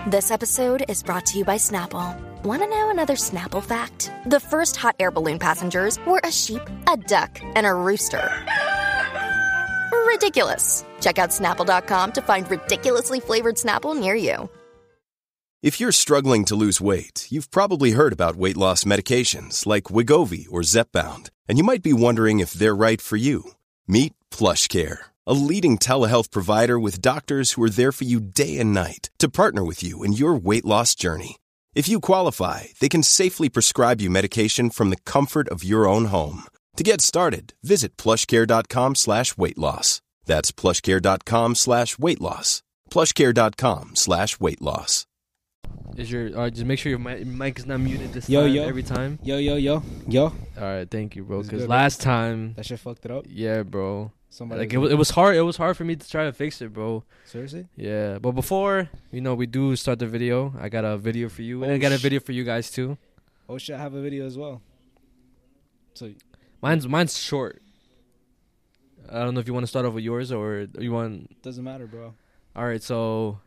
This episode is brought to you by Snapple. Want to know another Snapple fact? The first hot air balloon passengers were a sheep, a duck, and a rooster. Ridiculous. Check out Snapple.com to find ridiculously flavored Snapple near you. If you're struggling to lose weight, you've probably heard about weight loss medications like Wegovy or Zepbound, and you might be wondering if they're right for you. Meet PlushCare, a leading telehealth provider with doctors who are there for you day and night to partner with you in your weight loss journey. If you qualify, they can safely prescribe you medication from the comfort of your own home. To get started, visit plushcare.com/weightloss. That's plushcare.com/weightloss. plushcare.com/weightloss. Is your just make sure your mic is not muted this Yo, time yo. every time. Yo. All right, thank you, bro. It's Because good, last time, That shit fucked it up. yeah, bro. Somebody Like it was hard. It was hard for me to try to fix it, bro. Seriously? Yeah, but before we do start the video, I got a video for you, and I got a video for you guys too. Oh shit, I have a video as well. So Mine's short. I don't know if you want to start off with yours or you want. doesn't matter, bro. All right, so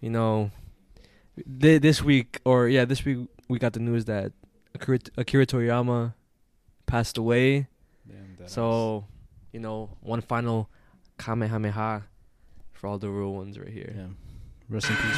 this week we got the news that Akira Toriyama passed away. Damn, So, one final Kamehameha for all the real ones right here. yeah. Rest in peace.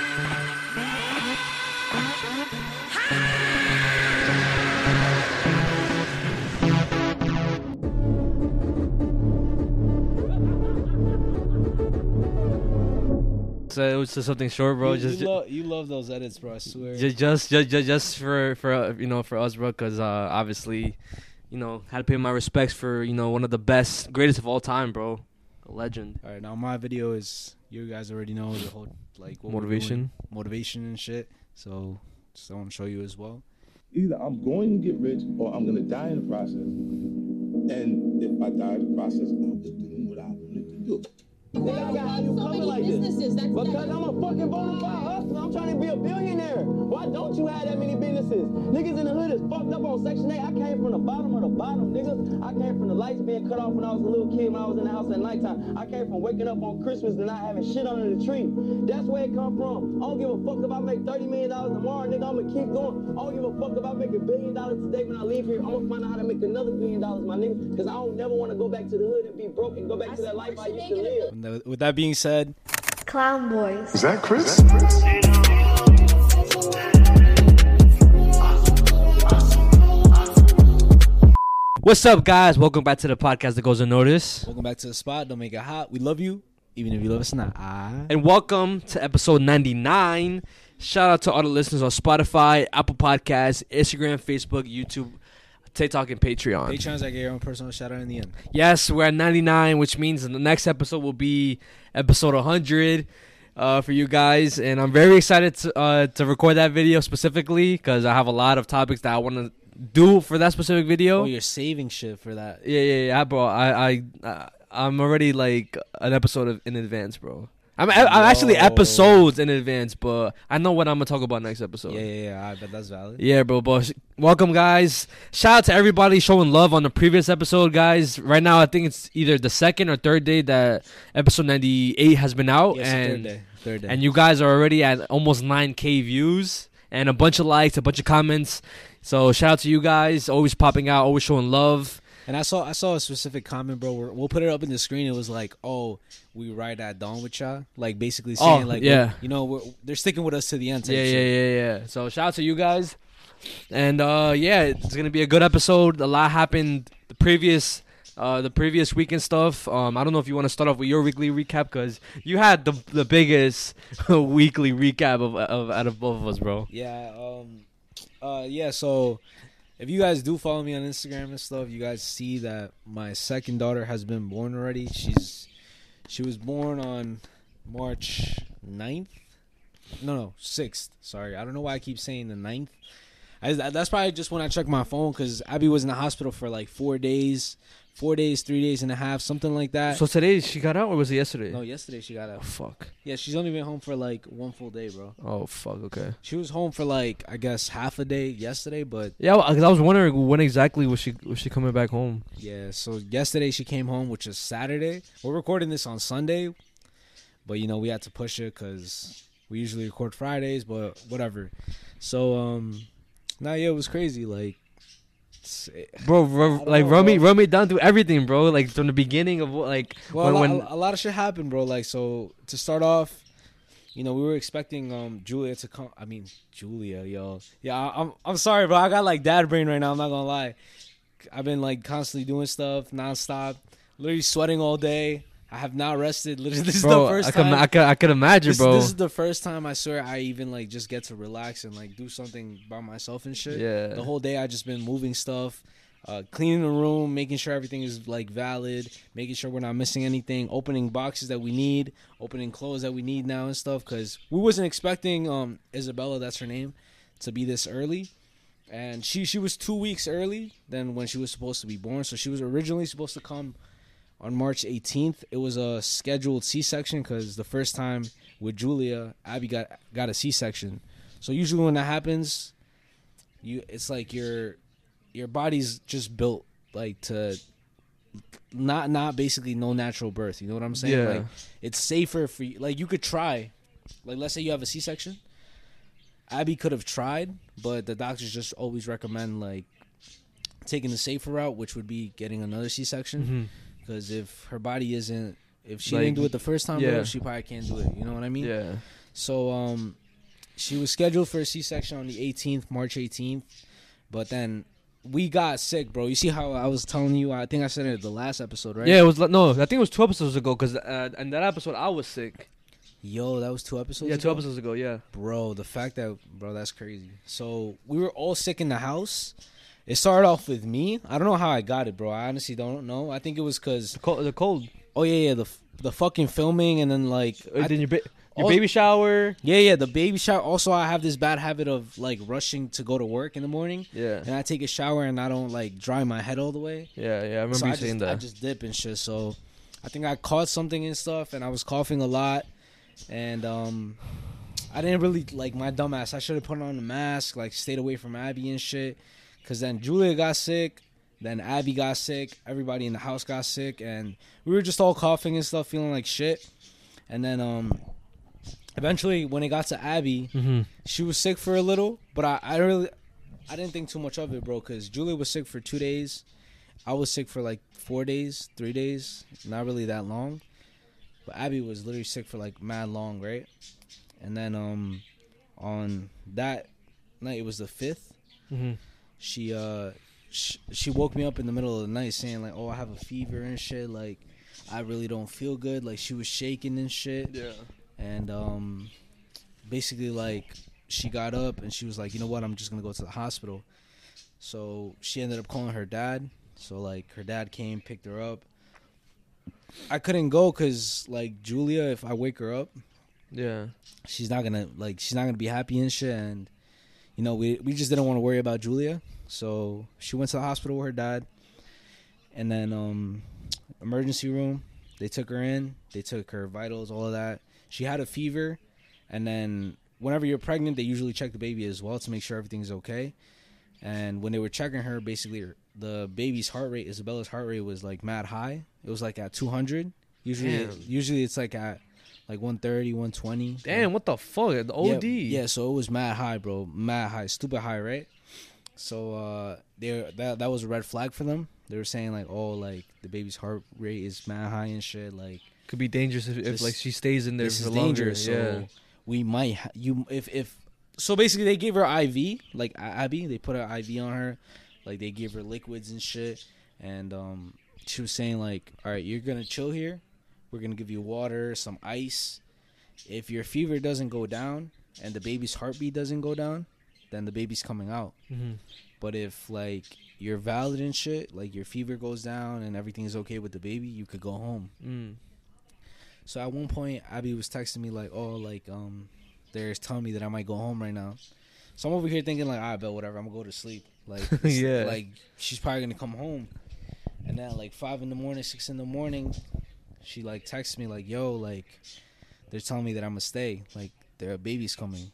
So it was just something short, bro. You love those edits, bro. I swear. Just for us, bro, because obviously, had to pay my respects for one of the greatest of all time, bro, a legend. All right, now my video is, you guys already know the whole what we're doing, motivation and shit. So just want to show you as well. Either I'm going to get rich or I'm going to die in the process. And if I die in the process, I'm just doing what I wanted to do. Nigga, how you coming like this? Because I'm a fucking bona fide hustler. I'm trying to be a billionaire. Why don't you have that many businesses? Niggas in the hood is fucked up on Section 8. I came from the bottom of the bottom, niggas. I came from the lights being cut off when I was a little kid, when I was in the house at nighttime. I came from waking up on Christmas and not having shit under the tree. That's where it come from. I don't give a fuck if I make $30 million tomorrow, nigga. I'm gonna keep going. I don't give a fuck if I make $1 billion today when I leave here. I'm gonna find out how to make another $1 billion, my nigga. Because I don't never want to go back to the hood and be broke and go back to that life I used to live. With that being said, Clown Boys. Is that Chris? What's up, guys? Welcome back to the podcast that goes unnoticed. welcome back to the spot. Don't make it hot. We love you, even if you love us not. And welcome to episode 99. Shout out to all the listeners on Spotify, Apple Podcasts, Instagram, Facebook, YouTube, TikTok, and Patreon. Patreons, I get your own personal shout out in the end. Yes, we're at 99, which means the next episode will be episode 100 for you guys. And I'm very excited to record that video specifically because I have a lot of topics that I want to do for that specific video. Oh, you're saving shit for that. Yeah, bro. I'm already like an episode in advance, bro. I'm actually episodes in advance, but I know what I'm gonna talk about next episode. Yeah. I bet that's valid. Yeah, bro. But welcome, guys. Shout out to everybody showing love on the previous episode, guys. Right now, I think it's either the second or third day that episode 98 has been out, Yes, and third day. and you guys are already at almost 9K views and a bunch of likes, a bunch of comments. So shout out to you guys, always popping out, always showing love. And I saw a specific comment, bro. We'll put it up in the screen. It was like, "Oh, we ride at dawn with y'all," like basically saying, they're sticking with us to the end. Type shit. Yeah. So shout out to you guys, and it's gonna be a good episode. A lot happened the previous week and stuff. I don't know if you want to start off with your weekly recap because you had the biggest weekly recap of out of both of us, bro. Yeah. So if you guys do follow me on Instagram and stuff, you guys see that my second daughter has been born already. She was born on March 9th. No, 6th. Sorry. I don't know why I keep saying the 9th. That's probably just when I checked my phone because Abby was in the hospital for like 4 days, 3 days and a half, something like that. So today she got out or was it yesterday? No, yesterday she got out. Oh, fuck. Yeah, she's only been home for like 1 full day, bro. Oh, fuck, okay. She was home for like, I guess, half a day yesterday, but... Yeah, because I was wondering when exactly was she coming back home. Yeah, so yesterday she came home, which is Saturday. We're recording this on Sunday, but, we had to push it because We usually record Fridays, but whatever. So yeah, it was crazy. Like, Bro, like know, run me down through everything, bro. Like from the beginning of what, like well, when a lot of shit happened, bro. Like, so to start off, you know, we were expecting Julia to come. I mean, Julia, yo, yeah. I'm sorry, bro. I got like dad brain right now. I'm not gonna lie. I've been like constantly doing stuff nonstop, literally sweating all day. I have not rested. Literally, this is the first time. I could imagine, bro. This is the first time I swear I even like just get to relax and like do something by myself and shit. Yeah. The whole day I just been moving stuff, cleaning the room, making sure everything is like valid, making sure we're not missing anything, opening boxes that we need, opening clothes that we need now and stuff. Because we wasn't expecting Isabella, that's her name, to be this early. And she was 2 weeks early than when she was supposed to be born. So she was originally supposed to come on March 18th. It was a scheduled C-section because the first time with Julia, Abby got a C-section. So usually when that happens, it's like your body's just built like to not basically no natural birth. You know what I'm saying? Yeah. Like, it's safer for you. Like, you could try. Like, let's say you have a C-section. Abby could have tried, but the doctors just always recommend like taking the safer route, which would be getting another C-section. Because if her body isn't, if she Like, didn't do it the first time, yeah. bro, she probably can't do it. You know what I mean? Yeah. So she was scheduled for a C-section on the 18th, March 18th, but then we got sick, bro. You see how I was telling you? I think I said it in the last episode, right? Yeah, it was no. I think it was 2 episodes ago because in that episode I was sick. Yo, that was 2 episodes Yeah, ago? 2 episodes ago. Yeah. Bro, the fact that, bro, that's crazy. So we were all sick in the house. It started off with me. I don't know how I got it, bro. I honestly don't know. I think it was because... The cold. Oh, yeah, the fucking filming and then, like... Then your baby shower. Yeah, the baby shower. Also, I have this bad habit of, like, rushing to go to work in the morning. Yeah. And I take a shower and I don't, like, dry my head all the way. Yeah, I remember So you saying that. I just dip and shit. So I think I caught something and stuff and I was coughing a lot. And I didn't really, like, my dumbass, I should have put on a mask, like, stayed away from Abby and shit. Because then Julia got sick, then Abby got sick, everybody in the house got sick, and we were just all coughing and stuff, feeling like shit. And then eventually, when it got to Abby, she was sick for a little, but I didn't think too much of it, bro, because Julia was sick for 2 days. I was sick for like 4 days, 3 days, not really that long. But Abby was literally sick for like mad long, right? And then on that night, it was the 5th. She woke me up in the middle of the night saying like, "Oh, I have a fever and shit. Like, I really don't feel good." Like, she was shaking and shit. Yeah. And basically, like, she got up and she was like, "You know what? I'm just gonna go to the hospital." So she ended up calling her dad. So like, her dad came, picked her up. I couldn't go because like Julia, if I wake her up, Yeah. she's not gonna be happy and shit. And you know, we just didn't want to worry about Julia. So she went to the hospital with her dad, and then emergency room. They took her in. They took her vitals, all of that. She had a fever, and then whenever you're pregnant, they usually check the baby as well to make sure everything's okay. And when they were checking her, basically the baby's heart rate, Isabella's heart rate, was like mad high. It was like at 200. Usually it's like at like 130, 120. Damn, what the fuck? The OD. Yeah, so it was mad high, bro. Mad high. Stupid high, right? So that was a red flag for them. They were saying like, oh, like the baby's heart rate is mad high and shit. Like, Could be dangerous if like she stays in there this for is longer. dangerous. Yeah. So we might if so basically they gave her IV, like Abby. They put an IV on her, like they gave her liquids and shit. And she was saying like, all right, you're gonna chill here. We're gonna give you water, some ice. If your fever doesn't go down and the baby's heartbeat doesn't go down, then the baby's coming out. Mm-hmm. But if like you're valid and shit, like your fever goes down and everything's okay with the baby, you could go home. So at one point, Abby was texting me like, "Oh, like they're telling me that I might go home right now." So I'm over here thinking like, "I bet whatever, I'm gonna go to sleep." Like, Yeah. like she's probably gonna come home. And then like 5 a.m, 6 a.m, she like texts me like, "Yo, like they're telling me that I'm gonna stay. Like their baby's coming."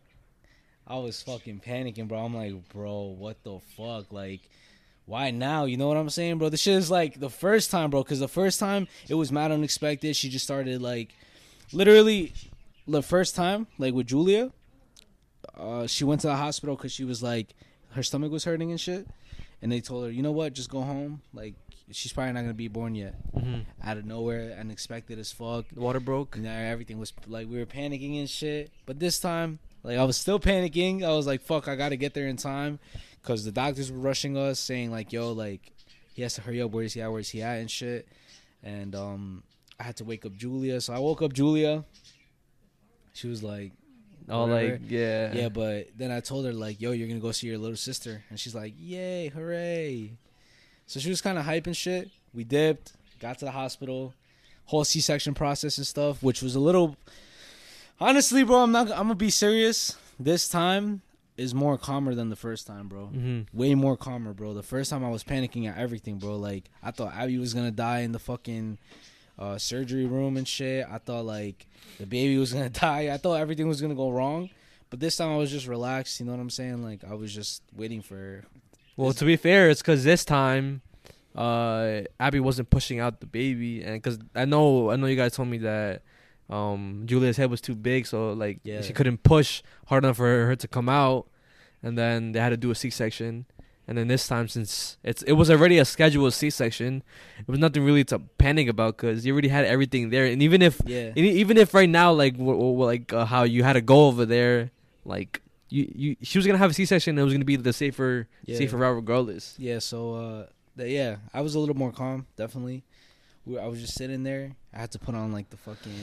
I was fucking panicking, bro. I'm like, bro, what the fuck? Like, why now? You know what I'm saying, bro? This shit is like the first time, bro. Because the first time, it was mad unexpected. She just started, like, literally, the first time, like with Julia, she went to the hospital because she was like, her stomach was hurting and shit, and they told her, you know what, just go home. Like, she's probably not gonna be born yet. Out of nowhere, unexpected as fuck. The water broke. And everything was like, we were panicking and shit. But this time, like, I was still panicking. I was like, fuck, I gotta get there in time, because the doctors were rushing us, saying like, yo, like, he has to hurry up. Where's he at and shit. And I had to wake up Julia, so I woke up Julia. She was like, oh, whatever. like, yeah. Yeah, but then I told her, like, yo, you're going to go see your little sister. And she's like, yay, hooray. So she was kind of hyping shit. We dipped, got to the hospital, whole C-section process and stuff, which was a little... Honestly, bro, I'm going to be serious. This time is more calmer than the first time, bro. Way more calmer, bro. The first time I was panicking at everything, bro. Like, I thought Abby was going to die in the fucking surgery room and shit. I thought, like, the baby was going to die. I thought everything was going to go wrong. But this time I was just relaxed, you know what I'm saying? Like, I was just waiting for... Well, to be fair, it's because this time Abby wasn't pushing out the baby. And because I know you guys told me that Julia's head was too big, so like she couldn't push hard enough for her to come out, and then they had to do a C-section. And then this time, since it was already a scheduled C-section, it was nothing really to panic about, because you already had everything there. And even if right now, like how you had to go over there, like she was gonna have a C-section, and it was gonna be the safer route regardless. Yeah, so I was a little more calm, definitely. I was just sitting there. I had to put on like the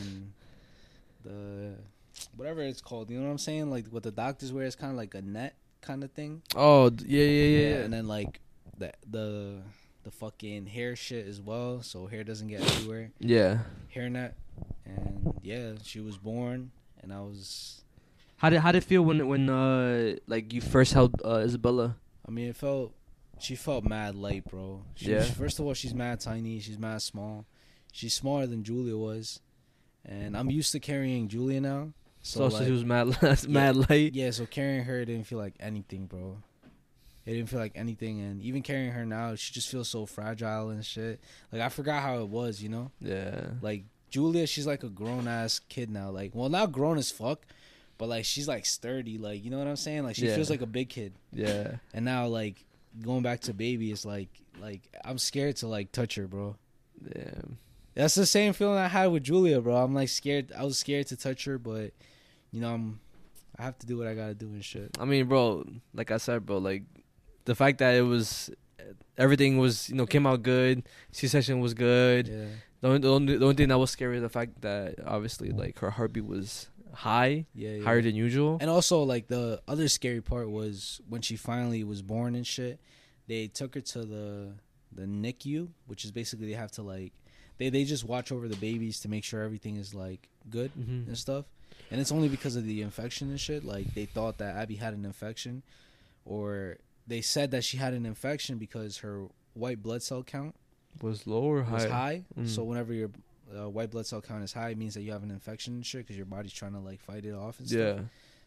whatever it's called. You know what I'm saying? Like what the doctors wear is kind of like a net kind of thing. Oh yeah. And then like the fucking hair shit as well, so hair doesn't get everywhere. Yeah. Hair net. And yeah, she was born, and I was. How did it feel when like you first held Isabella? I mean, she felt mad light, bro. First of all, she's mad tiny. She's mad small. She's smaller than Julia was. And I'm used to carrying Julia now. So she was mad light? Yeah, so carrying her didn't feel like anything, bro. It didn't feel like anything. And even carrying her now, she just feels so fragile and shit. Like, I forgot how it was, you know? Yeah. Like, Julia, she's like a grown-ass kid now. Like, well, not grown as fuck, but, like, she's, like, sturdy. Like, you know what I'm saying? Like, she feels like a big kid. Yeah. And now, like, going back to baby, it's like I'm scared to like touch her, bro. Yeah, that's the same feeling I had with Julia, bro. I'm like scared. I was scared to touch her, but you know, I have to do what I gotta do and shit. I mean, bro, like I said, bro, like the fact that everything was, you know, came out good. C-section was good. Yeah. The only thing that was scary is the fact that obviously like her heartbeat was higher than usual. And also like the other scary part was when she finally was born and shit, they took her to the NICU, which is basically they have to like they just watch over the babies to make sure everything is like good and stuff. And it's only because of the infection and shit. Like they thought that Abby had an infection, or they said that she had an infection because her white blood cell count was low or high. So whenever your white blood cell count is high, it means that you have an infection and shit, because your body's trying to like fight it off and stuff. Yeah.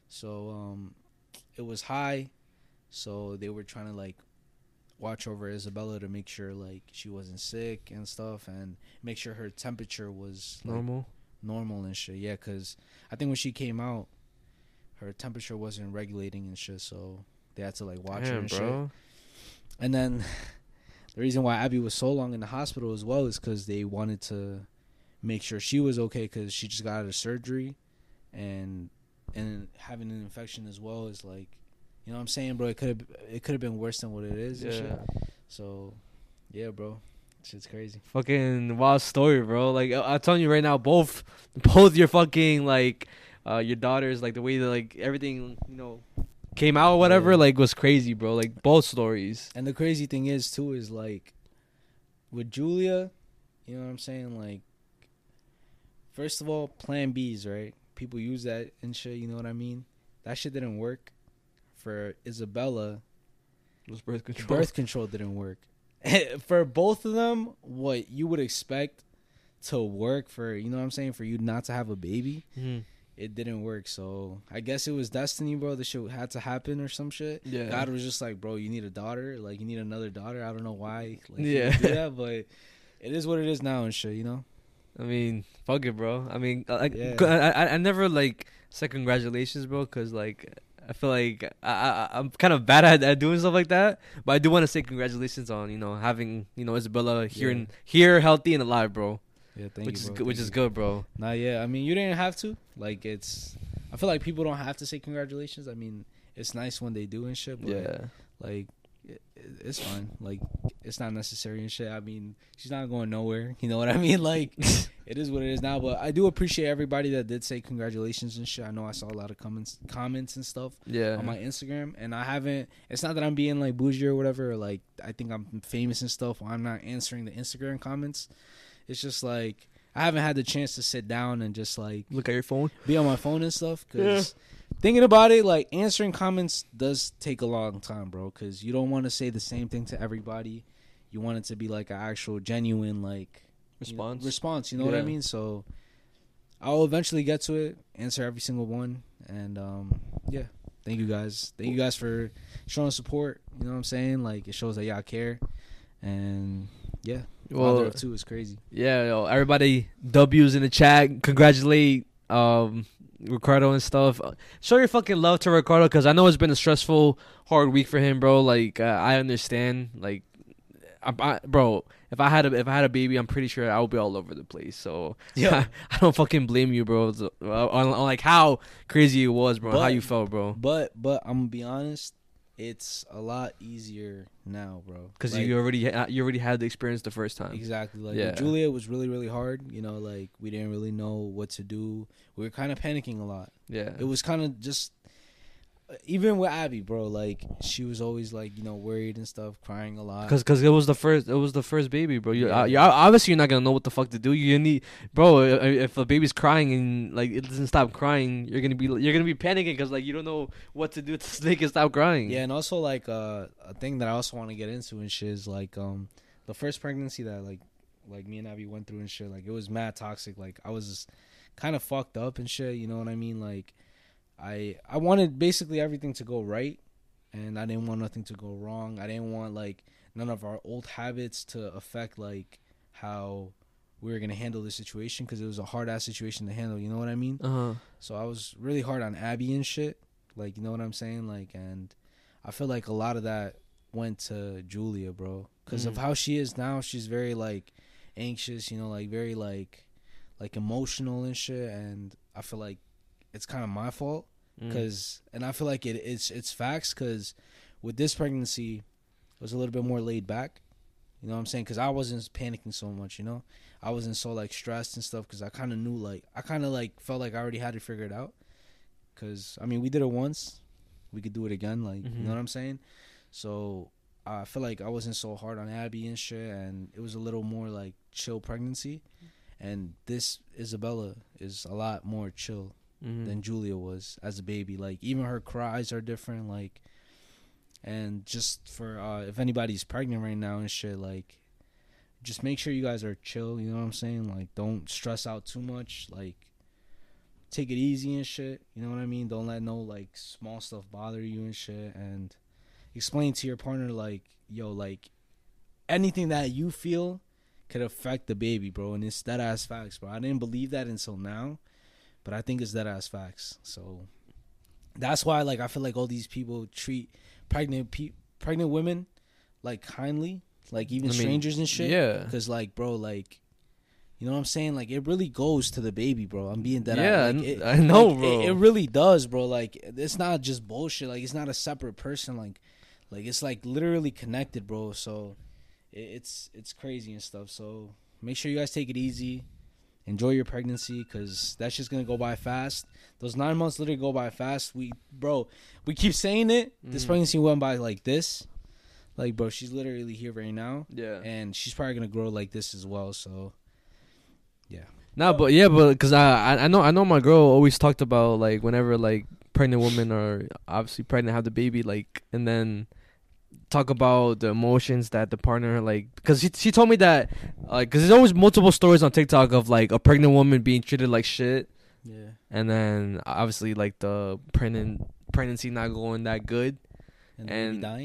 So it was high, so they were trying to like watch over Isabella to make sure like she wasn't sick and stuff, and make sure her temperature was like, normal and shit. Yeah, because I think when she came out, her temperature wasn't regulating and shit, so they had to like watch her and shit. And then the reason why Abby was so long in the hospital as well is because they wanted to make sure she was okay, because she just got out of surgery, and having an infection as well is like, you know what I'm saying, bro? It could have been worse than what it is. Yeah. And shit. So, yeah, bro, shit's crazy. Fucking wild story, bro. Like I'm telling you right now, both your fucking like your daughters, like the way that like everything, you know, came out or whatever, like was crazy, bro. Like both stories. And the crazy thing is too is like with Julia, you know what I'm saying? Like, first of all, Plan Bs, right? People use that and shit, you know what I mean? That shit didn't work. For Isabella, it was birth control. Birth control didn't work. For both of them, what you would expect to work for, you know what I'm saying, for you not to have a baby, it didn't work. So I guess it was destiny, bro. The shit had to happen or some shit. Yeah. God was just like, bro, you need a daughter. Like, you need another daughter. I don't know why. Like, do that, but it is what it is now and shit, you know? I mean, fuck it, bro. I mean, Yeah. I never like said congratulations, bro, because like I feel like I'm kind of bad at doing stuff like that. But I do want to say congratulations on having Isabella here healthy and alive, bro. Yeah, thank Which you, is bro. good. Which Thank is you. good, bro. Nah, yeah. I mean, you didn't have to. Like, I feel like people don't have to say congratulations. I mean, it's nice when they do and shit. But Yeah. like, it's fine. Like, it's not necessary and shit. I mean, she's not going nowhere. You know what I mean? Like, it is what it is now. But I do appreciate everybody that did say congratulations and shit. I know I saw a lot of comments and stuff Yeah. on my Instagram, and I haven't. It's not that I'm being like bougie or whatever. Or like, I think I'm famous and stuff. Or I'm not answering the Instagram comments. It's just like I haven't had the chance to sit down and just like Look at your phone. be on my phone and stuff. Cause thinking about it, like answering comments does take a long time, bro. Cause you don't want to say the same thing to everybody. You want it to be like an actual genuine like Response. You know what I Yeah. mean? So I'll eventually get to it, answer every single one, and yeah. Thank you guys. Thank you guys for showing support. You know what I'm saying? Like it shows that y'all care, and yeah. Father of two is crazy. Yeah, yo, everybody, W's in the chat. Congratulate Ricardo and stuff. Show your fucking love to Ricardo because I know it's been a stressful, hard week for him, bro. Like I understand. Like, bro, if I had a baby, I'm pretty sure I would be all over the place. So Yeah. I don't fucking blame you, bro. On like how crazy it was, bro. But- how you felt, bro. But I'm gonna be honest, it's a lot easier now, bro. Because Like, you already had the experience the first time. exactly like Yeah. with Julia, it was really really hard. You know, like we didn't really know what to do. We were kind of panicking a lot. Yeah. It was kind of just even with Abby, bro. Like she was always like worried and stuff, crying a lot. Cause it was the first baby, bro. Yeah. You're obviously you're not gonna know what the fuck to do. You need, bro. If a baby's crying and like it doesn't stop crying, you're gonna be panicking because like you don't know what to do to make it stop crying. Yeah, and also like a thing that I also want to get into and shit is like the first pregnancy that like me and Abby went through and shit. Like it was mad toxic. Like I was kind of fucked up and shit. You know what I mean? Like I wanted basically everything to go right, and I didn't want nothing to go wrong. I didn't want like none of our old habits to affect like how we were gonna handle the situation because it was a hard ass situation to handle. You know what I mean? So I was really hard on Abby and shit. Like, you know what I'm saying? Like, and I feel like a lot of that went to Julia, bro. Because of how she is now, she's very, like, anxious, you know, like, very, like emotional and shit. And I feel like it's kind of my fault. And I feel like it's facts because with this pregnancy, it was a little bit more laid back. You know what I'm saying? Because I wasn't panicking so much, you know? I wasn't so, like, stressed and stuff because I kind of knew, like, I kind of, like, felt like I already had it figured out. Because, I mean, we did it once. We could do it again. Like, you know what I'm saying? So, I feel like I wasn't so hard on Abby and shit. And it was a little more, like, chill pregnancy. And this Isabella is a lot more chill than Julia was as a baby. Like, even her cries are different. Like, and just for, if anybody's pregnant right now and shit, like, just make sure you guys are chill. You know what I'm saying? Like, don't stress out too much. Like, take it easy and shit. You know what I mean? Don't let no, like, small stuff bother you and shit. And explain to your partner, like, yo, like, anything that you feel could affect the baby, bro. And it's dead-ass facts, bro. I didn't believe that until now. But I think it's dead-ass facts. So that's why, like, I feel like all these people treat pregnant women, like, kindly. Like, even strangers and shit. yeah. Because, like, bro, like, you know what I'm saying? Like, it really goes to the baby, bro. I'm being dead. Yeah, like, I know, like, bro. It really does, bro. Like, it's not just bullshit. Like, it's not a separate person. Like it's, like, literally connected, bro. So, it's crazy and stuff. So, make sure you guys take it easy. Enjoy your pregnancy, because that's just going to go by fast. Those 9 months literally go by fast. We keep saying it. This pregnancy went by like this. Like, bro, she's literally here right now. Yeah. And she's probably going to grow like this as well. So, yeah. No, but yeah, but because I know my girl always talked about like whenever like pregnant women are obviously pregnant, have the baby, like, and then talk about the emotions that the partner, like, because she told me that like, because there's always multiple stories on TikTok of like a pregnant woman being treated like shit, Yeah. and then obviously like the pregnancy not going that good. And, And- baby dying.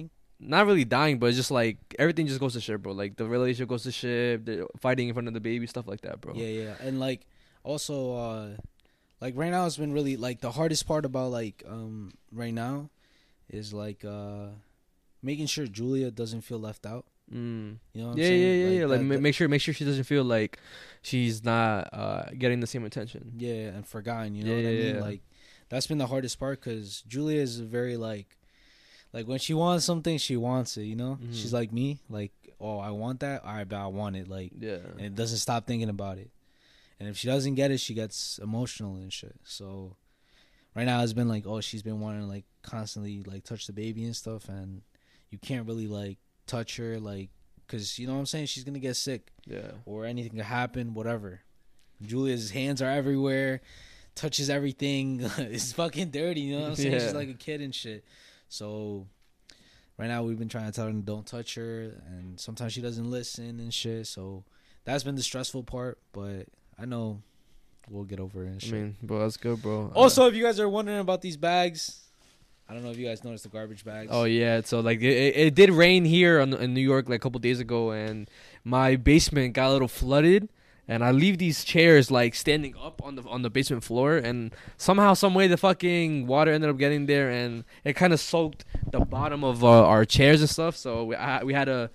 not really dying, but it's just like everything just goes to shit, bro. Like the relationship goes to shit, the fighting in front of the baby, stuff like that, bro. Yeah, and like also like right now it's been really like the hardest part about like right now is like making sure Julia doesn't feel left out. You know what I'm saying? Yeah. Like that, make sure she doesn't feel like she's not getting the same attention. Yeah, and forgotten. You know what I mean? Like that's been the hardest part because Julia is very like when she wants something, she wants it. You know, she's like me. Like, oh, I want that. All right, but I want it. Like, and it doesn't stop thinking about it. And if she doesn't get it, she gets emotional and shit. So right now it's been like, oh, she's been wanting to like constantly like touch the baby and stuff, and you can't really like touch her like because you know what I'm saying, she's gonna get sick, or anything could happen, whatever. Julia's hands are everywhere, touches everything. It's fucking dirty, you know what I'm saying? She's like a kid and shit. So right now we've been trying to tell her don't touch her, and sometimes she doesn't listen and shit. So that's been the stressful part, but I know we'll get over it and shit. I mean, bro, that's good, bro. Also, if you guys are wondering about these bags, I don't know if you guys noticed the garbage bags. Oh yeah, so like it did rain here in New York like a couple days ago, and my basement got a little flooded. And I leave these chairs like standing up on the basement floor, and somehow, some way, the fucking water ended up getting there, and it kind of soaked the bottom of our chairs and stuff. So we had to,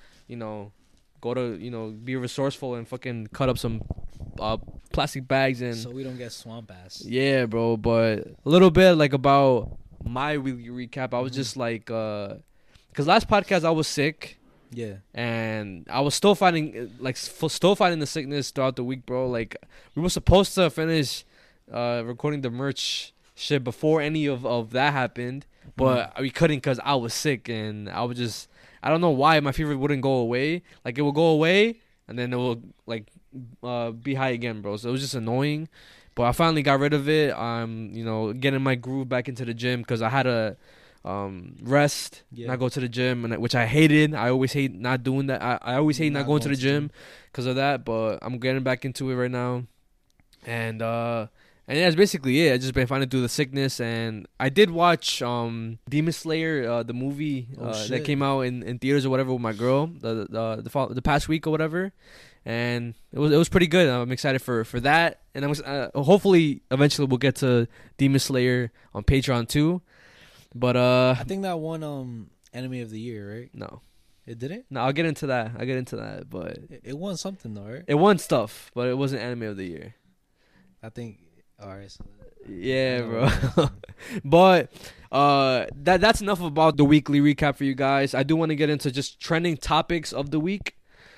go to be resourceful and fucking cut up some plastic bags and so we don't get swamp ass. Yeah, bro. But a little bit like about my weekly recap. I was just like, cause last podcast I was sick. Yeah, and I was still fighting the sickness throughout the week, bro. Like we were supposed to finish recording the merch shit before any of that happened, but we couldn't because I was sick, and I don't know why my fever wouldn't go away. Like it would go away, and then it will like be high again, bro. So it was just annoying, but I finally got rid of it. I'm getting my groove back into the gym because I had a rest, not go to the gym, which I hated. I always hate not doing that. I always hate not going to the gym because of that, but I'm getting back into it right now. And yeah, it's basically it. I just been fighting through the sickness, and I did watch Demon Slayer, the movie that came out in theaters or whatever with my girl the past week or whatever, and it was pretty good. I'm excited for that, and I'm hopefully eventually we'll get to Demon Slayer on Patreon too. But I think that won Anime of the Year, right? No, it didn't. No, I'll get into that. But it won something though, right? It won stuff, but it wasn't Anime of the Year. I think. All right. So yeah, bro. But that's enough about the weekly recap for you guys. I do want to get into just trending topics of the week.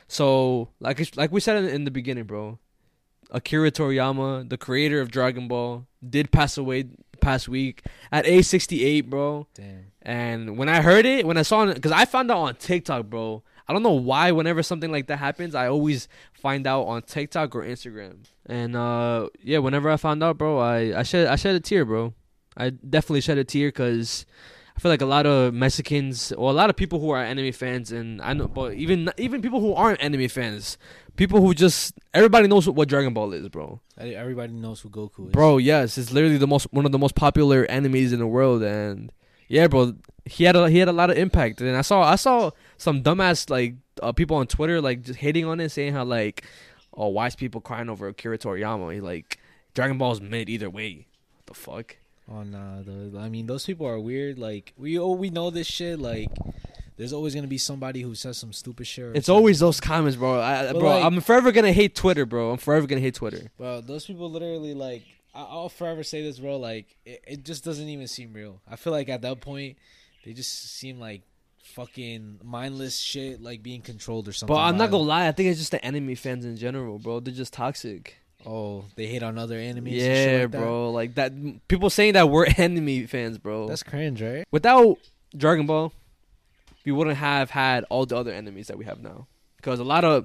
So like we said in the beginning, bro, Akira Toriyama, the creator of Dragon Ball, did pass away past week at age 68, bro. Damn. And when I heard it, when I saw it, because I found out on TikTok, bro. I don't know why whenever something like that happens, I always find out on TikTok or Instagram. And yeah, whenever I found out, bro, I shed a tear, bro. I definitely shed a tear because I feel like a lot of Mexicans, or a lot of people who are anime fans, and I know, but even people who aren't anime fans, people who everybody knows what Dragon Ball is, bro. Everybody knows who Goku is, bro. Yes, it's literally one of the most popular animes in the world, and yeah, bro, he had a lot of impact. And I saw some dumbass like people on Twitter like just hating on it, saying how like, oh, why is people crying over Akira Toriyama? He like Dragon Ball's mid either way. What the fuck? Oh nah, I mean those people are weird. Like we know this shit. Like there's always gonna be somebody who says some stupid shit. It's always those comments, bro. Bro, I'm forever gonna hate Twitter, bro. I'm forever gonna hate Twitter. Bro, those people literally like. I'll forever say this, bro. Like it just doesn't even seem real. I feel like at that point, they just seem like fucking mindless shit, like being controlled or something. But I'm not gonna lie. I think it's just the anime fans in general, bro. They're just toxic. Oh, they hate on other animes. Yeah, and shit like bro. Like that. People saying that we're anime fans, bro. That's cringe, right? Without Dragon Ball, we wouldn't have had all the other animes that we have now. Because a lot of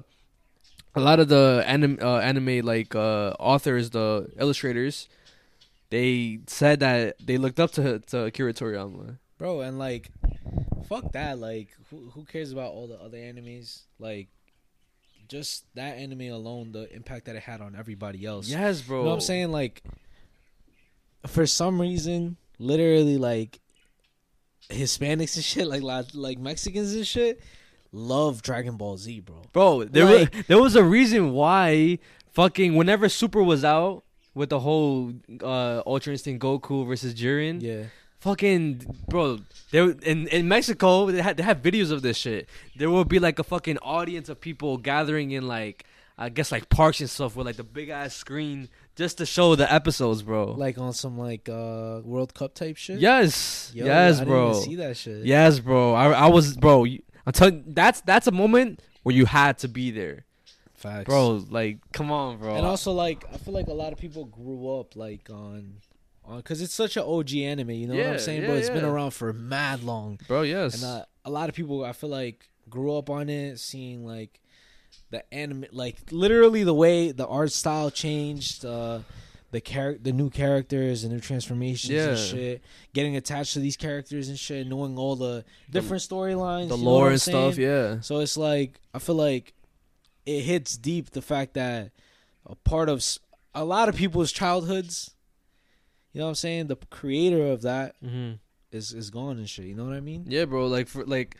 the anime like authors, the illustrators, they said that they looked up to Akira Toriyama. Bro, and like, fuck that. Like, who cares about all the other animes? Like, just that anime alone, the impact that it had on everybody else. Yes, bro. You know what I'm saying? Like, for some reason, literally, like, Hispanics and shit, like Mexicans and shit, love Dragon Ball Z, bro. Bro, there was a reason why fucking whenever Super was out with the whole Ultra Instinct Goku versus Jiren. Yeah. Fucking bro, in Mexico they had videos of this shit. There will be like a fucking audience of people gathering in like I guess like parks and stuff with like the big ass screen just to show the episodes, bro. Like on some like World Cup type shit. Yes, Yo, yes, I bro. didn't even see that shit. Yes, bro. I was, bro. I'm telling that's a moment where you had to be there, Facts, bro. Like, come on, bro. And also, like, I feel like a lot of people grew up like on because it's such an OG anime. You know what I'm saying, bro? It's been around for mad long, bro. Yes, and a lot of people I feel like grew up on it, seeing like the anime, like literally the way the art style changed, the new characters, the new transformations and shit, getting attached to these characters and shit, knowing all the different storylines, the lore and stuff. Yeah. So it's like I feel like it hits deep the fact that a part of a lot of people's childhoods. You know what I'm saying? The creator of that is gone and shit. You know what I mean? Yeah, bro. Like for like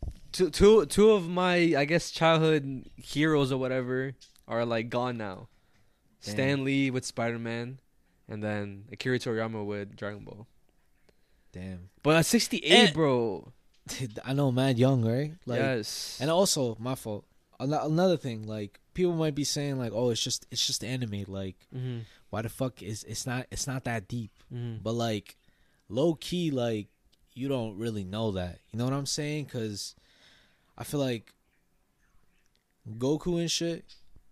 two of my I guess childhood heroes or whatever are like gone now. Damn. Stan Lee with Spider-Man, and then Akira Toriyama with Dragon Ball. Damn. But at 68, bro. I know, mad young, right? Like, yes. And also, my fault. Another thing, like people might be saying, like, "Oh, it's just anime." Like, why the fuck is it's not that deep? But like, low key, like you don't really know that. You know what I'm saying? Because I feel like Goku and shit.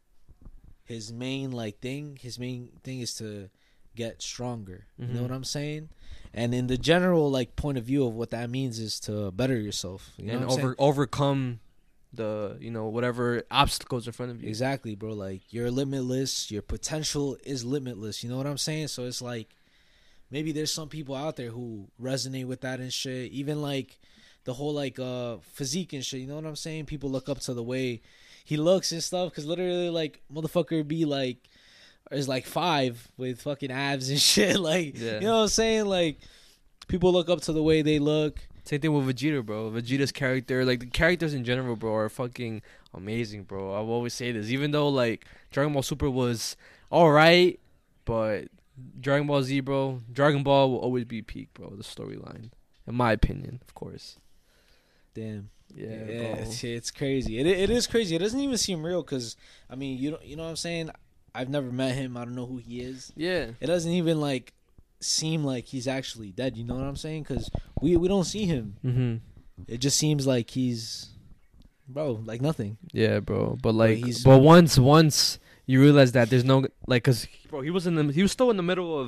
His main thing is to get stronger. You know what I'm saying? And in the general like point of view of what that means is to better yourself. You know and overcome the whatever obstacles in front of you. Exactly, bro. Like you're limitless. Your potential is limitless. You know what I'm saying? So it's like maybe there's some people out there who resonate with that and shit. Even like the whole like physique and shit. You know what I'm saying? People look up to the way he looks and stuff, because literally, like, motherfucker be like, is like 5 with fucking abs and shit. Like, you know what I'm saying? Like, people look up to the way they look. Same thing with Vegeta, bro. Vegeta's character, like, the characters in general, bro, are fucking amazing, bro. I will always say this. Even though, like, Dragon Ball Super was alright, but Dragon Ball Z, bro, Dragon Ball will always be peak, bro, the storyline. In my opinion, of course. Damn. Yeah, it's crazy. It is crazy. It doesn't even seem real because, I mean, you know what I'm saying? I've never met him. I don't know who he is. Yeah. It doesn't even, like, seem like he's actually dead. You know what I'm saying? Because we don't see him. It just seems like he's, bro, like nothing. Yeah, bro. But, like, but once you realize that there's no, like, because, bro, he was still in the middle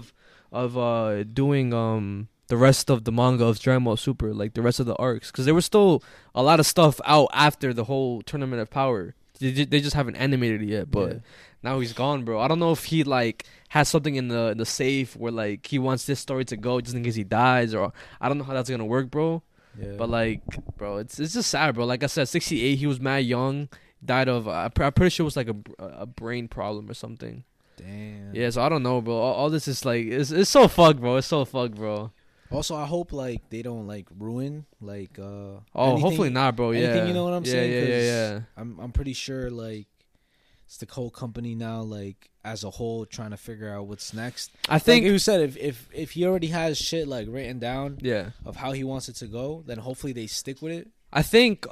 of doing, the rest of the manga of Dragon Ball Super, like the rest of the arcs, because there was still a lot of stuff out after the whole Tournament of Power. They just haven't animated it yet, but now he's gone, bro. I don't know if he like has something in the safe where like he wants this story to go just in case he dies, or I don't know how that's gonna work, bro. Yeah. But like, bro, it's just sad, bro. Like I said, 68, he was mad young, died of I'm pretty sure it was like a brain problem or something. Damn. Yeah, so I don't know, bro. All this is like it's so fucked, bro. It's so fucked, bro. Also, I hope like they don't like ruin like anything, hopefully not, bro. Anything, you know what I'm saying? Yeah. I'm pretty sure like it's the whole company now, like as a whole, trying to figure out what's next. I think like you said, if he already has shit like written down, of how he wants it to go, then hopefully they stick with it. I think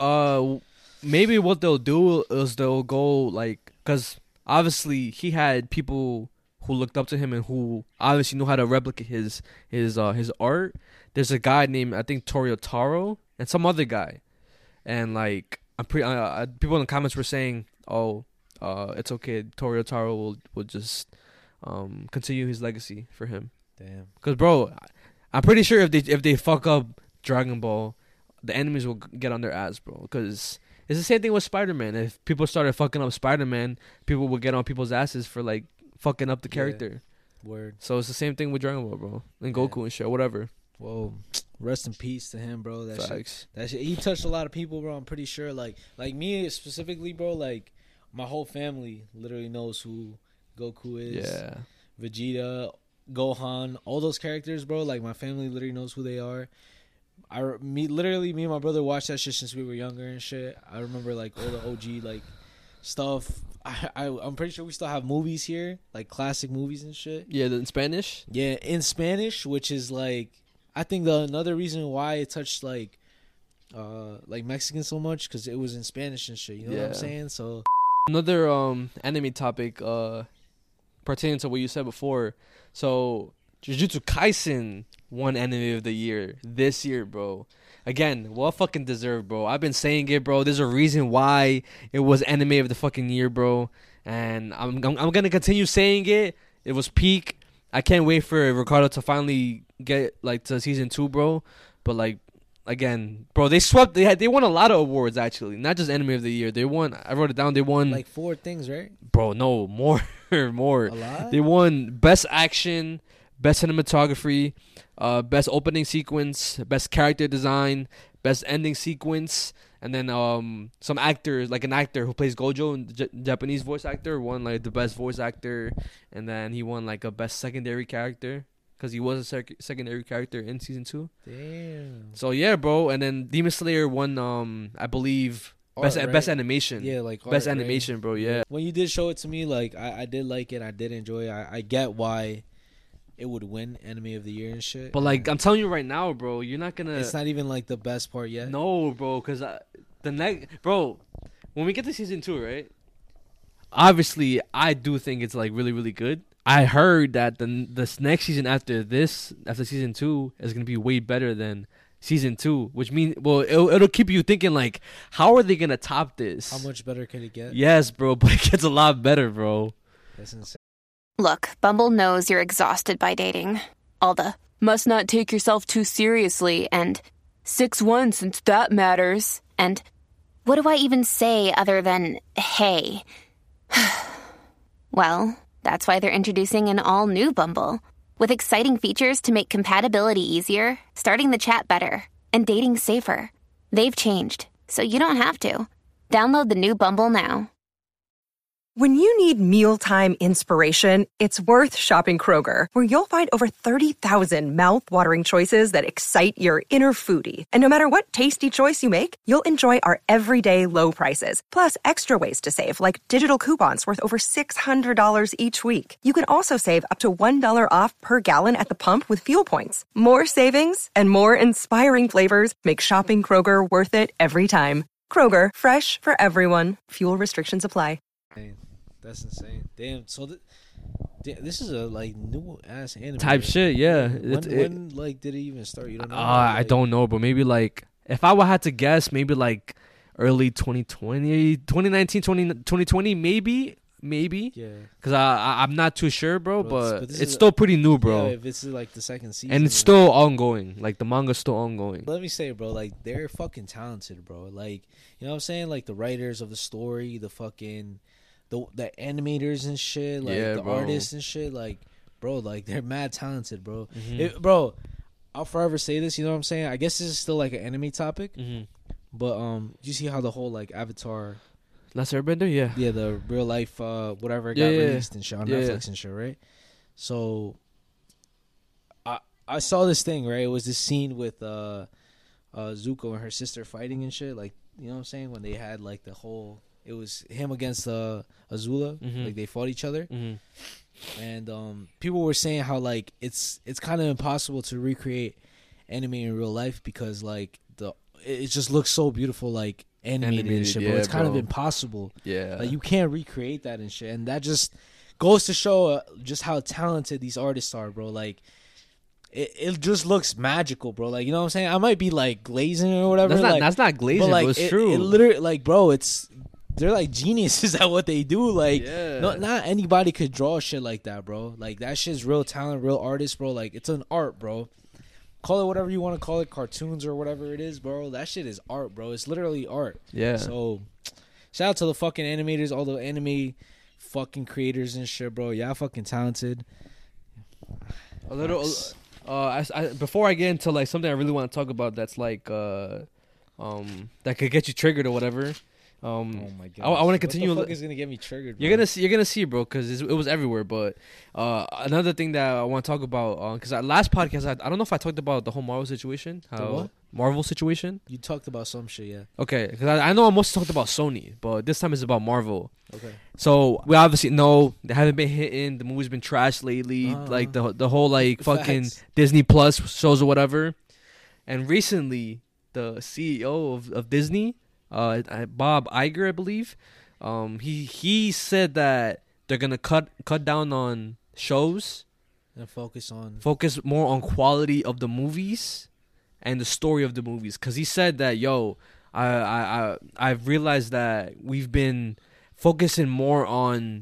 maybe what they'll do is they'll go like, because obviously he had people who looked up to him and who obviously knew how to replicate his art. There's a guy named, I think, Torio and some other guy, and like I'm pretty people in the comments were saying, it's okay, Torio will just continue his legacy for him. Damn. Because bro, I'm pretty sure if they fuck up Dragon Ball, the enemies will get on their ass, bro. Because it's the same thing with Spider-Man. If people started fucking up Spider-Man, people would get on people's asses for like fucking up the character. Word. So it's the same thing with Dragon Ball, bro. And Goku and shit, whatever. Well, rest in peace to him, bro. Facts. That shit, he touched a lot of people, bro. I'm pretty sure. Like me specifically, bro. Like my whole family literally knows who Goku is. Yeah. Vegeta, Gohan, all those characters, bro. Like my family literally knows who they are. Literally, me and my brother watched that shit since we were younger and shit. I remember like all the OG like stuff. I'm pretty sure we still have movies here, like classic movies and shit. Yeah, in Spanish. Yeah, in Spanish, which is like, I think another reason why it touched like Mexican so much, because it was in Spanish and shit. You know what I'm saying? So another anime topic pertaining to what you said before. So Jujutsu Kaisen won anime of the year this year, bro. Again, well fucking deserved, bro. I've been saying it, bro. There's a reason why it was anime of the fucking year, bro. And I'm gonna continue saying it. It was peak. I can't wait for Ricardo to finally get like to season 2, bro. But like, again, bro, they swept. They won a lot of awards actually, not just anime of the year. They won. I wrote it down. They won like 4 things, right? Bro, no, more. A lot? They won best action, best cinematography, best opening sequence, best character design, best ending sequence, and then some actors, like an actor who plays Gojo, Japanese voice actor, won like the best voice actor, and then he won like a best secondary character because he was a secondary character in season 2. Damn. So yeah, bro, and then Demon Slayer won I believe Art, right? best animation. Yeah, like best art, animation, right? Bro. Yeah. When you did show it to me, like I did like it. I did enjoy it. I get why it would win anime of the year and shit. But like I'm telling you right now, bro, you're not gonna. It's not even like the best part yet. No, bro, because the next, bro, when we get to season 2, right? Obviously, I do think it's like really, really good. I heard that this next season after season 2 is gonna be way better than season 2, which means, well, it'll keep you thinking like, how are they gonna top this? How much better could it get? Yes, bro, but it gets a lot better, bro. That's insane. Look, Bumble knows you're exhausted by dating. All the must not take yourself too seriously and 6'1" since that matters. And what do I even say other than hey? Well, that's why they're introducing an all-new Bumble with exciting features to make compatibility easier, starting the chat better, and dating safer. They've changed, so you don't have to. Download the new Bumble now. When you need mealtime inspiration, it's worth shopping Kroger, where you'll find over 30,000 mouth-watering choices that excite your inner foodie. And no matter what tasty choice you make, you'll enjoy our everyday low prices, plus extra ways to save, like digital coupons worth over $600 each week. You can also save up to $1 off per gallon at the pump with fuel points. More savings and more inspiring flavors make shopping Kroger worth it every time. Kroger, fresh for everyone. Fuel restrictions apply. That's insane. Damn. So this is a like new ass anime Type shit, yeah. When like did it even start? You don't know. I don't know, but maybe like if I would have to guess, maybe like early 2020, 2019, 2020, maybe. Yeah. Because I'm not too sure, bro. But it's still pretty new, bro. Yeah, if it's like the second season, and it's still ongoing. Like the manga's still ongoing. Let me say, bro. Like they're fucking talented, bro. Like you know what I'm saying? Like the writers of the story, the fucking. The animators and shit, like the artists and shit, like, bro, like they're mad talented, bro. Mm-hmm. Bro, I'll forever say this. You know what I'm saying? I guess this is still like an anime topic, but you see how the whole like Avatar, Last Airbender, yeah, the real life whatever got released and shit on Netflix and shit, right? So, I saw this thing, right? It was this scene with Zuko and her sister fighting and shit, like you know what I'm saying? When they had like the whole. It was him against Azula, like they fought each other, and people were saying how like it's kind of impossible to recreate anime in real life because like it just looks so beautiful, like animated and shit, bro. It's kind of impossible. Yeah, like you can't recreate that and shit, and that just goes to show just how talented these artists are, bro. Like. It just looks magical, bro. Like you know what I'm saying. I might be like glazing or whatever. That's not glazing, but like, bro. It's true. It literally, like, bro, they're like geniuses at what they do. Like, not anybody could draw shit like that, bro. Like that shit's real talent, real artist, bro. Like it's an art, bro. Call it whatever you want to call it, cartoons or whatever it is, bro. That shit is art, bro. It's literally art. Yeah. So, shout out to the fucking animators, all the anime fucking creators and shit, bro. Y'all fucking talented. A little. Before I get into like something I really want to talk about, that's like that could get you triggered or whatever. Oh my god! I want to continue. What the fuck is gonna get me triggered? Bro? You're gonna see, bro, because it was everywhere. But another thing that I want to talk about, because last podcast I don't know if I talked about the whole Marvel situation. How Marvel situation. You talked about some shit, yeah. Okay, because I know I mostly talked about Sony, but this time it's about Marvel. Okay. So we obviously know they haven't been hitting. The movie's been trash lately. Like the whole like fucking Facts. Disney Plus shows or whatever. And recently, the CEO of Disney, Bob Iger, I believe, he said that they're gonna cut down on shows And focus more on quality of the movies and the story of the movies. Because he said that, I've realized that we've been focusing more on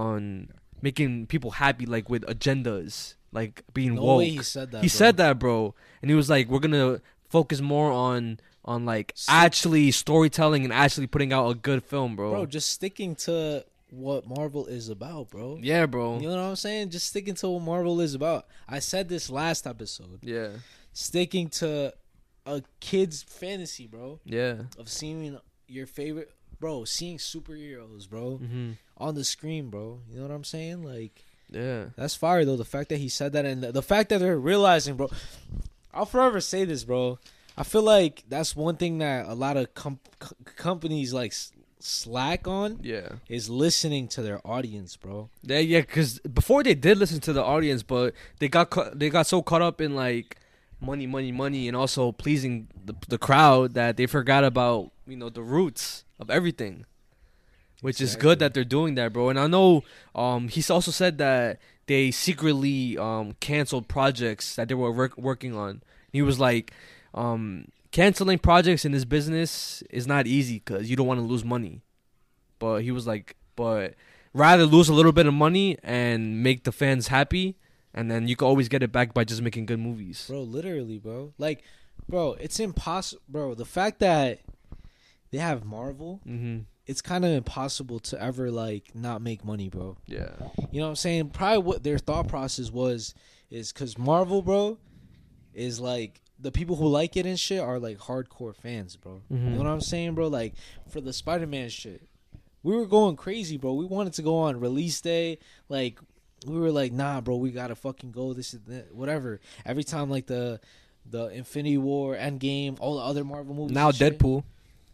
making people happy, like with agendas, like being No woke. way he said that, He bro. said that, bro. And he was like, we're gonna focus more on like actually storytelling and actually putting out a good film, Bro, just sticking to what Marvel is about, bro. Yeah, bro. You know what I'm saying? Just sticking to what Marvel is about. I said this last episode. Yeah. Sticking to a kid's fantasy, bro. Yeah. Of seeing your favorite, bro, seeing superheroes, bro, Mm-hmm. on the screen, bro. You know what I'm saying? Like, Yeah. that's fire, though. The fact that he said that and the fact that they're realizing, bro. I'll forever say this, bro. I feel like that's one thing that a lot of companies, like, slack on. Yeah. Is listening to their audience, bro. Yeah, because before they did listen to the audience, but they got so caught up in like money, and also pleasing the crowd that they forgot about the roots of everything. Which is good that they're doing that, bro. And I know he's also said that they secretly canceled projects that they were working on. He was like, canceling projects in this business is not easy because you don't want to lose money. But he was like, but rather lose a little bit of money and make the fans happy, and then you can always get it back by just making good movies. Bro, literally, bro. Like, bro, it's impossible. Bro, the fact that they have Marvel, it's kind of impossible to ever, like, not make money, bro. Yeah. You know what I'm saying? Probably what their thought process is because Marvel, bro, is like, the people who like it and shit are like hardcore fans, bro. You know what I'm saying, bro? Like, for the Spider-Man shit, we were going crazy, bro. We wanted to go on release day. Like, we were like, nah, bro, we gotta fucking go, this and that, whatever. Every time, like, the Infinity War, Endgame, all the other Marvel movies. Now Deadpool,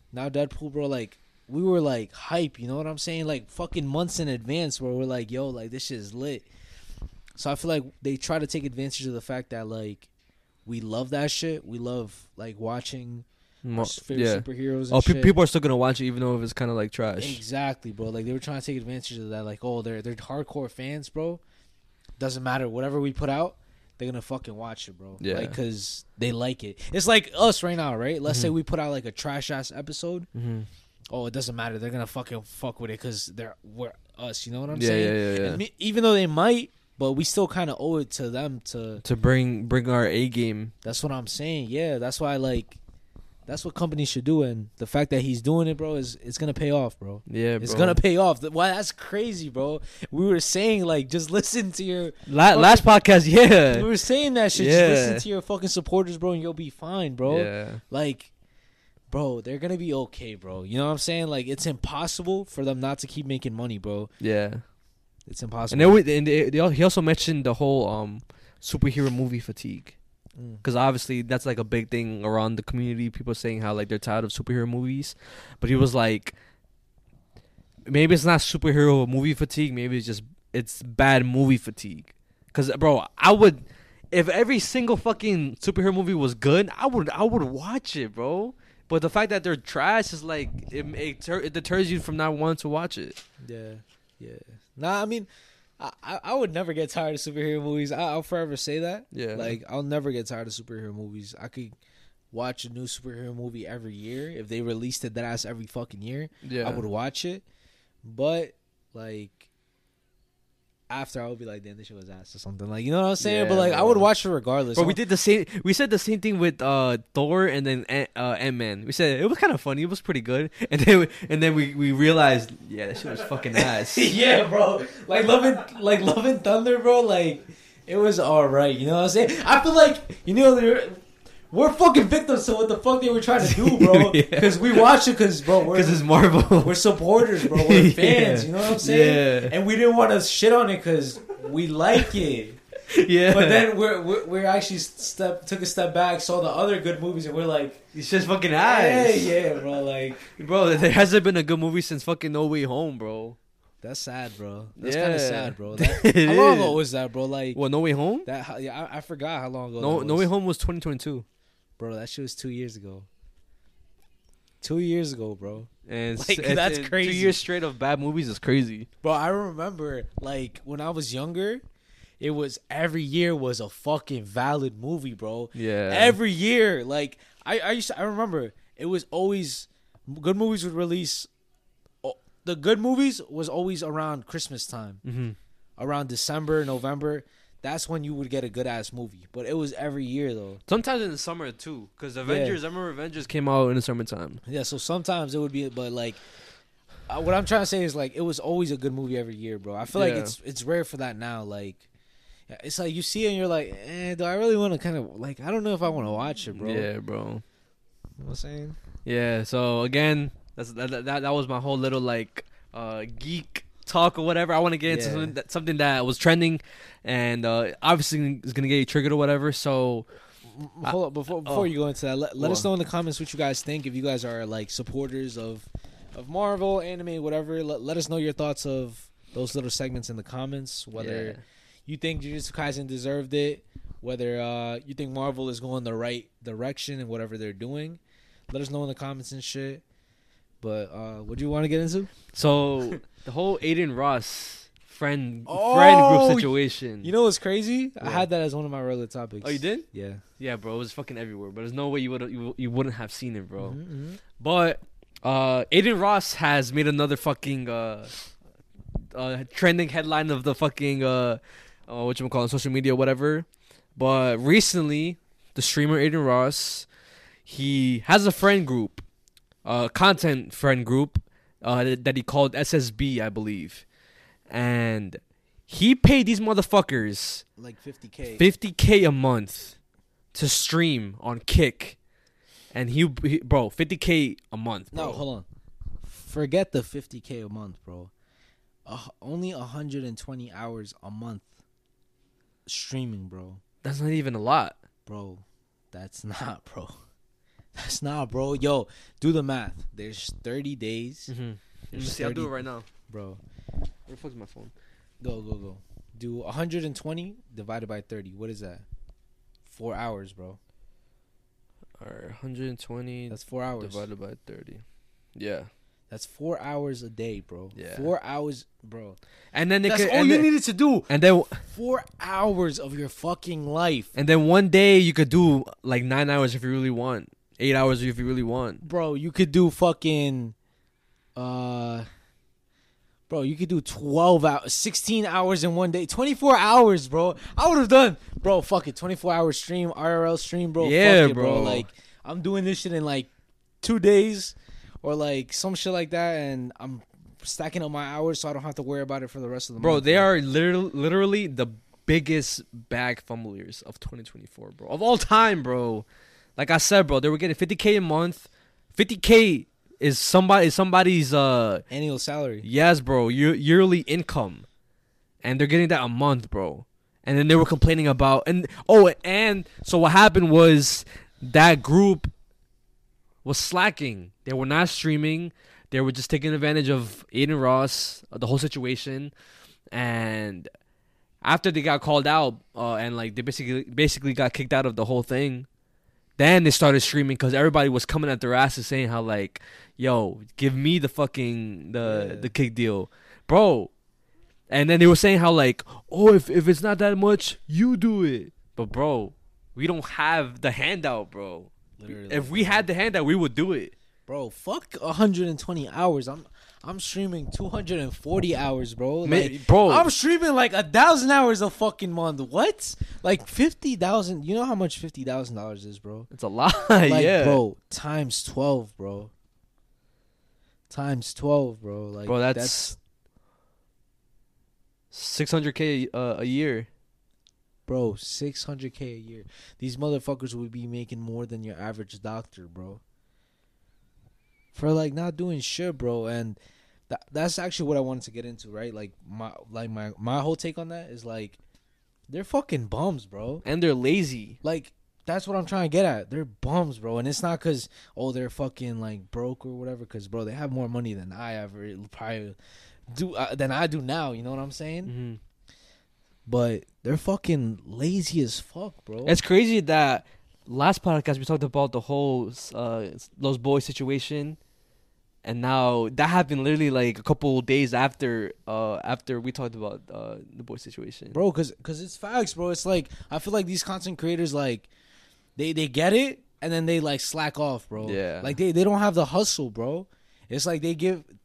bro, like, we were like hype, you know what I'm saying? Like, fucking months in advance, bro. We're like, yo, like, this shit is lit. So I feel like they try to take advantage of the fact that, like, we love that shit. We love, like, watching our favorite superheroes and shit. People are still gonna watch it even though it's kind of like trash. Exactly, bro. Like, they were trying to take advantage of that. Like, oh, they're hardcore fans, bro. Doesn't matter. Whatever we put out, they're gonna fucking watch it, bro. Yeah. Like, because they like it. It's like us right now, right? Let's say we put out, like, a trash-ass episode. Oh, it doesn't matter. They're gonna fucking fuck with it because we're us. You know what I'm saying? Yeah. And even though they might, but we still kind of owe it to them to bring our A game. That's what I'm saying. Yeah, that's why, like, that's what companies should do. And the fact that he's doing it, bro, it's gonna pay off, bro. Yeah, it's bro. gonna pay off. Why? That's crazy, bro. We were saying, like, just listen to your last podcast. Yeah, we were saying that shit. Yeah. Just listen to your fucking supporters, bro, and you'll be fine, bro. Yeah. Like, bro, they're gonna be okay, bro. You know what I'm saying? Like, it's impossible for them not to keep making money, bro. Yeah. It's impossible. He also mentioned the whole superhero movie fatigue, because obviously that's like a big thing around the community. People saying how, like, they're tired of superhero movies, but he was like, maybe it's not superhero movie fatigue. Maybe it's bad movie fatigue. Because, bro, if every single fucking superhero movie was good, I would watch it, bro. But the fact that they're trash is like it deters you from not wanting to watch it. Yeah. Nah, I mean, I would never get tired of superhero movies. I'll forever say that. Yeah. Like, I'll never get tired of superhero movies. I could watch a new superhero movie every year. If they released it that ass every fucking year, Yeah. I would watch it. But, like, after, I would be like, damn, this shit was ass or something. Like, you know what I'm saying? Yeah, but, like, I bro. would watch it regardless. But we did the same. We said the same thing with Thor and then Ant-Man. We said it was kind of funny. It was pretty good. And then we realized, yeah, that shit was fucking ass. Yeah, bro. Like, Love and Thunder, bro. Like, it was all right. You know what I'm saying? I feel like, we're fucking victims to what the fuck they were trying to do, bro. Because we watch it because, bro, it's Marvel. We're supporters, bro. We're fans. You know what I'm saying? Yeah. And we didn't want to shit on it because we like it. Yeah. But then we're actually took a step back, saw the other good movies, and we're like, it's just fucking ass. yeah, bro. Like, bro, there hasn't been a good movie since fucking No Way Home, bro. that's sad, bro. That's Yeah. kind of sad, bro. It How long is. ago was that, bro? Like, What, No Way Home? I forgot how long ago. No, that No was. Way Home was 2022. Bro. That shit was 2 years ago. 2 years ago, bro. And Like, that's 2 crazy. years straight of bad movies is crazy. Bro, I remember like when I was younger, it was every year was a fucking valid movie, bro. Yeah. Every year, like I remember it was always good movies would release. The good movies was always around Christmas time, around December, November. That's when you would get a good ass movie. But it was every year though. Sometimes in the summer too, because Avengers. I remember Avengers came out in the summertime. Yeah, so sometimes it would be, but like. What I'm trying to say is like it was always a good movie every year, bro. I feel like Yeah. it's rare for that now. Like, it's like you see it and you're like, do I really want to kind of like? I don't know if I want to watch it, bro. Yeah, bro. You know what I'm saying? Yeah. So again, that was my whole little like geek talk or whatever. I want to get into something that was trending, and obviously is gonna get you triggered or whatever. So. Hold up, before you go into that, let us know in the comments what you guys think. If you guys are like supporters of Marvel, anime, whatever, let us know your thoughts of those little segments in the comments. Whether you think Jujutsu Kaisen deserved it, whether you think Marvel is going the right direction in whatever they're doing. Let us know in the comments and shit. But what do you want to get into? So the whole Aiden Ross friend group situation. You know what's crazy? I had that as one of my regular topics. Oh, you did? Yeah. Yeah, bro. It was fucking everywhere. But there's no way you wouldn't have seen it, bro. Mm-hmm. But Aiden Ross has made another fucking trending headline of the fucking whatchamacallit, social media, whatever. But recently, the streamer Aiden Ross, he has a friend group, content friend group, that he called SSB, I believe. And he paid these motherfuckers Like 50K. $50K a month to stream on Kick. And he bro, $50K a month, bro. No, hold on. Forget the 50K a month, bro. Only 120 hours a month streaming, bro. That's not even a lot. Bro, that's not, bro. That's not, bro. Yo, do the math. There's 30 days. Let me There's see, I'll do 30 it right now. Bro, Where the fuck's my phone? go. Do 120 divided by 30. What is that? 4 hours, bro. Alright, 120 That's 4 hours. divided by 30. Yeah. That's 4 hours a day, bro. Yeah. 4 hours, bro. And then they That's could, all and you then, needed to do. And then 4 hours of your fucking life. and then one day you could do like 9 hours if you really want. 8 hours if you really want. Bro, you could do fucking bro, you could do 12 hours, 16 hours in one day, 24 hours, bro. I would have done, bro, fuck it, 24-hour stream, IRL stream, bro. Yeah, fuck it, bro. Like, I'm doing this shit in like 2 days or like some shit like that, and I'm stacking up my hours so I don't have to worry about it for the rest of the Bro, month. they are literally the biggest bag fumblers of 2024, bro. Of all time, bro. Like I said, bro, they were getting $50K a month. $50K is somebody's annual salary. yes, bro, yearly income. And they're getting that a month, bro. And then they were complaining about and so what happened was that group was slacking. They were not streaming. They were just taking advantage of Aiden Ross, the whole situation. And after they got called out and like they basically got kicked out of the whole thing, then they started streaming because everybody was coming at their asses saying how like, yo, give me the fucking the kick deal, bro. And then they were saying how like, oh, if it's not that much, you do it. But bro, we don't have the handout, bro. Literally. If we had the handout, we would do it. Bro, fuck 120 hours. I'm streaming 240 hours, bro. Like, bro. I'm streaming like 1,000 hours a fucking month. What? Like 50,000. You know how much $50,000 is, bro? It's a lot, Like, yeah, bro, times 12, bro. Times 12, bro. Like, bro. That's 600K a year. bro, 600K a year. These motherfuckers would be making more than your average doctor, bro. For like not doing shit, bro. And that's actually what I wanted to get into, right? Like my whole take on that is like They're fucking bums, bro. And they're lazy. Like, that's what I'm trying to get at. They're bums, bro. And it's not because, they're fucking, like, broke or whatever. Because, bro, they have more money than I ever probably do, than I do now. You know what I'm saying? Mm-hmm. But they're fucking lazy as fuck, bro. It's crazy that last podcast we talked about the whole Los Boys situation. And now that happened literally like a couple days after we talked about the boy situation. Bro, because it's facts, bro. It's like, I feel like these content creators, like, they get it, and then they, like, slack off, bro. Yeah. Like, they don't have the hustle, bro. It's like they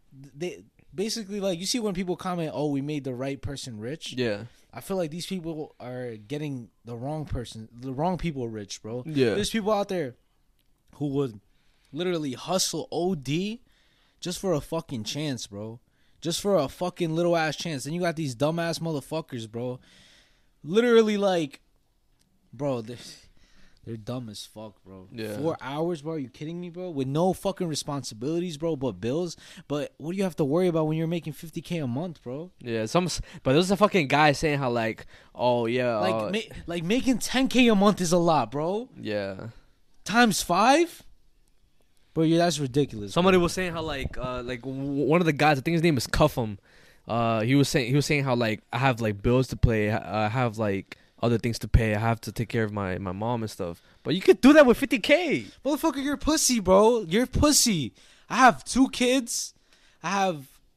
basically, like, you see when people comment, oh, we made the right person rich. Yeah. I feel like these people are getting the wrong people rich, bro. Yeah. There's people out there who would literally hustle OD just for a fucking chance, bro. Just for a fucking little ass chance. Then you got these dumbass motherfuckers, bro. Literally, like, bro, they're dumb as fuck, bro. Yeah. 4 hours, bro. Are you kidding me, bro? With no fucking responsibilities, bro, but bills. But what do you have to worry about when you're making $50K a month, bro? Yeah, but there's a fucking guy saying how, like, oh yeah, like making $10K a month is a lot, bro. Yeah. Times 5, bro. Yeah, that's ridiculous. Somebody bro. was saying how like one of the guys, I think his name is Cuffham. He was saying how, like, I have, like, bills to pay. I have, like, other things to pay. I have to take care of my mom and stuff. But you could do that with $50K. Motherfucker, you're pussy, bro. You're pussy. I have 2 kids. I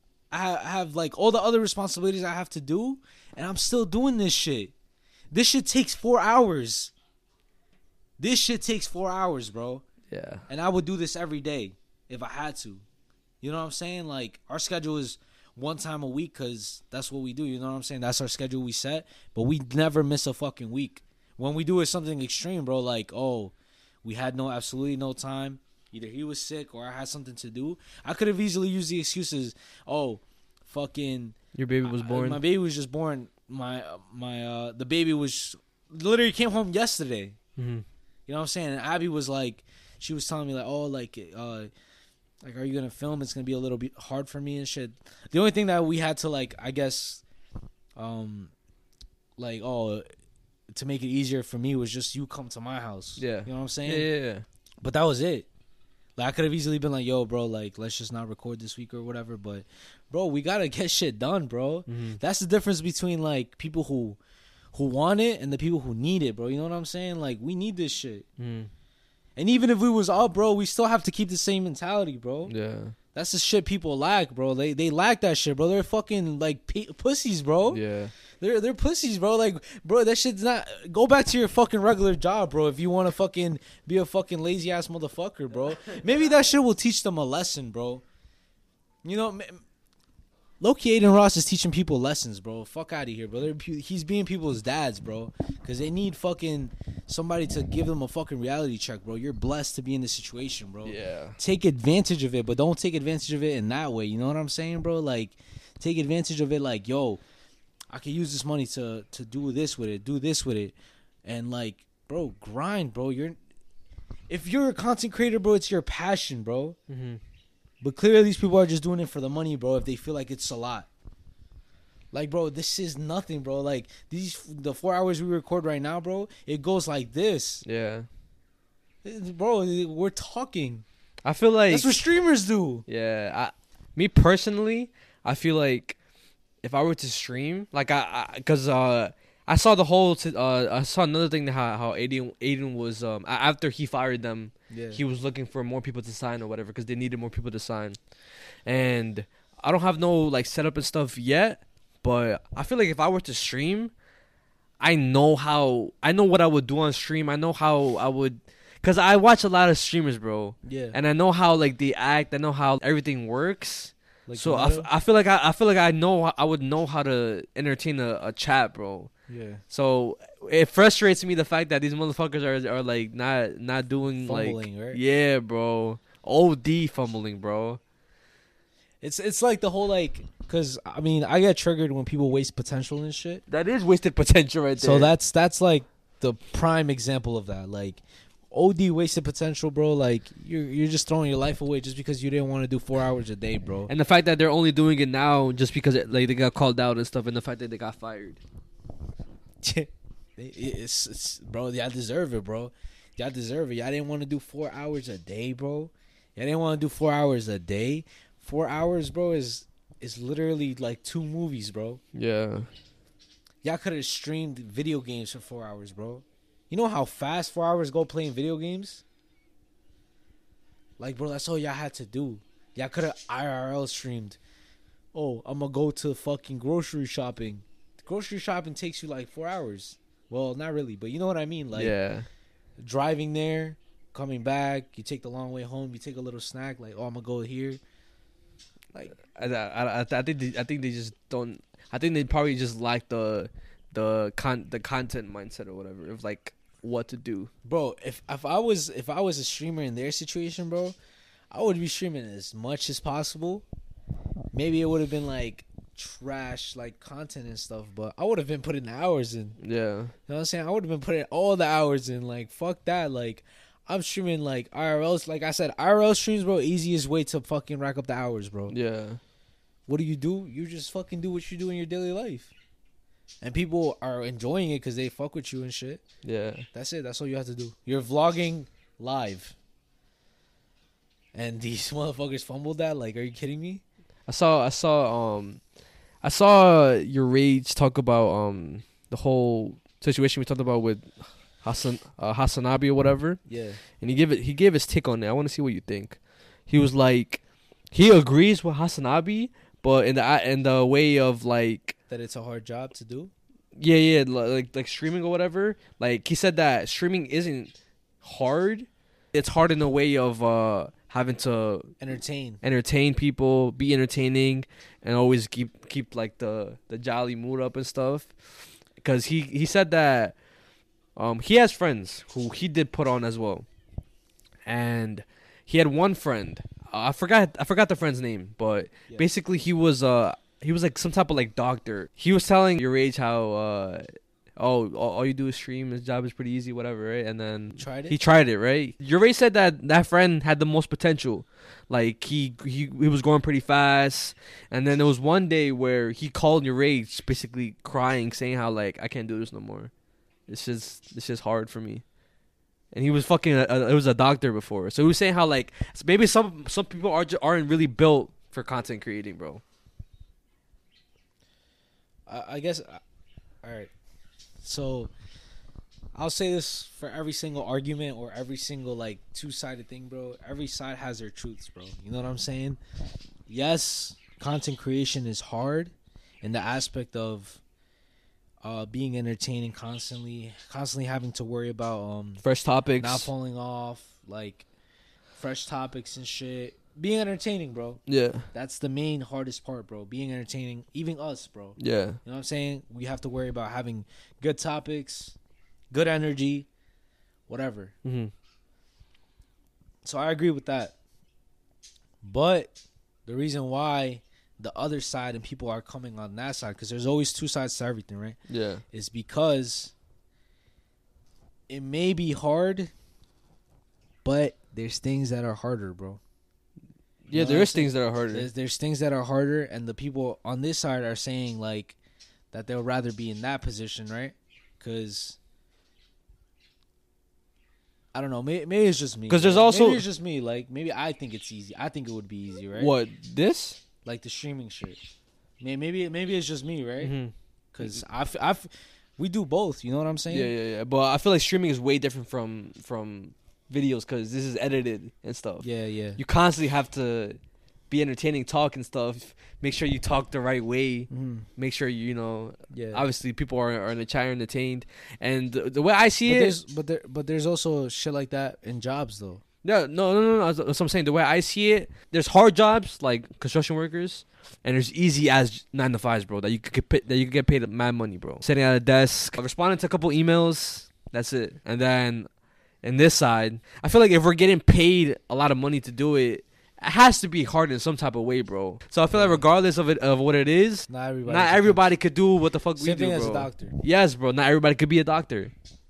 have like all the other responsibilities I have to do, and I'm still doing this shit. This shit takes 4 hours. This shit takes 4 hours, bro. Yeah. And I would do this every day if I had to. You know what I'm saying? Like, our schedule is one time a week because that's what we do. You know what I'm saying? That's our schedule we set. But we never miss a fucking week. When we do it something extreme, bro, like, oh, we had absolutely no time. Either he was sick or I had something to do. I could have easily used the excuses, oh, fucking... Your baby was born? My baby was just born. The baby was... Literally came home yesterday. Mm-hmm. You know what I'm saying? And Abby was like... She was telling me, like, oh, like, are you going to film? It's going to be a little bit hard for me and shit. The only thing that we had to, like, I guess, like, oh, to make it easier for me was just you come to my house. Yeah. You know what I'm saying? Yeah. But that was it. Like, I could have easily been like, yo, bro, like, let's just not record this week or whatever. But, bro, we got to get shit done, bro. Mm-hmm. That's the difference between, like, people who want it and the people who need it, bro. You know what I'm saying? Like, we need this shit. Mm. And even if we was up, bro, we still have to keep the same mentality, bro. Yeah. That's the shit people lack, bro. They lack that shit, bro. They're fucking, like, pussies, bro. Yeah. They're pussies, bro. Like, bro, that shit's not... Go back to your fucking regular job, bro, if you want to fucking be a fucking lazy-ass motherfucker, bro. Maybe that shit will teach them a lesson, bro. You know... Low-key Aiden Ross is teaching people lessons, bro. Fuck out of here, bro. He's being people's dads, bro. Because they need fucking somebody to give them a fucking reality check, bro. You're blessed to be in this situation, bro. Yeah. Take advantage of it, but don't take advantage of it in that way. You know what I'm saying, bro? Like, take advantage of it like, yo, I can use this money to do this with it. And, like, bro, grind, bro. If you're a content creator, bro, it's your passion, bro. Mm-hmm. But clearly these people are just doing it for the money, bro, if they feel like it's a lot. Like, bro, this is nothing, bro. Like, the 4 hours we record right now, bro, it goes like this. Yeah. Bro, we're talking. I feel like... That's what streamers do. Yeah. Me personally, I feel like if I were to stream, like, because I saw the whole... I saw another thing, how Aiden was... after he fired them, yeah, he was looking for more people to sign or whatever because they needed more people to sign. And I don't have no, like, setup and stuff yet, but I feel like if I were to stream, I know what I would do on stream. I know how I would... Because I watch a lot of streamers, bro. Yeah. And I know how, like, they act. I know how everything works. Like, so I feel like I would know how to entertain a chat, bro. Yeah. So it frustrates me the fact that these motherfuckers are like not doing fumbling, like, right? Yeah, bro. OD fumbling, bro. It's like the whole, like, because I mean I get triggered when people waste potential and shit. That is wasted potential right there. So that's like the prime example of that. Like, OD wasted potential, bro. Like, you're just throwing your life away just because you didn't want to do 4 hours a day, bro. And the fact that they're only doing it now just because they got called out and stuff, and the fact that they got fired. it's bro. Y'all deserve it, bro. Y'all deserve it. Y'all didn't want to do 4 hours a day, bro. Y'all didn't want to do 4 hours a day. 4 hours, bro, is literally like 2 movies, bro. Yeah. Y'all could have streamed video games for 4 hours, bro. You know how fast 4 hours go playing video games? Like, bro, that's all y'all had to do. Y'all could have IRL streamed. Oh, I'm going to go to fucking grocery shopping. Grocery shopping takes you like 4 hours. Well, not really, but you know what I mean? Like, Yeah. driving there, coming back, you take the long way home, you take a little snack, like, oh, I'm going to go here. Like, I think they just don't. I think they probably just lack the content mindset or whatever of like what to do. bro, if I was a streamer in their situation, bro, I would be streaming as much as possible. Maybe it would have been like trash like content and stuff, but I would have been putting the hours in. Yeah. You know what I'm saying? I would have been putting all the hours in. Like, fuck that. Like, I'm streaming like IRLs. Like I said, IRL streams, bro, easiest way to fucking rack up the hours, bro. Yeah. What do? You just fucking do what you do in your daily life. And people are enjoying it because they fuck with you and shit. Yeah. That's it. That's all you have to do. You're vlogging live. And these motherfuckers fumbled that? Like, are you kidding me? I saw your rage talk about the whole situation we talked about with Hasanabi or whatever. Yeah. And he gave his take on it. I want to see what you think. He was like, he agrees with Hasanabi, but in the way of like That it's a hard job to do? yeah, like streaming or whatever. Like he said that streaming isn't hard. It's hard in a way of having to entertain people, be entertaining, and always keep like the jolly mood up and stuff. Because he said that he has friends who he did put on as well, and he had one friend. I forgot the friend's name, but basically he was like some type of like doctor. He was telling your age how all you do is stream. His job is pretty easy, whatever, right? And then he tried it, right? Your age said that friend had the most potential. Like he was going pretty fast, and then there was one day where he called your age, basically crying, saying how like I can't do this no more. It's just hard for me. And he was fucking it was a doctor before, so he was saying how like maybe some people aren't really built for content creating, bro. I guess. All right. So I'll say this for every single argument or every single like two-sided thing, bro. Every side has their truths, bro. You know what I'm saying? Yes, content creation is hard in the aspect of being entertaining constantly having to worry about fresh topics, not falling off, like fresh topics and shit. Being entertaining, bro. Yeah. That's the main hardest part, bro. Being entertaining. Even us, bro. Yeah. You know what I'm saying? We have to worry about having good topics, good energy, whatever. Mm-hmm. So I agree with that. But the reason why the other side and people are coming on that side, because there's always two sides to everything, right? Yeah. Is because it may be hard, but there's things that are harder, bro. Yeah, there is things that are harder. There's things that are harder, and the people on this side are saying like that they'll rather be in that position, right? Because I don't know, maybe it's just me. Because there's also maybe it's just me. Like maybe I think it's easy. I think it would be easy, right? What this? Like the streaming shit. Maybe it's just me, right? Because we do both. You know what I'm saying? Yeah. But I feel like streaming is way different from videos because this is edited and stuff. Yeah. You constantly have to be entertaining, talk and stuff. Make sure you talk the right way. Make sure obviously people are in the chat entertained. And the way I see but there's also shit like that in jobs though. No. That's what I'm saying. The way I see it, there's hard jobs like construction workers, and there's easy as 9 to 5s, bro. That you could get paid mad money, bro. Sitting at a desk, responding to a couple emails. That's it. And then in this side, I feel like if we're getting paid a lot of money to do it, it has to be hard in some type of way, bro. So I feel like regardless of what it is, not everybody could do what the fuck we do, bro. Same thing as a doctor. Yes, bro. Not everybody could be a doctor.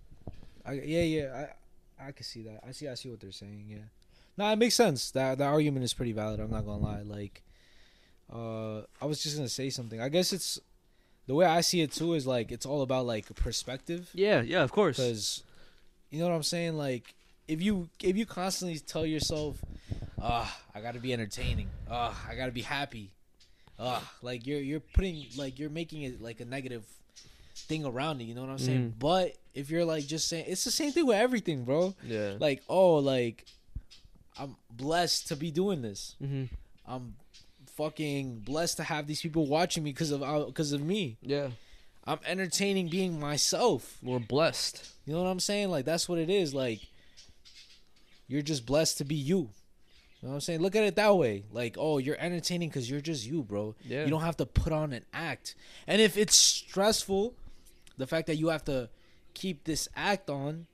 I can see that. I see what they're saying. Yeah. No, it makes sense. That argument is pretty valid. I'm not gonna lie. Like, I was just gonna say something. I guess it's the way I see it too is like it's all about like perspective. Yeah, of course. Because you know what I'm saying. Like if you constantly tell yourself, I gotta be entertaining. I gotta be happy. Like you're putting like you're making it like a negative thing around it. You know what I'm saying? But if you're like just saying, it's the same thing with everything, bro. Yeah. Like like I'm blessed to be doing this. I'm fucking blessed to have these people watching me because of me. Yeah. I'm entertaining being myself. We're blessed. You know what I'm saying? Like that's what it is. Like you're just blessed to be you. You know what I'm saying? Look at it that way. Like, you're entertaining because you're just you, bro. Yeah. You don't have to put on an act. And if it's stressful, the fact that you have to keep this act on,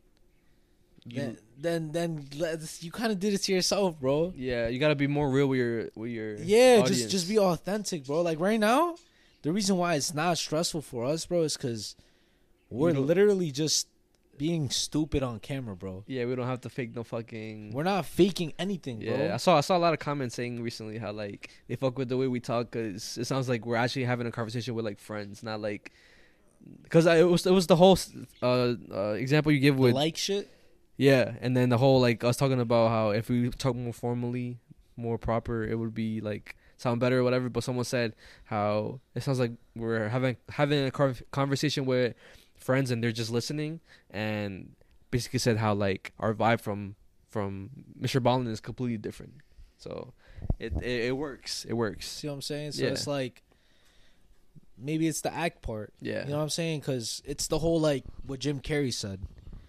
then you kind of did it to yourself, bro. Yeah, you gotta be more real with your audience. just be authentic, bro. Like right now, the reason why it's not stressful for us, bro, is because we're literally just being stupid on camera, bro. Yeah, we don't have to fake no fucking. We're not faking anything, bro. Yeah, I saw a lot of comments saying recently how like they fuck with the way we talk because it sounds like we're actually having a conversation with like friends, not like. Because it was the whole example you give with like shit. Yeah, and then the whole like us talking about how if we talk more formally, more proper, it would be like sound better or whatever. But someone said how it sounds like we're having a conversation with friends and they're just listening, and basically said how like our vibe from Mr. Ballin is completely different. So it works. It works. See what I'm saying? So it's like maybe it's the act part. Yeah. You know what I'm saying? Because it's the whole like what Jim Carrey said.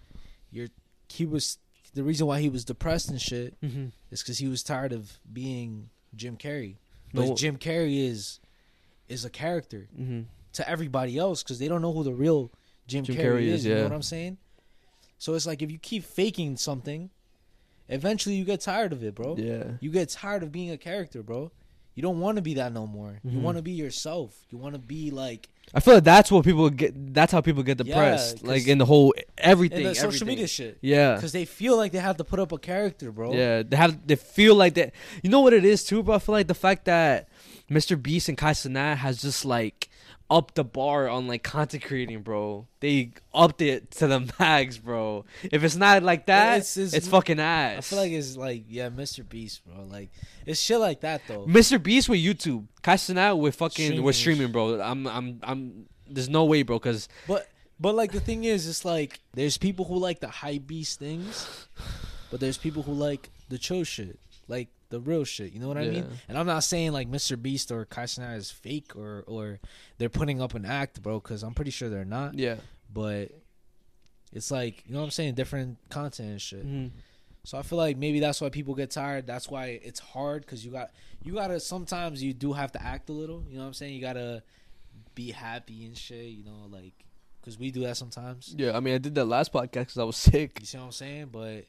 The reason why he was depressed and shit is because he was tired of being Jim Carrey. But Jim Carrey is a character to everybody else because they don't know who the real Jim Carrey is. You know what I'm saying? So it's like if you keep faking something, eventually you get tired of it, bro. Yeah. You get tired of being a character, bro. You don't want to be that no more. You want to be yourself. You want to be like. I feel like that's what people get. That's how people get depressed. Like in the whole everything, in the social media shit. Yeah, because they feel like they have to put up a character, bro. Yeah, they feel like that. You know what it is too, bro. I feel like the fact that Mr. Beast and Kai Cenat has just like upped the bar on like content creating, bro. They upped it to the max, bro. If it's not like that, it's fucking ass. I feel like it's like Mr. Beast, bro. Like it's shit like that though. Mr. Beast with YouTube, Kai Cenat with fucking streaming, bro. I'm. There's no way, bro. Cause but like the thing is, it's like there's people who like the high beast things, but there's people who like the chill shit, like the real shit. You know what I mean? And I'm not saying like Mr. Beast or Kai Cenat is fake or they're putting up an act, bro. Because I'm pretty sure they're not. Yeah. But it's like, you know what I'm saying? Different content and shit. So I feel like maybe that's why people get tired. That's why it's hard because you gotta sometimes you do have to act a little. You know what I'm saying? You gotta be happy and shit. You know, like because we do that sometimes. Yeah, I mean, I did that last podcast because I was sick. You see what I'm saying? But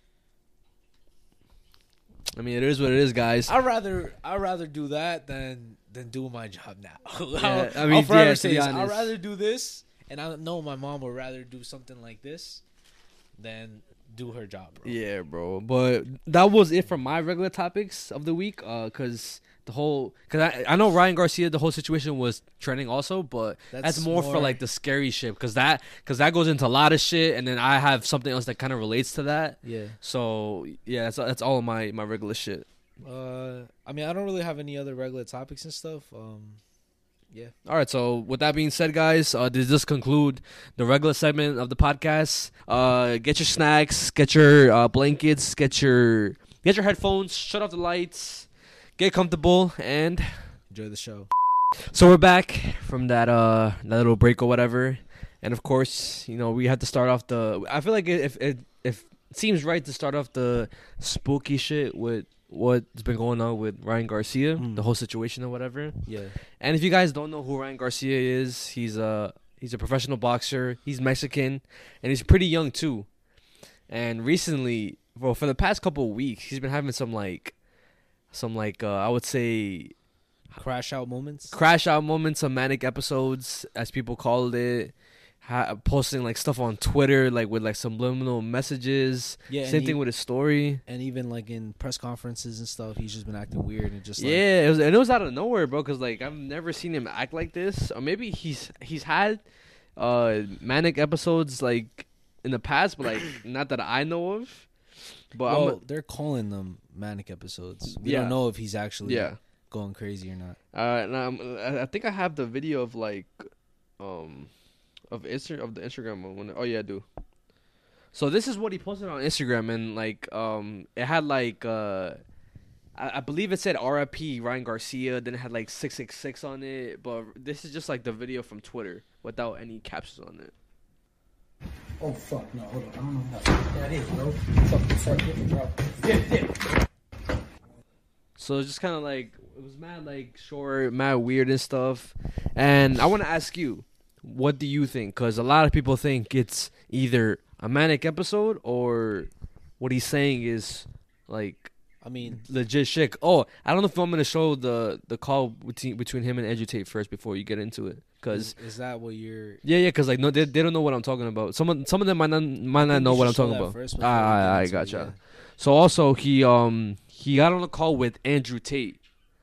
I mean, it is what it is, guys. I'd rather do that than do my job now. Yeah, I'll forever say this. I'd rather do this, and I know my mom would rather do something like this than do her job, bro. Yeah, bro. But that was it for my regular topics of the week. Because I know Ryan Garcia, the whole situation was trending also, but that's more for like the scary shit. Because that goes into a lot of shit, and then I have something else that kind of relates to that. Yeah. So yeah, that's all of my regular shit. I mean, I don't really have any other regular topics and stuff. Yeah. All right. So with that being said, guys, does this conclude the regular segment of the podcast? Get your snacks, get your blankets, get your headphones, shut off the lights, get comfortable, and enjoy the show. So we're back from that little break or whatever, and of course, you know, we had to start off I feel like if it seems right to start off the spooky shit with what's been going on with Ryan Garcia, the whole situation or whatever. Yeah. And if you guys don't know who Ryan Garcia is, he's a professional boxer. He's Mexican, and he's pretty young too. And recently, well, for the past couple of weeks, he's been having some I would say crash out moments, some manic episodes, as people called it. posting like stuff on Twitter, like with like subliminal messages. Yeah, Same thing with his story. And even like in press conferences and stuff, he's just been acting weird and just like, Yeah, it was out of nowhere, bro. Cause like I've never seen him act like this. Or maybe he's had manic episodes like in the past, but like not that I know of. But well, they're calling them manic episodes. We don't know if he's actually going crazy or not. And I think I have the video of like of the Instagram one. Oh yeah, I do. So this is what he posted on Instagram, and like it had like I believe it said RIP Ryan Garcia, then it had like 666 on it, but this is just like the video from Twitter without any captions on it. Oh fuck, no, hold on, I don't know what that is, bro. Fucking start getting, bro. Dip. So it's just kind of like, it was mad like short, mad weird and stuff. And I want to ask you, what do you think? Because a lot of people think it's either a manic episode or what he's saying is like, I mean, legit shit. Oh, I don't know if I'm gonna show the call between him and Andrew Tate first before you get into it. Cause is that what you're? Yeah. Cause like no, they don't know what I'm talking about. Some of them might not know what I'm talking about. I gotcha. Yeah. So also he got on a call with Andrew Tate,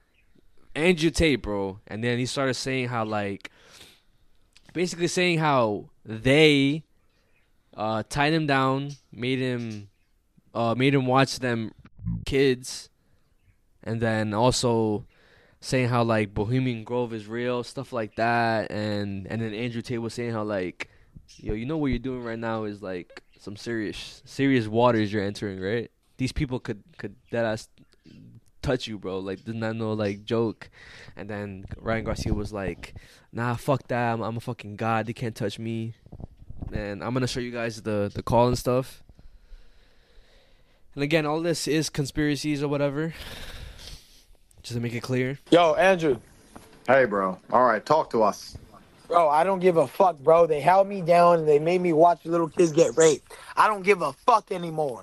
bro, and then he started saying how like, basically saying how they tied him down, made him watch them kids, and then also saying how like Bohemian Grove is real, stuff like that, and then Andrew Tate was saying how like, yo, you know what you're doing right now is like some serious waters you're entering, right? These people could deadass touch you, bro. Like, this not no like joke. And then Ryan Garcia was like, nah, fuck that. I'm a fucking god. They can't touch me. And I'm gonna show you guys the call and stuff. And again, all this is conspiracies or whatever. Just to make it clear. Yo, Andrew. Hey, bro. All right, talk to us. Bro, I don't give a fuck, bro. They held me down and they made me watch little kids get raped. I don't give a fuck anymore.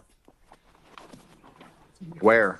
Where?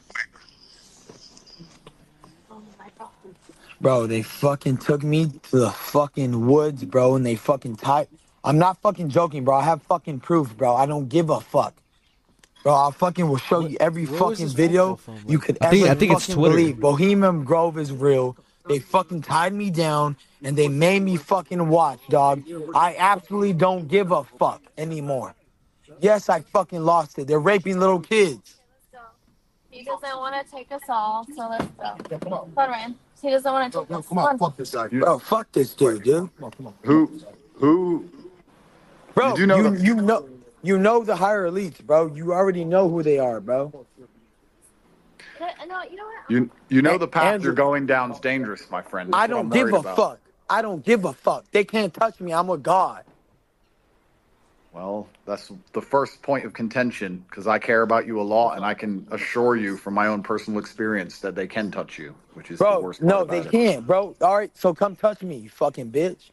Bro, they fucking took me to the fucking woods, bro, and they fucking tied. I'm not fucking joking, bro. I have fucking proof, bro. I don't give a fuck. Bro, I fucking will show you every fucking video you could ever fucking believe. Bohemian Grove is real. They fucking tied me down and they made me fucking watch, dog. I absolutely don't give a fuck anymore. Yes, I fucking lost it. They're raping little kids. He doesn't want to take us all, so let's go. Come on, Ryan. He doesn't want to take us. Come on, fuck this guy. Bro, fuck this dude, dude. Who? Bro, you know the higher elites, bro. You already know who they are, bro. No, you know what? You know the path Andrew, you're going down is dangerous, my friend. That's I don't give a fuck. I don't give a fuck. They can't touch me. I'm a god. Well, that's the first point of contention because I care about you a lot, and I can assure you from my own personal experience that they can touch you, which is the worst part no, they can't, bro. All right, so come touch me, you fucking bitch.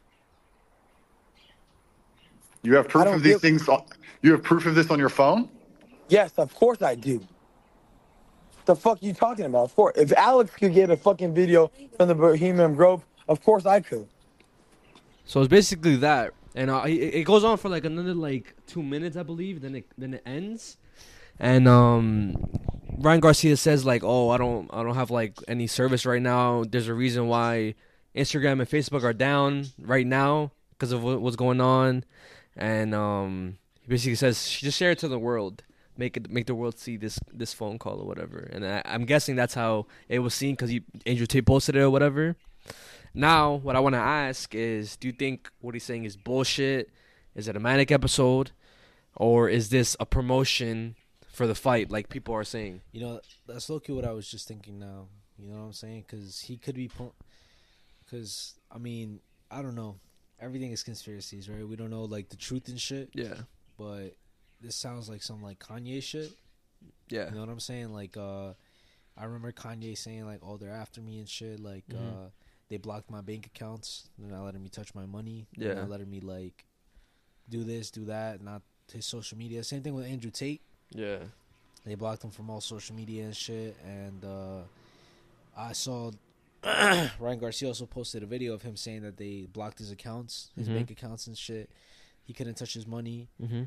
You have proof of these things. You have proof of this on your phone? Yes, of course I do. The fuck you talking about? Of course, if Alex could get a fucking video from the Bohemian Grove, of course I could. So it's basically that. And it goes on for like another like 2 minutes, I believe. Then it ends, and Ryan Garcia says like, "Oh, I don't have like any service right now. There's a reason why Instagram and Facebook are down right now because of what's going on." And he basically says, "Just share it to the world, make the world see this phone call or whatever." And I'm guessing that's how it was seen because Andrew Tate posted it or whatever. Now, what I want to ask is, do you think what he's saying is bullshit? Is it a manic episode? Or is this a promotion for the fight, like people are saying? You know, that's low-key what I was just thinking now. You know what I'm saying? Because he could be... Because, I mean, I don't know. Everything is conspiracies, right? We don't know, like, the truth and shit. Yeah. But this sounds like some, like, Kanye shit. Yeah. You know what I'm saying? Like, I remember Kanye saying, like, oh, they're after me and shit. Like, they blocked my bank accounts. They're not letting me touch my money. Yeah. They're not letting me, like, do this, do that. Not his social media. Same thing with Andrew Tate. Yeah. They blocked him from all social media and shit. And I saw Ryan Garcia also posted a video of him saying that they blocked his accounts, his bank accounts and shit. he couldn't touch his money.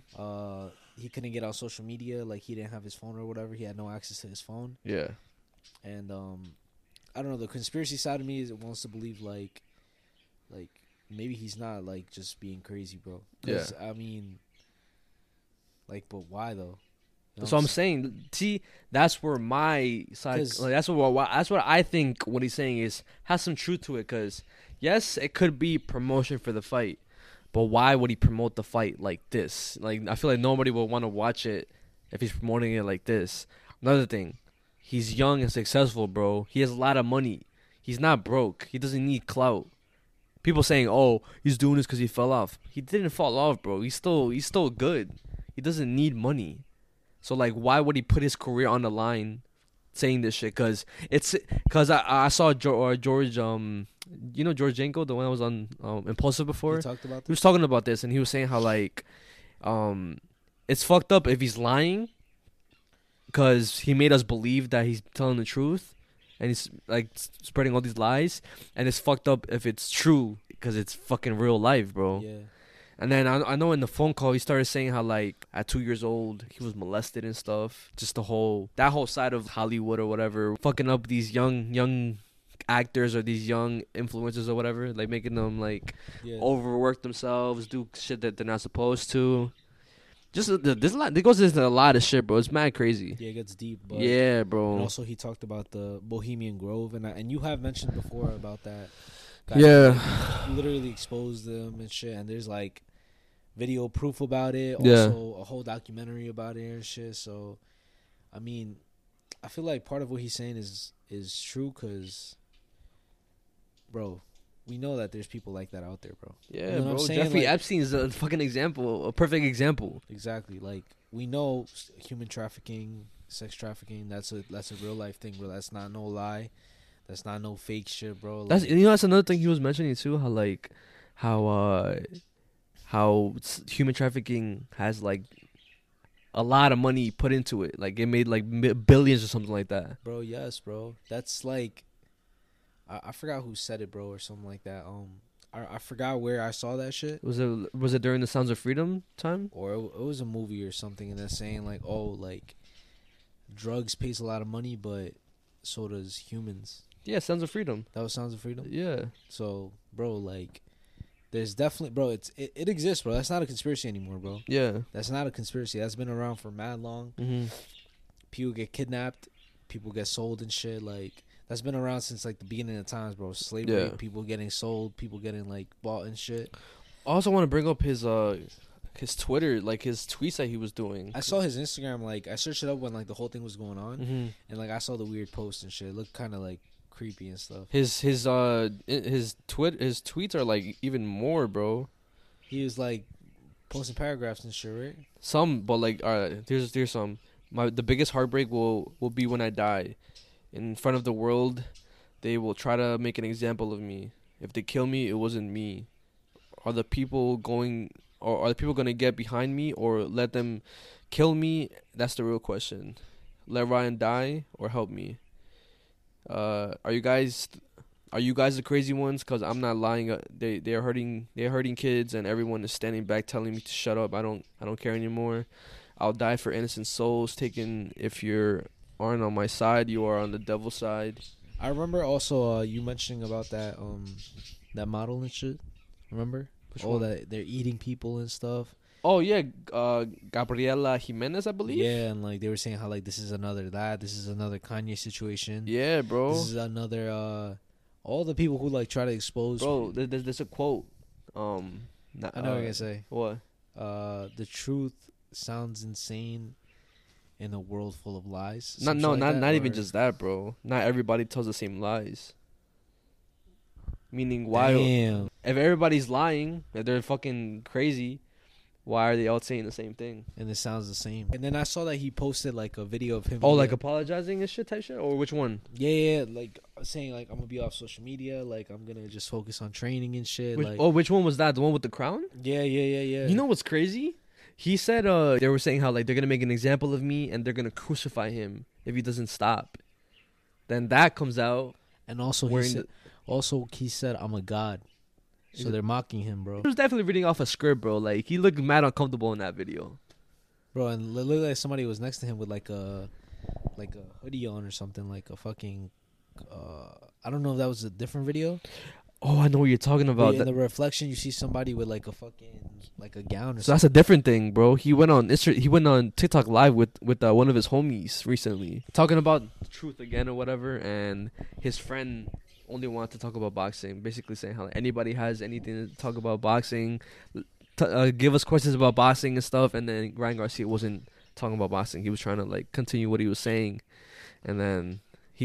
He couldn't get on social media. Like, he didn't have his phone or whatever. He had no access to his phone. Yeah. And I don't know. The conspiracy side of me wants to believe like maybe he's not like just being crazy, bro. Yeah. I mean, like, but why though? That's what I'm saying. See, that's where my side. Like, that's what I think. What he's saying has some truth to it. Because yes, it could be promotion for the fight, but why would he promote the fight like this? Like, I feel like nobody will want to watch it if he's promoting it like this. Another thing, he's young and successful, bro. He has a lot of money. He's not broke. He doesn't need clout. People saying, "Oh, he's doing this because he fell off." He didn't fall off, bro. He's still good. He doesn't need money. So, like, why would he put his career on the line saying this shit? Because I saw George, George Janko, the one that was on Impulsive before. He was talking about this, and he was saying how, like, it's fucked up if he's lying because he made us believe that he's telling the truth, and he's, like, spreading all these lies. And it's fucked up if it's true because it's fucking real life, bro. Yeah. And then I know in the phone call he started saying how, like, at 2 years old he was molested and stuff. Just that whole side of Hollywood or whatever, fucking up these young actors or these young influencers or whatever, like making them like overwork themselves, do shit that they're not supposed to. Just there's a lot. It goes into a lot of shit, bro. It's mad crazy. Yeah, it gets deep. But yeah, bro. And also he talked about the Bohemian Grove, and you have mentioned before about that. Literally exposed them and shit, and there's like video proof about it. Also, a whole documentary about it and shit. So, I mean, I feel like part of what he's saying is true, because, bro, we know that there's people like that out there, bro. Yeah, you know bro. Jeffrey Epstein is a fucking example, a perfect example. Exactly. Like, we know human trafficking, sex trafficking. That's a real life thing, bro. That's not no lie. That's not no fake shit, bro. Like, that's another thing he was mentioning too. How human trafficking has like a lot of money put into it. Like, it made like billions or something like that. Bro, yes, bro. That's like, I forgot who said it, bro, or something like that. I forgot where I saw that shit. Was it during the Sounds of Freedom time? Or it was a movie or something, and they're saying like, oh, like, drugs pays a lot of money, but so does humans. Yeah, Sounds of Freedom. That was Sounds of Freedom? Yeah. So, bro, like, there's definitely, bro, it exists, bro. That's not a conspiracy anymore, bro. Yeah. That's not a conspiracy. That's been around for mad long. Mm-hmm. People get kidnapped. People get sold and shit. Like, that's been around since, like, the beginning of times, bro. Slavery, people getting sold, people getting, like, bought and shit. I also want to bring up his Twitter, like, his tweets that he was doing. I saw his Instagram, like, I searched it up when, like, the whole thing was going on. Mm-hmm. And, like, I saw the weird posts and shit. It looked kind of, like, creepy and stuff. His tweets are like even more, bro. He was like posting paragraphs and shit, right? Some, but like, all right, here's some. The biggest heartbreak will be when I die. In front of the world, they will try to make an example of me. If they kill me, it wasn't me. Are the people going to get behind me or let them kill me? That's the real question. Let Ryan die or help me. Are you guys the crazy ones? Cause I'm not lying. They're hurting kids, and everyone is standing back telling me to shut up. I don't care anymore. I'll die for innocent souls. If you aren't on my side, you are on the devil's side. I remember also you mentioning about that model and shit. Remember? That they're eating people and stuff. Oh yeah, Gabriela Jimenez, I believe. Yeah, and like they were saying how like this is another Kanye situation. Yeah, bro. This is another all the people who like try to expose. Bro, there's a quote. I know what you're gonna say. What? The truth sounds insane in a world full of lies. Not even just that, bro. Not everybody tells the same lies. Meaning, why? Damn. If everybody's lying, if they're fucking crazy, why are they all saying the same thing? And it sounds the same. And then I saw that he posted like a video of him. Oh, like apologizing and shit type shit? Or which one? Yeah, like saying like I'm gonna be off social media, like I'm gonna just focus on training and shit. Which one was that? The one with the crown? Yeah. You know what's crazy? He said they were saying how like they're gonna make an example of me and they're gonna crucify him if he doesn't stop. Then that comes out. And also he said I'm a god. So they're mocking him, bro. He was definitely reading off a script, bro. Like, he looked mad uncomfortable in that video. Bro, and literally like somebody was next to him with like a hoodie on or something, like a fucking I don't know if that was a different video. Oh, I know what you're talking about. In the reflection, you see somebody with like a fucking like a gown or So something. that's a different thing, bro. He went on TikTok live with one of his homies recently, talking about the truth again or whatever, and his friend only wanted to talk about boxing, basically saying how anybody has anything to talk about boxing, give us questions about boxing and stuff. And then Ryan Garcia wasn't talking about boxing. He was trying to like continue what he was saying, and then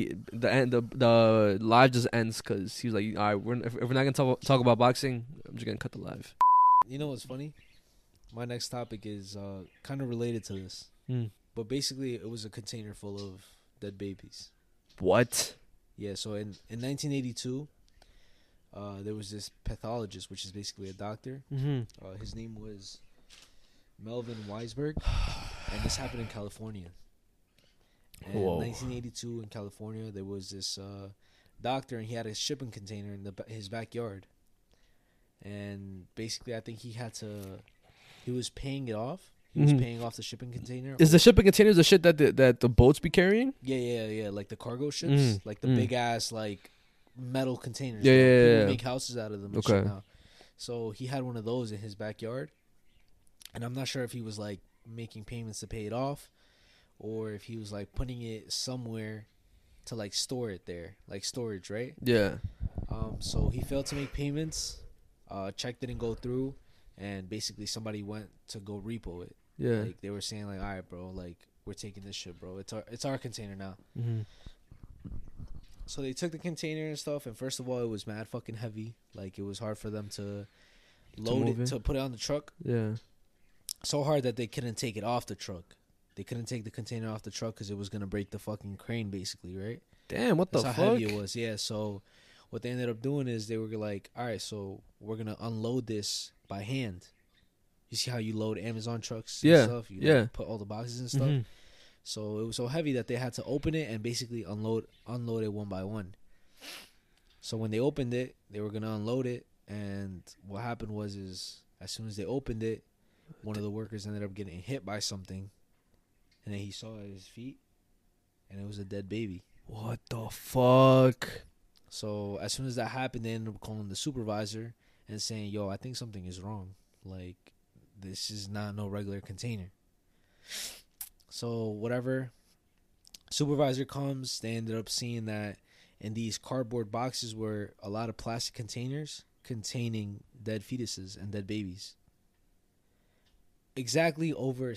the live just ends because he was like, all right, if we're not gonna talk about boxing, I'm just gonna cut the live. You know what's funny? My next topic is kind of related to this, but basically it was a container full of dead babies. What? Yeah, so in 1982, there was this pathologist, which is basically a doctor. His name was Melvin Weisberg, and this happened in California. And in 1982 in California, there was this doctor, and he had a shipping container in his backyard. And basically, I think he was paying it off. He was paying off the shipping container. Is the shipping containers the shit that the boats be carrying? Yeah. Like the cargo ships, like the big ass like metal containers. Yeah. People make houses out of them. And shit now. So he had one of those in his backyard, and I'm not sure if he was like making payments to pay it off, or if he was like putting it somewhere to like store it there, like storage, right? Yeah. So he failed to make payments. Check didn't go through, and basically somebody went to go repo it. Yeah. Like they were saying like, all right, bro, like we're taking this shit, bro. It's our container now. So they took the container and stuff, and first of all, it was mad fucking heavy. Like it was hard for them to load it, to put it on the truck. Yeah. So hard that they couldn't take it off the truck. They couldn't take the container off the truck because it was gonna break the fucking crane, basically, right? Damn, what the fuck? That's how heavy it was. Yeah. So what they ended up doing is they were like, all right, so we're gonna unload this by hand. You see how you load Amazon trucks and stuff? You like, put all the boxes and stuff. So it was so heavy that they had to open it and basically unload it one by one. So when they opened it, they were gonna unload it, and what happened was as soon as they opened it, one of the workers ended up getting hit by something, and then he saw at his feet, and it was a dead baby. What the fuck? So as soon as that happened, they ended up calling the supervisor and saying, yo, I think something is wrong. Like, this is not no regular container. So whatever, supervisor comes, they ended up seeing that in these cardboard boxes were a lot of plastic containers containing dead fetuses and dead babies. Exactly over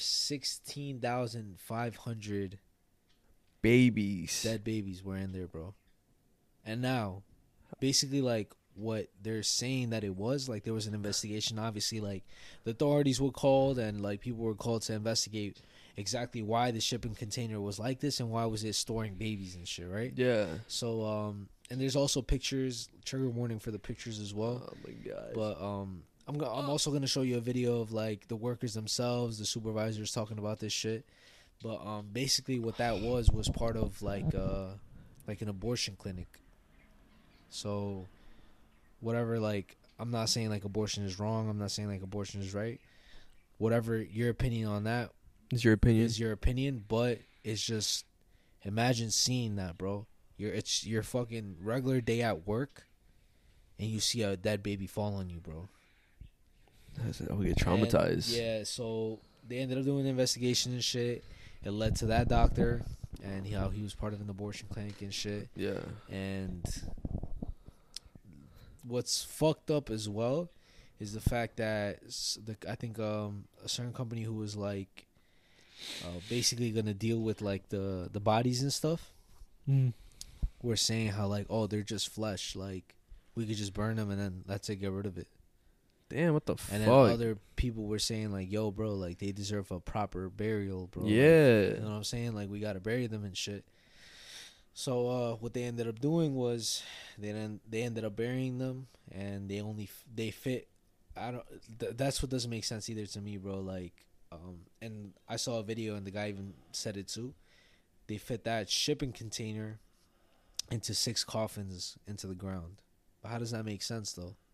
16,500 babies, dead babies were in there, bro. And now, basically, like, what they're saying that it was, like, there was an investigation. Obviously, like, the authorities were called, and, like, people were called to investigate exactly why the shipping container was like this and why was it storing babies and shit, right? Yeah. So, and there's also pictures, trigger warning for the pictures as well. Oh, my God. But, I'm also going to show you a video of, like, the workers themselves, the supervisors talking about this shit. But, basically what that was part of, like an abortion clinic. So, whatever, like, I'm not saying, like, abortion is wrong. I'm not saying, like, abortion is right. Whatever your opinion on that is your opinion. But it's just, imagine seeing that, bro. It's your fucking regular day at work, and you see a dead baby fall on you, bro. I would get traumatized. And, so they ended up doing an investigation and shit. It led to that doctor, and how he was part of an abortion clinic and shit. Yeah. And what's fucked up as well is the fact that I think a certain company who was like basically gonna deal with like the bodies and stuff were saying how like, oh, they're just flesh, like we could just burn them and then that's it, get rid of it. Damn, what the fuck? And then other people were saying like, yo, bro, like they deserve a proper burial, bro. Yeah. Like, you know what I'm saying? Like we gotta bury them and shit. So what they ended up doing was they ended up burying them, and they fit. That's what doesn't make sense either to me, bro. Like, and I saw a video, and the guy even said it too. They fit that shipping container into 6 coffins into the ground. But how does that make sense though?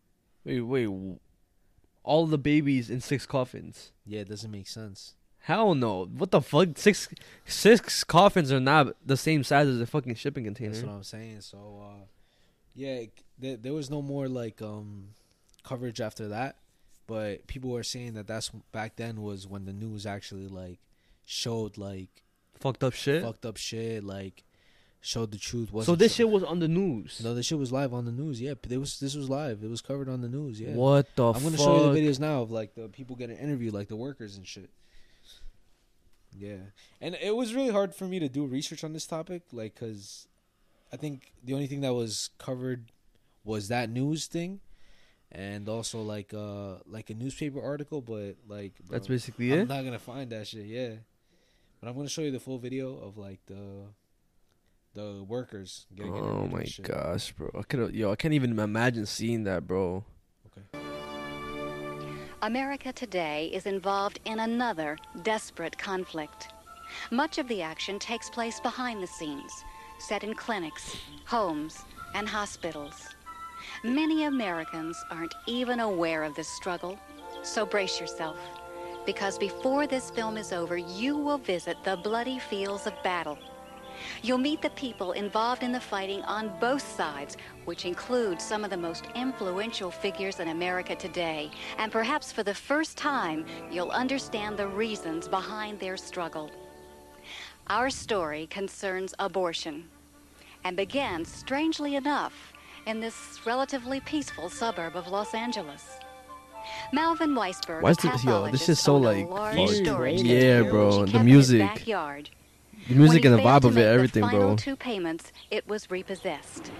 Wait. All the babies in 6 coffins. Yeah, it doesn't make sense. Hell no. What the fuck? Six coffins are not the same size as a fucking shipping container. That's what I'm saying. So, yeah, there was no more like coverage after that. But people were saying that's back then was when the news actually like showed like fucked up shit, like showed the truth. So this shit was on the news. No, this shit was live on the news. Yeah, this was live. It was covered on the news. Yeah. What the? I'm gonna show you the videos now of like the people getting interviewed, like the workers and shit. Yeah, and it was really hard for me to do research on this topic, like, cause I think the only thing that was covered was that news thing, and also like a newspaper article. But like, bro, that's basically it. I'm not gonna find that shit. Yeah, but I'm gonna show you the full video of like the workers getting interviewed. Oh my gosh, bro! I can't even imagine seeing that, bro. Okay. America today is involved in another desperate conflict. Much of the action takes place behind the scenes, set in clinics, homes, and hospitals. Many Americans aren't even aware of this struggle, so brace yourself, because before this film is over, you will visit the bloody fields of battle. You'll meet the people involved in the fighting on both sides, which include some of the most influential figures in America today. And perhaps for the first time, you'll understand the reasons behind their struggle. Our story concerns abortion and began, strangely enough, in this relatively peaceful suburb of Los Angeles. Malvin Weisberg, this is so like, yeah, bro, the music. The music and the vibe of it, everything, bro. When he failed to make the final 2 payments, it was repossessed.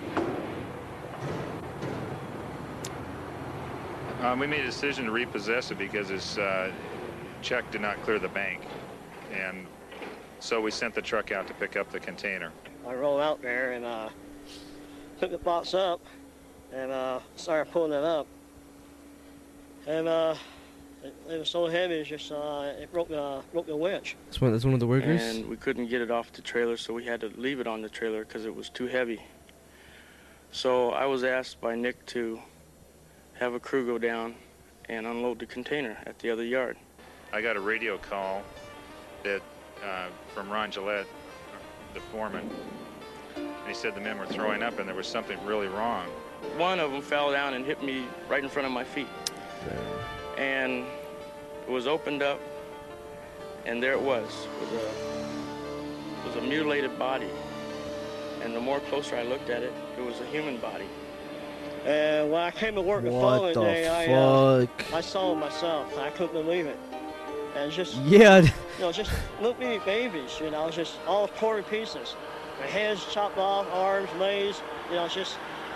We made a decision to repossess it because his check did not clear the bank, and so we sent the truck out to pick up the container. I rolled out there and took the box up and started pulling it up, and it was so heavy, it's just it broke the winch. That's one of the workers. And we couldn't get it off the trailer, so we had to leave it on the trailer because it was too heavy. So I was asked by Nick to have a crew go down and unload the container at the other yard. I got a radio call that from Ron Gillette, the foreman, and he said the men were throwing up and there was something really wrong. One of them fell down and hit me right in front of my feet. And it was opened up, and there it was. It was a mutilated body. And the more closer I looked at it, it was a human body. And when I came to work the following day, I saw it myself. I couldn't believe it. And just just little bitty babies, just all torn to pieces. Their heads chopped off, arms, legs, just.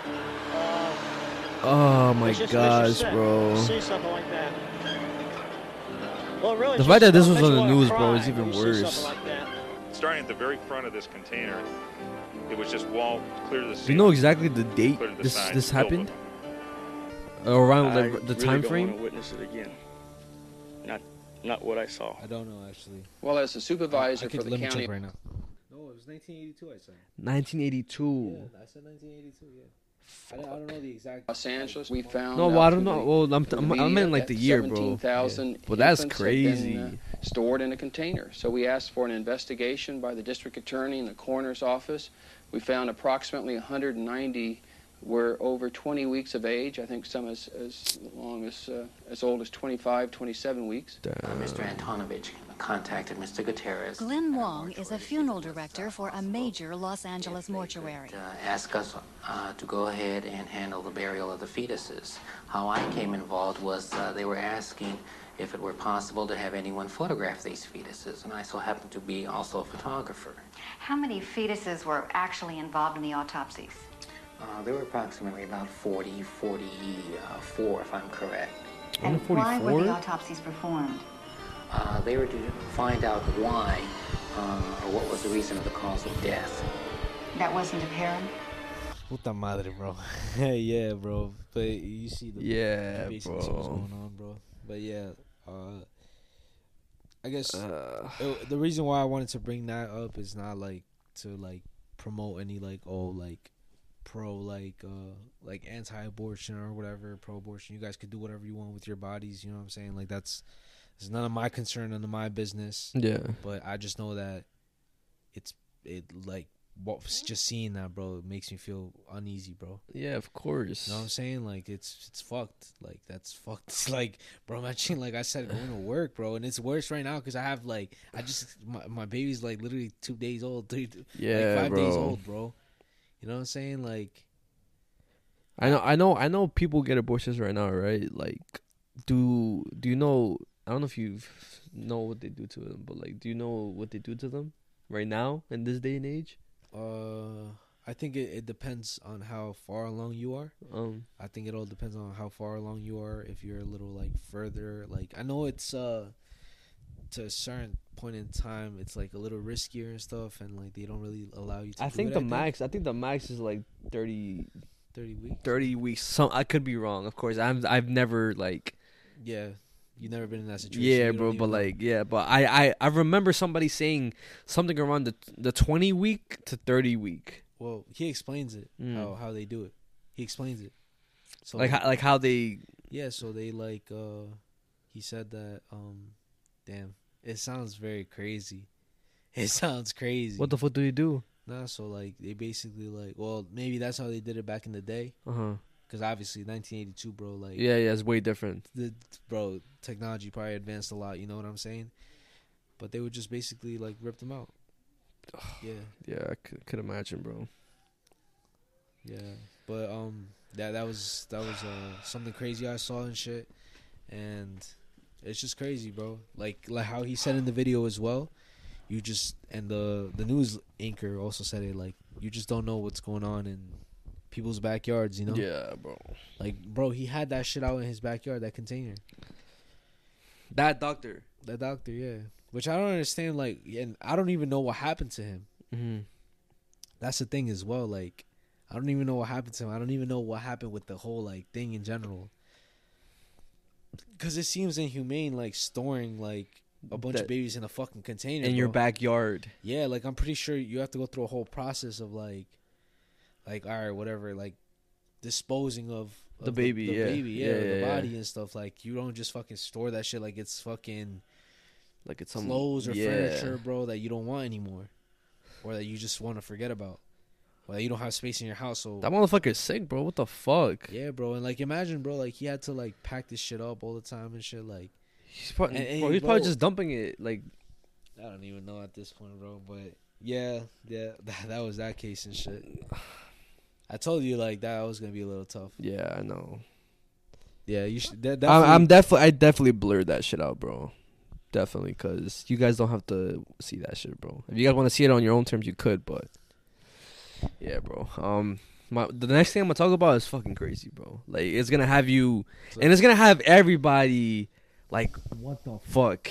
Oh my gosh, bro. See something like that. Well, really, the fact that this was on the news, bro, is even worse. Like starting at the very front of this container, it was just wall clear to the ceiling. Do you know exactly the date this happened? Around the time frame? I don't want to witness it again. Not what I saw. I don't know, actually. Well, as a supervisor for the let me county. check right now. No, it was 1982, I said. 1982. Yeah, I said 1982, yeah. I don't know the exact. Los Angeles, we found. No, well, I don't know. Well, I meant like the year, bro. 17,000 Well, that's crazy. Stored in a container. So we asked for an investigation by the district attorney and the coroner's office. We found approximately 190 were over 20 weeks of age. I think some as long as old as 25, 27 weeks. Mr. Antonovich contacted Mr. Gutierrez. Glenn Wong is a funeral director for a major Los Angeles mortuary. Asked us to go ahead and handle the burial of the fetuses. How I came involved was they were asking if it were possible to have anyone photograph these fetuses, and I so happened to be also a photographer. How many fetuses were actually involved in the autopsies? There were approximately about 44, if I'm correct. And why were the autopsies performed? They were to find out why, or what was the reason of the cause of death. That wasn't apparent? Puta madre, bro. Yeah, bro. But you see the bro. What's going on, bro. But yeah, I guess the reason why I wanted to bring that up is not like to like promote any like pro like anti-abortion or whatever, pro-abortion. You guys could do whatever you want with your bodies. You know what I'm saying? Like it's none of my concern, none of my business. Yeah. But I just know that just seeing that, bro, it makes me feel uneasy, bro. Yeah, of course. You know what I'm saying? Like it's fucked. Like that's fucked. It's like, bro, imagine like I said going to work, bro, and it's worse right now because I have like my baby's like literally 2 days old, 5 days old, bro. You know what I'm saying? Like, I know people get abortions right now, right? Like, do you know? I don't know if you know what they do to them, but like, do you know what they do to them right now in this day and age? I think it depends on how far along you are. I think it all depends on how far along you are. If you're a little like further, like I know it's to a certain point in time, it's like a little riskier and stuff, and like they don't really allow you to. I think the max is like 30 weeks. 30 weeks. Some I could be wrong, of course. I've never like. Yeah. You've never been in that situation. Yeah, bro, but like, yeah, but I remember somebody saying something around the 20 week to 30 week. Well, he explains it how they do it. He explains it. So like how they. Yeah, so they like he said that damn, it sounds very crazy. It sounds crazy. What the fuck do you do? Nah, so like they basically like, well, maybe that's how they did it back in the day. Because obviously 1982, bro, like yeah, it's way different. Bro, technology probably advanced a lot. You know what I'm saying? But they would just basically like rip them out. Yeah, I could imagine, bro. Yeah, but that was something crazy I saw and shit, and it's just crazy, bro. Like how he said in the video as well. You just and the news anchor also said it, like you just don't know what's going on in people's backyards, you know? Yeah, bro. Like, bro, he had that shit out in his backyard, that container. That doctor, yeah. Which I don't understand, like, and I don't even know what happened to him. Mm-hmm. That's the thing as well, like, I don't even know what happened to him. I don't even know what happened with the whole, like, thing in general. Because it seems inhumane, like, storing, like, a bunch of babies in a fucking container. In your backyard. Yeah, like, I'm pretty sure you have to go through a whole process of, like, all right, whatever, like, disposing of the baby, the body and stuff. Like, you don't just fucking store that shit like it's fucking, like it's some clothes or furniture, bro, that you don't want anymore, or that you just want to forget about, or that you don't have space in your house. So that motherfucker's sick, bro. What the fuck? Yeah, bro, and like imagine, bro, like he had to like pack this shit up all the time and shit. Like he's probably just dumping it. Like I don't even know at this point, bro. But yeah, that was that case and shit. I told you like that was gonna be a little tough. Yeah, I know. Yeah, you should. I definitely blurred that shit out, bro. Definitely, because you guys don't have to see that shit, bro. If you guys want to see it on your own terms, you could, but yeah, bro. The next thing I'm gonna talk about is fucking crazy, bro. Like it's gonna have you, and it's gonna have everybody like, what the fuck?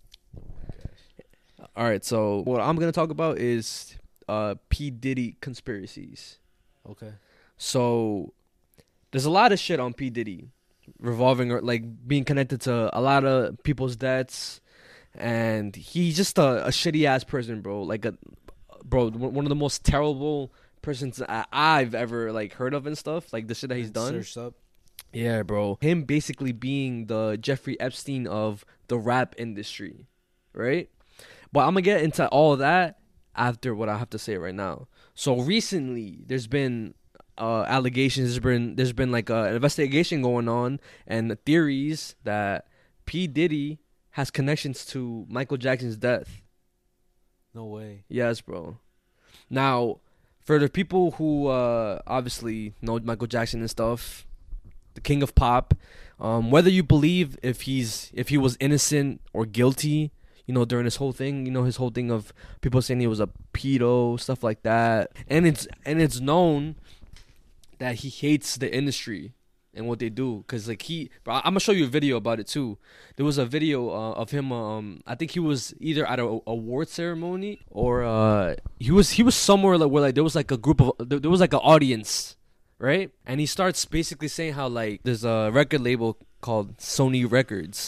All right, so what I'm gonna talk about is P. Diddy conspiracies. Okay. So there's a lot of shit on P. Diddy revolving or like being connected to a lot of people's deaths, and he's just a shitty ass person, bro. Like one of the most terrible persons I've ever like heard of and stuff. Like the shit that he's done. Searched up. Yeah, bro. Him basically being the Jeffrey Epstein of the rap industry, right? But I'm gonna get into all of that after what I have to say right now. So recently, there's been allegations. There's been like an investigation going on, and the theories that P. Diddy has connections to Michael Jackson's death. No way. Yes, bro. Now, for the people who obviously know Michael Jackson and stuff, the king of pop, whether you believe if he was innocent or guilty, you know, during this whole thing, you know, his whole thing of people saying he was a pedo, stuff like that. And it's known that he hates the industry and what they do. Because, like, I'm going to show you a video about it, too. There was a video of him, I think he was either at a award ceremony or he was somewhere where, like, there was, like, there was, like, an audience, right? And he starts basically saying how, like, there's a record label called Sony Records.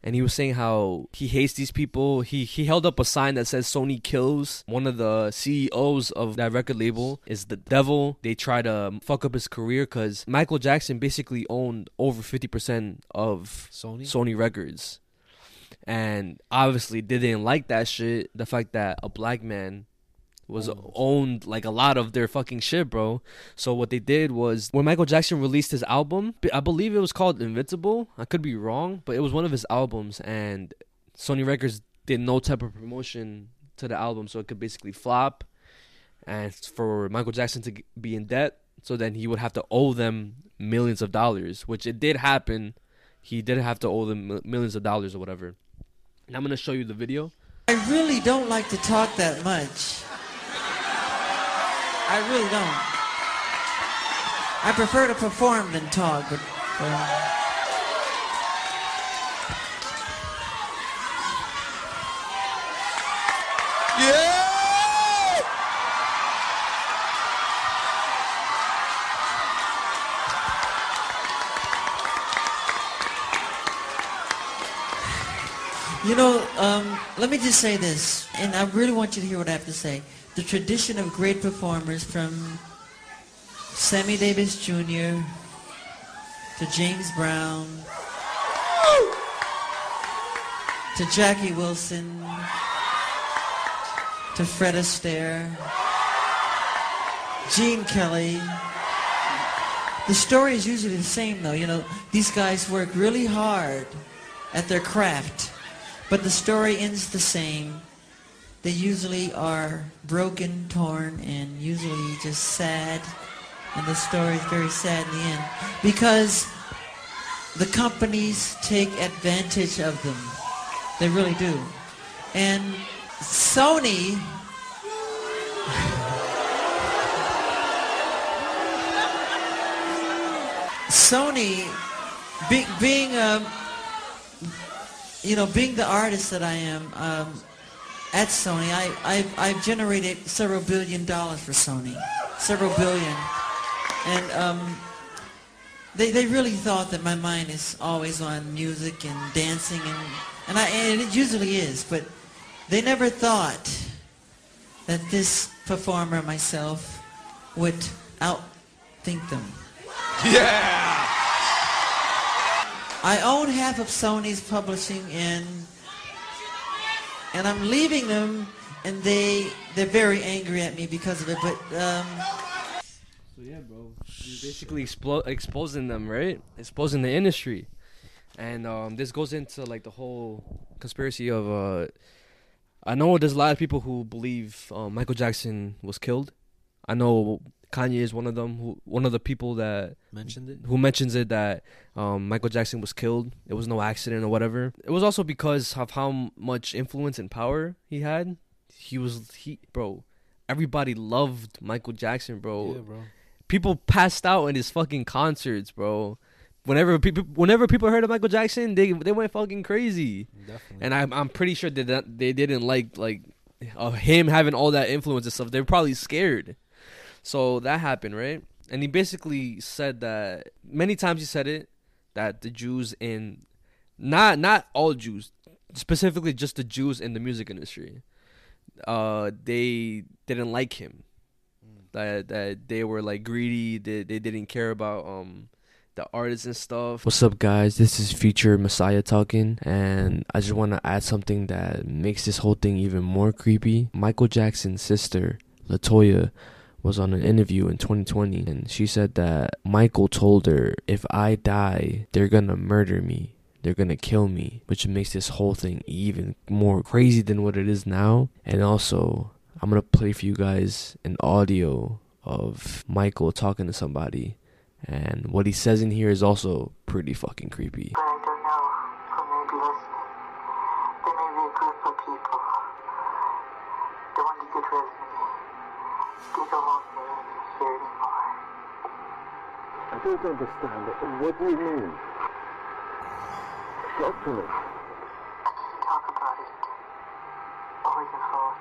and he was saying how he hates these people. He held up a sign that says Sony kills. One of the CEOs of that record label is the devil. They try to fuck up his career because Michael Jackson basically owned over 50% of Sony Records. And obviously they didn't like that shit. The fact that a black man was owned like a lot of their fucking shit, bro. So what they did was when Michael Jackson released his album, I believe it was called Invincible. I could be wrong, but it was one of his albums, and Sony Records did no type of promotion to the album, so it could basically flop. And for Michael Jackson to be in debt, so then he would have to owe them millions of dollars, which it did happen. He did have to owe them millions of dollars or whatever. And I'm gonna show you the video. I really don't like to talk that much. I really don't. I prefer to perform than talk, but... Yeah! You know, let me just say this, and I really want you to hear what I have to say. The tradition of great performers from Sammy Davis Jr. to James Brown to Jackie Wilson to Fred Astaire, Gene Kelly. The story is usually the same though. You know, these guys work really hard at their craft, but the story ends the same. They usually are broken, torn, and usually just sad. And the story is very sad in the end. Because the companies take advantage of them. They really do. And Sony... Sony, being the artist that I am, at Sony, I've generated several $1 billion for Sony, several billion, and they really thought that my mind is always on music and dancing and it usually is, but they never thought that this performer myself would outthink them. Yeah! I own half of Sony's publishing and I'm leaving them, and they're very angry at me because of it. But so yeah, bro, you're basically exposing them, right? Exposing the industry, and this goes into like the whole conspiracy of. I know there's a lot of people who believe Michael Jackson was killed. I know Kanye is one of them. One of the people that mentions it that Michael Jackson was killed. It was no accident or whatever. It was also because of how much influence and power he had. Bro, everybody loved Michael Jackson, bro. Yeah, bro. People passed out in his fucking concerts, bro. Whenever people heard of Michael Jackson, they went fucking crazy. Definitely. And I'm pretty sure that they didn't like him having all that influence and stuff. They were probably scared. So that happened, right? And he basically said that many times he said it, that the Jews in not all Jews, specifically just the Jews in the music industry, they didn't like him. That they were like greedy, they didn't care about the artists and stuff. What's up, guys? This is Future Messiah talking, and I just want to add something that makes this whole thing even more creepy. Michael Jackson's sister, LaToya, was on an interview in 2020, and she said that Michael told her, if I die, they're gonna murder me, they're gonna kill me, which makes this whole thing even more crazy than what it is now. And also, I'm gonna play for you guys an audio of Michael talking to somebody, and what he says in here is also pretty fucking creepy. But I don't know who may be listening. There may be a group of people that want to get rid of me. They don't want me here anymore. I don't understand. What do you mean? Talk to me. I can't talk about it over the phone.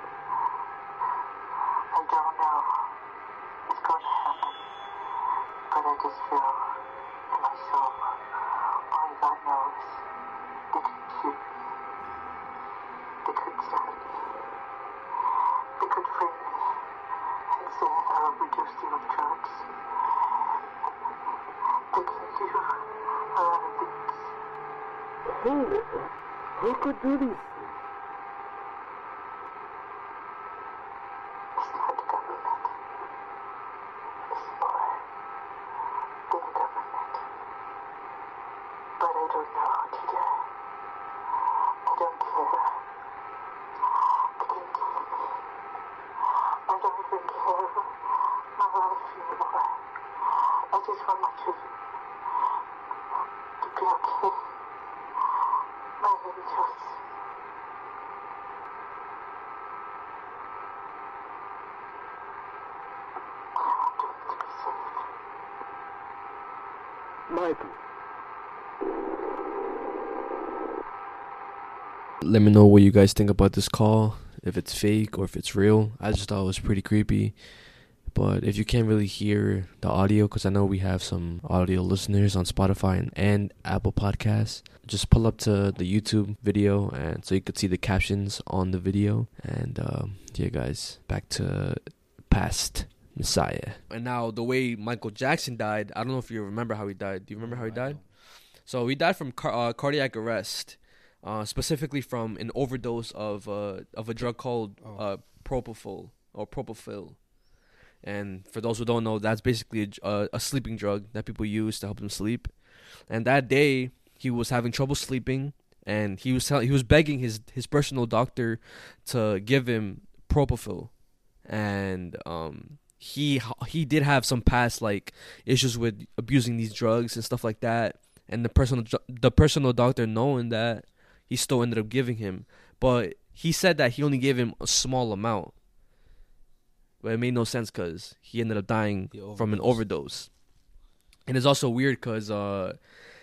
I don't know what's going to happen, but I just feel in my soul, only God knows, that say I overdosed you with drugs. They can do a lot of things. Who could do this? It's not the government. It's more than the government. But I don't know how to do it. I don't care. I can't do it. I don't even care my life anymore. I just want my children to be okay. My angels. I want them to be safe. Michael. Let me know what you guys think about this call, if it's fake or if it's real. I just thought it was pretty creepy. But if you can't really hear the audio, because I know we have some audio listeners on Spotify and Apple Podcasts, just pull up to the YouTube video and so you could see the captions on the video. And yeah, guys, back to Past Messiah. And now the way Michael Jackson died, I don't know if you remember how he died. Do you remember how he died? So he died from cardiac arrest, specifically from an overdose of a drug called propofol or propofol. And for those who don't know, that's basically a sleeping drug that people use to help them sleep. And that day, he was having trouble sleeping, and he was begging his personal doctor to give him propofol. And he did have some past like issues with abusing these drugs and stuff like that. And the personal doctor, knowing that, he still ended up giving him. But he said that he only gave him a small amount. But it made no sense because he ended up dying from an overdose. And it's also weird because I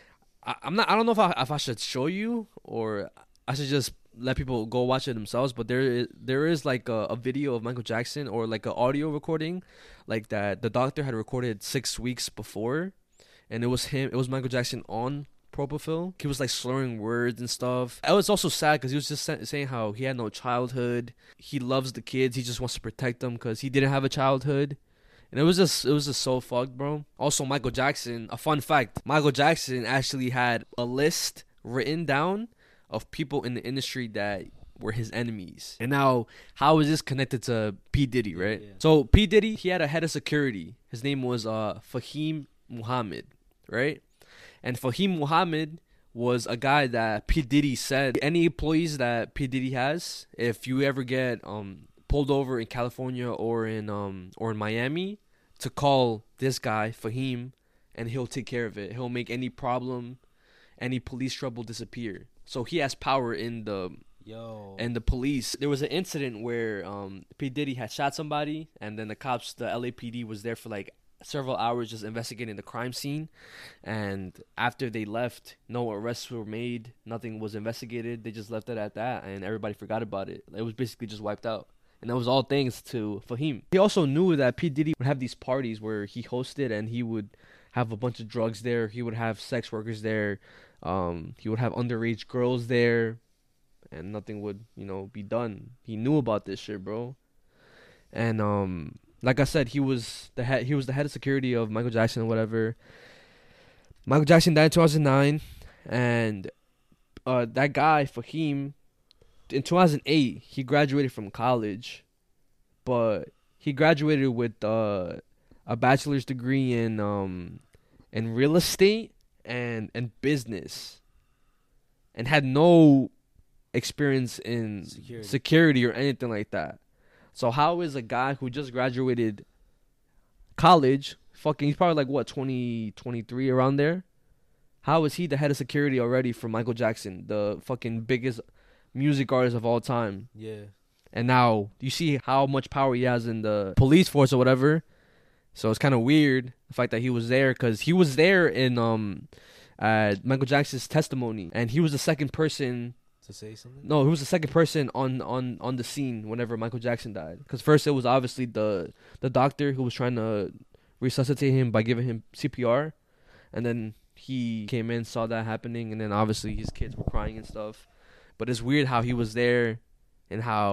don't know if I should show you or I should just let people go watch it themselves. But there is like a video of Michael Jackson, or like an audio recording like that the doctor had recorded 6 weeks before, and it was Michael Jackson on propofol. He was like slurring words and stuff. It was also sad because he was just saying how he had no childhood. He loves the kids. He just wants to protect them because he didn't have a childhood. And it was just so fucked, bro. Also, Michael Jackson, a fun fact, Michael Jackson actually had a list written down of people in the industry that were his enemies. And now, how is this connected to P. Diddy, right? Yeah. So P. Diddy, he had a head of security. His name was Fahim Muhammad, right? And Fahim Muhammad was a guy that P. Diddy said, any employees that P. Diddy has, if you ever get pulled over in California or in Miami, to call this guy, Fahim, and he'll take care of it. He'll make any problem, any police trouble disappear. So he has power in the police. There was an incident where P. Diddy had shot somebody, and then the LAPD was there for like several hours just investigating the crime scene, and after they left, no arrests were made, nothing was investigated. They just left it at that, and everybody forgot about it. It was basically just wiped out, and that was all thanks to Fahim. He also knew that P. Diddy would have these parties where he hosted, and he would have a bunch of drugs there. He would have sex workers there. He would have underage girls there, and nothing would be done. He knew about this shit, bro. And like I said, he was the head of security of Michael Jackson or whatever. Michael Jackson died in 2009, and that guy Fahim, in 2008 he graduated from college, but he graduated with a bachelor's degree in real estate and business, and had no experience in security or anything like that. So how is a guy who just graduated college, he's probably like 20, 23 around there, how is he the head of security already for Michael Jackson, the fucking biggest music artist of all time? Yeah. And now you see how much power he has in the police force or whatever. So it's kind of weird the fact that he was there, because he was there in Michael Jackson's testimony, and he was the second person to say something? No, he was the second person on the scene whenever Michael Jackson died. Because first it was obviously the doctor who was trying to resuscitate him by giving him CPR, and then he came in, saw that happening, and then obviously his kids were crying and stuff. But it's weird how he was there, and how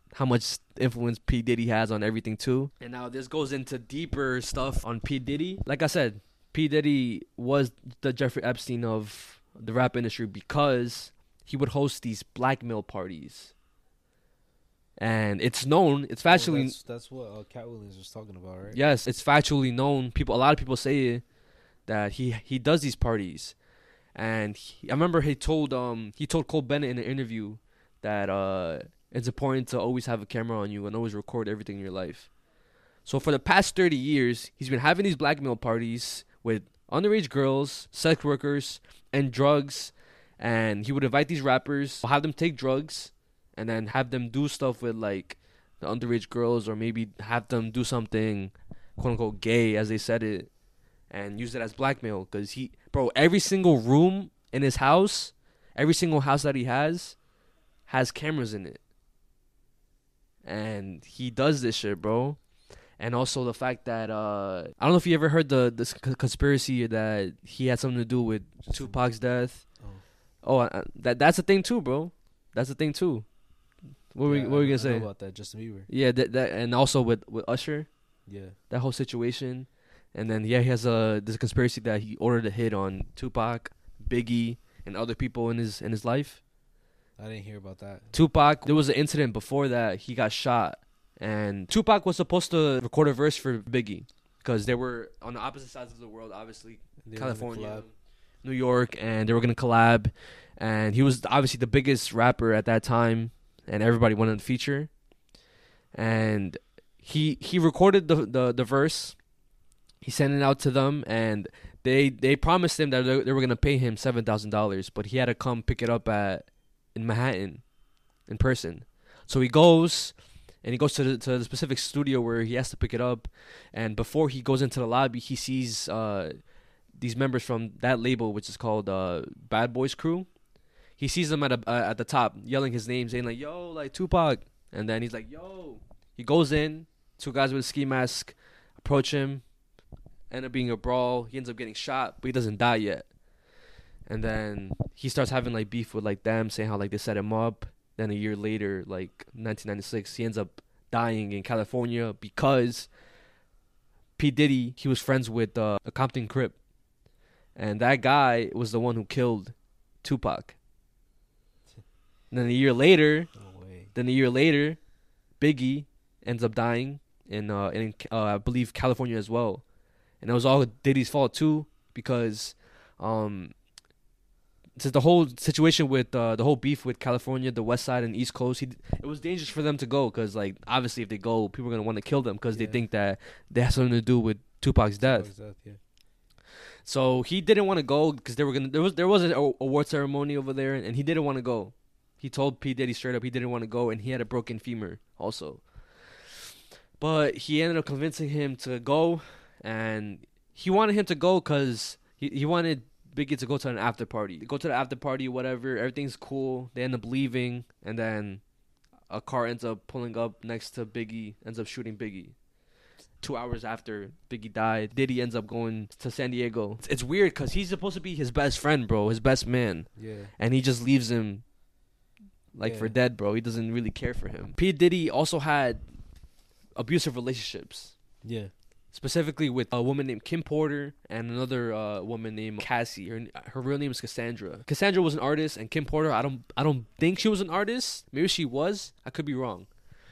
how much influence P. Diddy has on everything too. And now this goes into deeper stuff on P. Diddy. Like I said, P. Diddy was the Jeffrey Epstein of the rap industry because he would host these blackmail parties. And it's known, it's factually... That's what Cat Williams was talking about, right? Yes, it's factually known. A lot of people say that he does these parties. And I remember he told Cole Bennett in an interview that it's important to always have a camera on you and always record everything in your life. So for the past 30 years, he's been having these blackmail parties with underage girls, sex workers, and drugs. And he would invite these rappers, have them take drugs, and then have them do stuff with like the underage girls, or maybe have them do something quote unquote gay, as they said it, and use it as blackmail. Because every single room in his house, every single house that he has cameras in it. And he does this shit, bro. And also the fact that I don't know if you ever heard this conspiracy that he had something to do with Tupac's death. That's a thing too, bro. That's a thing too. What were you gonna say know about that? Justin Bieber. Yeah, that and also with Usher. Yeah. That whole situation, and then he has this conspiracy that he ordered a hit on Tupac, Biggie, and other people in his life. I didn't hear about that. Tupac, there was an incident before that he got shot, and Tupac was supposed to record a verse for Biggie because they were on the opposite sides of the world, obviously, California, New York, and they were gonna collab. And he was obviously the biggest rapper at that time, and everybody wanted to feature. And he recorded the verse. He sent it out to them, and they promised him that they were gonna pay him $7,000, but he had to come pick it up in Manhattan, in person. So he goes to the specific studio where he has to pick it up, and before he goes into the lobby, he sees these members from that label, which is called Bad Boys Crew. He sees them at the top, yelling his name, saying like, "Yo, like Tupac," and then he's like, "Yo." He goes in. 2 guys with a ski mask approach him. End up being a brawl. He ends up getting shot, but he doesn't die yet. And then he starts having like beef with like them, saying how like they set him up. Then a year later, like 1996, he ends up dying in California because P. Diddy, he was friends with a Compton Crip, and that guy was the one who killed Tupac. And then a year later, Biggie ends up dying in I believe California as well, and it was all Diddy's fault too, because since the whole situation with the whole beef with California, the West Side and East Coast, it was dangerous for them to go, because like obviously if they go, people are gonna want to kill them because they think that they have something to do with Tupac's death. So he didn't want to go because there was an award ceremony over there, and he didn't want to go. He told P. Diddy straight up he didn't want to go, and he had a broken femur also. But he ended up convincing him to go, and he wanted him to go because he wanted Biggie to go to an after party. They go to the after party, whatever, everything's cool. They end up leaving, and then a car ends up pulling up next to Biggie, ends up shooting Biggie. 2 hours after Biggie died, Diddy ends up going to San Diego. It's weird because he's supposed to be his best friend, bro, his best man. Yeah. And he just leaves him for dead, bro. He doesn't really care for him. P. Diddy also had abusive relationships. Yeah. Specifically with a woman named Kim Porter and another woman named Cassie. Her real name is Cassandra. Cassandra was an artist, and Kim Porter, I don't think she was an artist. Maybe she was. I could be wrong.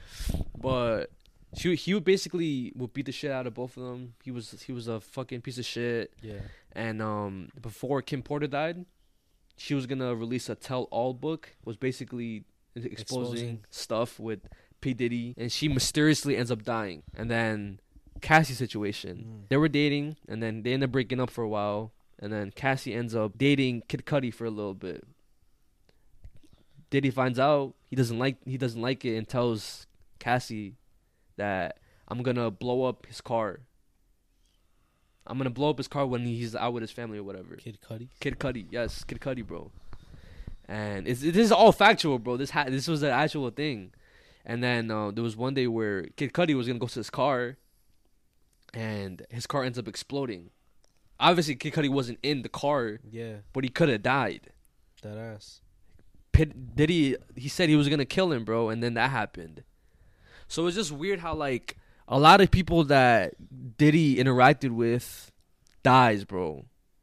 But he would basically beat the shit out of both of them. He was a fucking piece of shit. Yeah. And before Kim Porter died, she was gonna release a tell-all book. Was basically exposing stuff with P. Diddy, and she mysteriously ends up dying. And then Cassie's situation. They were dating, and then they end up breaking up for a while, and then Cassie ends up dating Kid Cudi for a little bit. Diddy finds out he doesn't like it and tells Cassie that I'm gonna blow up his car. I'm gonna blow up his car when he's out with his family or whatever. Kid Cudi? Kid Cudi, yes, Kid Cudi, bro. And it is all factual, bro. This was an actual thing. And then there was one day where Kid Cudi was gonna go to his car, and his car ends up exploding. Obviously, Kid Cudi wasn't in the car. Yeah. But he could have died. That ass. Diddy, he said he was gonna kill him, bro, and then that happened. So it's just weird how like a lot of people that Diddy interacted with dies, bro.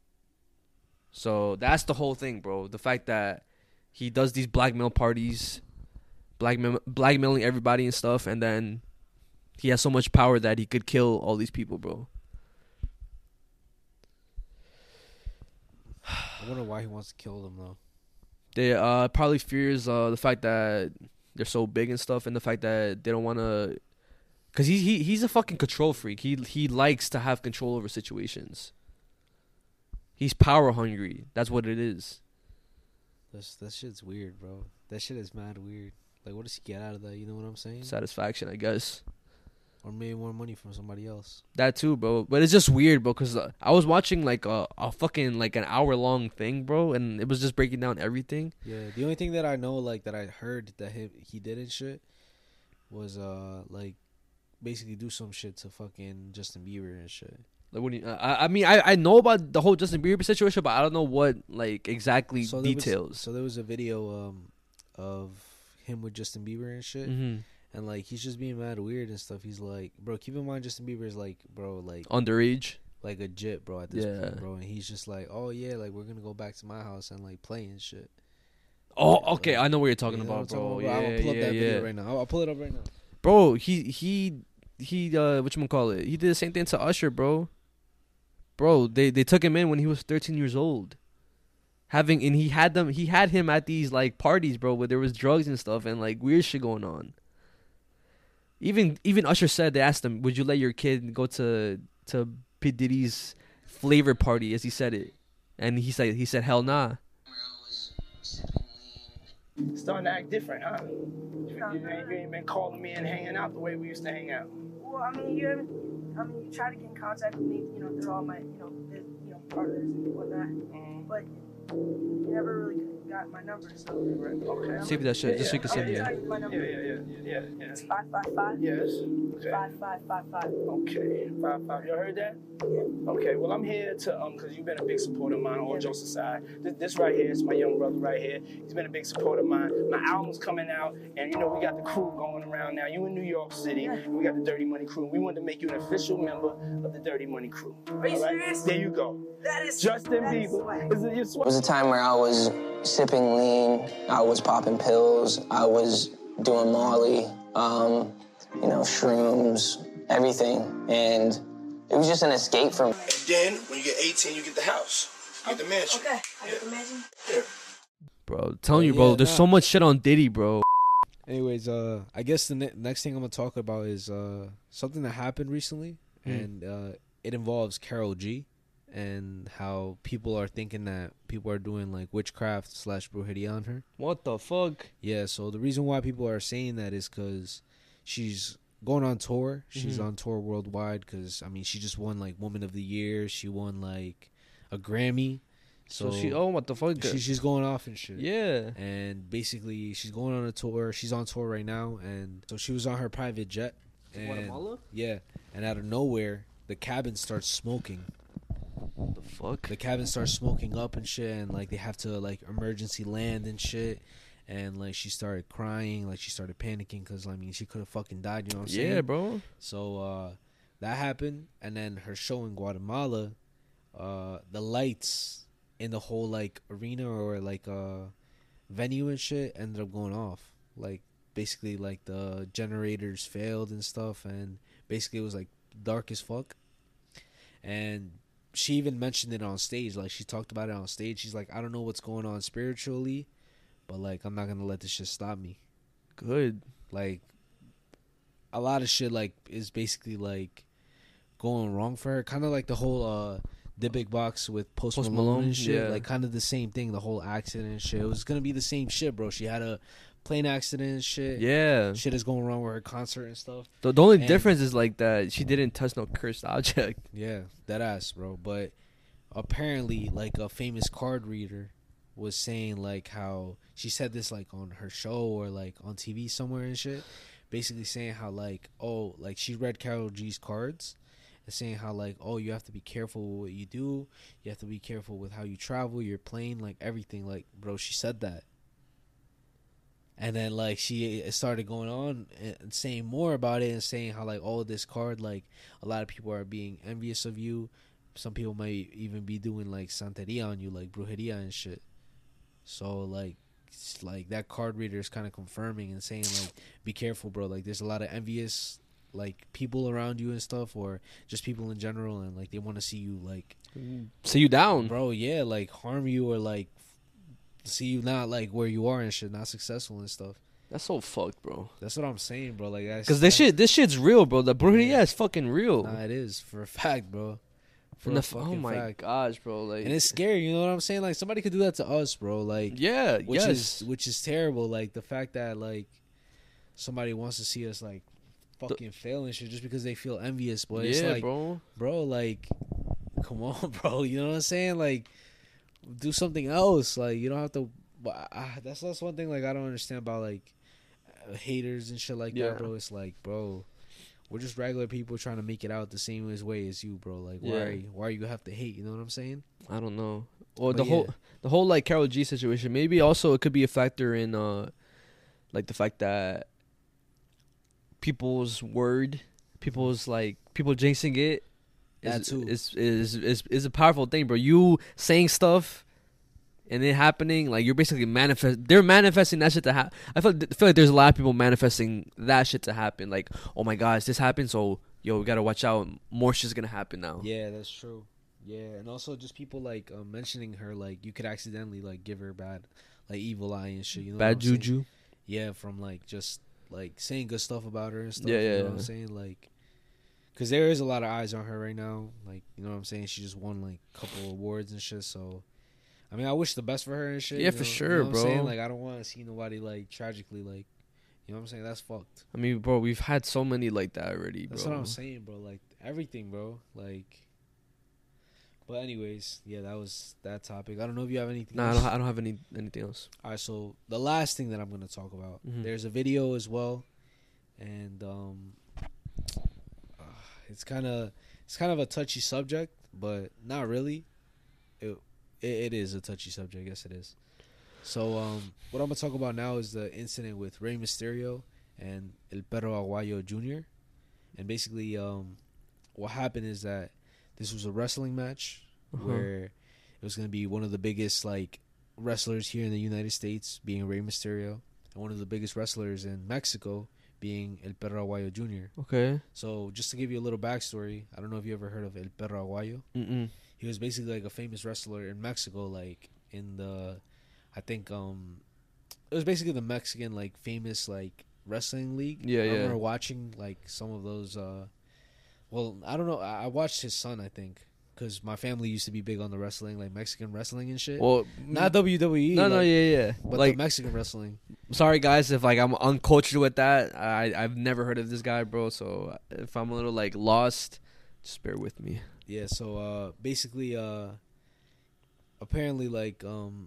So that's the whole thing, bro. The fact that he does these blackmail parties, blackmailing everybody and stuff, and then he has so much power that he could kill all these people, bro. I wonder why he wants to kill them though. They probably fears the fact that they're so big and stuff, and the fact that they don't want to, cause he's a fucking control freak. He likes to have control over situations. He's power hungry. That's what it is. That shit's weird, bro. That shit is mad weird. Like, what does he get out of that? You know what I'm saying? Satisfaction, I guess. Or maybe more money from somebody else. That too, bro. But it's just weird, bro, because I was watching like a fucking like an hour-long thing, bro, and it was just breaking down everything. Yeah, the only thing that I know, like, that I heard that he did and shit was, like, basically do some shit to fucking Justin Bieber and shit. Like, what do you, I mean, I know about the whole Justin Bieber situation, but I don't know what, like, exactly details. So there was a video of him with Justin Bieber and shit. Mm-hmm. And, like, he's just being mad weird and stuff. He's like, bro, keep in mind Justin Bieber is, like, bro, like... underage? Like, a jit, bro, at this point, bro. And he's just like, oh, yeah, like, we're going to go back to my house and, like, play and shit. Oh, okay, I know what you're talking You know about, what I'm bro. talking about? Yeah, I'll pull up that video yeah. right now. I'll pull it up right now. Bro, he whatchamacallit? He did the same thing to Usher, bro. Bro, they took him in when he was 13 years old. He had him at these, like, parties, bro, where there was drugs and stuff and, like, weird shit going on. Even Usher said, they asked him, would you let your kid go to P. Diddy's flavor party, as he said it? And he said hell nah. Starting to act different, huh? You ain't been calling me and hanging out the way we used to hang out. Well, I mean, you tried to get in contact with me, through all my, partners and whatnot, but you never really got my number, so. Okay. Save that shit, just so you can send me. Yeah. It's 555. Yes. Okay. 5555. Okay. 55. You heard that? Yeah. Okay. Well, I'm here to because you've been a big supporter of mine, all jokes aside. This right here is my young brother right here. He's been a big supporter of mine. My album's coming out, and we got the crew going around now. You in New York City, and we got the Dirty Money Crew. We wanted to make you an official member of the Dirty Money Crew. Are you serious? There you go. That is Justin Bieber. It was a time where I was sipping lean, I was popping pills, I was doing Molly, shrooms, everything, and it was just an escape from. And then when you get 18, you get the house, you get the mansion. Okay, I get the mansion. Yeah. Bro, I'm telling you, bro, there's so much shit on Diddy, bro. Anyways, I guess the next thing I'm gonna talk about is something that happened recently, and it involves Karol G, and how people are thinking that people are doing like witchcraft / brujeria on her. What the fuck? Yeah, so the reason why people are saying that is because she's going on tour. She's on tour worldwide because, I mean, she just won like Woman of the Year. She won like a Grammy. So she, what the fuck? She's going off and shit. Yeah. And basically, she's going on a tour. She's on tour right now. And so she was on her private jet. And, Guatemala? Yeah. And out of nowhere, the cabin starts smoking. What the fuck? The cabin starts smoking up and shit, and like they have to like emergency land and shit, and like she started crying, like she started panicking because I mean she could have fucking died, you know what I'm saying? Yeah, bro. So that happened, and then her show in Guatemala, the lights in the whole like arena or like venue and shit ended up going off. Like basically like the generators failed and stuff, and basically it was like dark as fuck. And she even mentioned it on stage. Like, she talked about it on stage. She's like, I don't know what's going on spiritually, but, like, I'm not going to let this shit stop me. Good. Like, a lot of shit, like, is basically, like, going wrong for her. Kind of like the whole The Big Box with Post Malone and shit. Yeah. Like, kind of the same thing, the whole accident and shit. It was going to be the same shit, bro. She had a plane accident and shit. Yeah. Shit is going wrong with her concert and stuff. The only difference is like that she didn't touch no cursed object. Yeah, that ass, bro. But apparently, like, a famous card reader was saying, like, how she said this, like, on her show or, like, on TV somewhere and shit. Basically saying how, like, oh, like, she read Karol G's cards and saying how, like, oh, you have to be careful with what you do. You have to be careful with how you travel, your plane, like, everything. Like, bro, she said that. And then like she started going on and saying more about it and saying how like, oh, this card, like a lot of people are being envious of you. Some people might even be doing like santeria on you, like brujeria and shit. So like, it's like that card reader is kind of confirming and saying like, be careful, bro. Like there's a lot of envious like people around you and stuff, or just people in general, and like they want to see you like see you down, bro. Yeah, like harm you or like see you not like where you are and shit, not successful and stuff. That's so fucked, bro. That's what I'm saying, bro. Like, because this shit's real, bro. The brujeria is fucking real. Nah, it is for a fact, bro. Oh my gosh, bro! Like, and it's scary. You know what I'm saying? Like, somebody could do that to us, bro. Like, yeah, which is terrible. Like the fact that like somebody wants to see us like fucking fail and shit just because they feel envious, boy. It's like, bro, like, come on, bro. You know what I'm saying? Like, do something else. Like, you don't have to. That's one thing. Like, I don't understand about like haters and shit like that, bro. It's like, bro, we're just regular people trying to make it out the same way as you, bro. Like, why you have to hate? You know what I'm saying? I don't know. Or the whole like Karol G situation. Maybe also it could be a factor in like the fact that people's word, people jinxing it. Is a powerful thing, bro. You saying stuff and it happening, like you're basically they're manifesting that shit to happen. I feel like there's a lot of people manifesting that shit to happen. Like, oh my gosh, this happened, so yo, we gotta watch out. More shit's gonna happen now. Yeah, that's true. Yeah, and also just people like mentioning her, like you could accidentally like give her bad, like evil eye and shit. You know, bad juju. Yeah, from like just like saying good stuff about her and stuff. Yeah, you know what I'm saying? Like, because there is a lot of eyes on her right now. Like, you know what I'm saying? She just won like a couple awards and shit. So, I mean, I wish the best for her and shit. Yeah, for sure, bro. I'm saying? Like, I don't want to see nobody like tragically like, you know what I'm saying? That's fucked. I mean, bro, we've had so many like that already, bro. That's what I'm saying, bro. Like everything, bro. Like, but anyways, yeah, that was that topic. I don't know if you have anything. Nah, else. I don't have anything else. All right, so the last thing that I'm gonna talk about, there's a video as well, and it's kind of a touchy subject, but not really. It is a touchy subject. Yes, it is. So what I'm gonna talk about now is the incident with Rey Mysterio and El Perro Aguayo Jr. And basically, what happened is that this was a wrestling match where it was gonna be one of the biggest like wrestlers here in the United States, being Rey Mysterio, and one of the biggest wrestlers in Mexico, being El Perro Aguayo Jr. Okay. So just to give you a little backstory, I don't know if you ever heard of El Perro Aguayo. Mm-mm. He was basically like a famous wrestler in Mexico, like in the, I think it was basically the Mexican like famous like wrestling league. Yeah, I remember watching like some of those. Well, I don't know. I watched his son, I think, because my family used to be big on the wrestling, like Mexican wrestling and shit. Well, not WWE. No, yeah. But like the Mexican wrestling. Sorry, guys, if like I'm uncultured with that. I've never heard of this guy, bro. So if I'm a little like lost, just bear with me. Yeah. So basically, apparently, like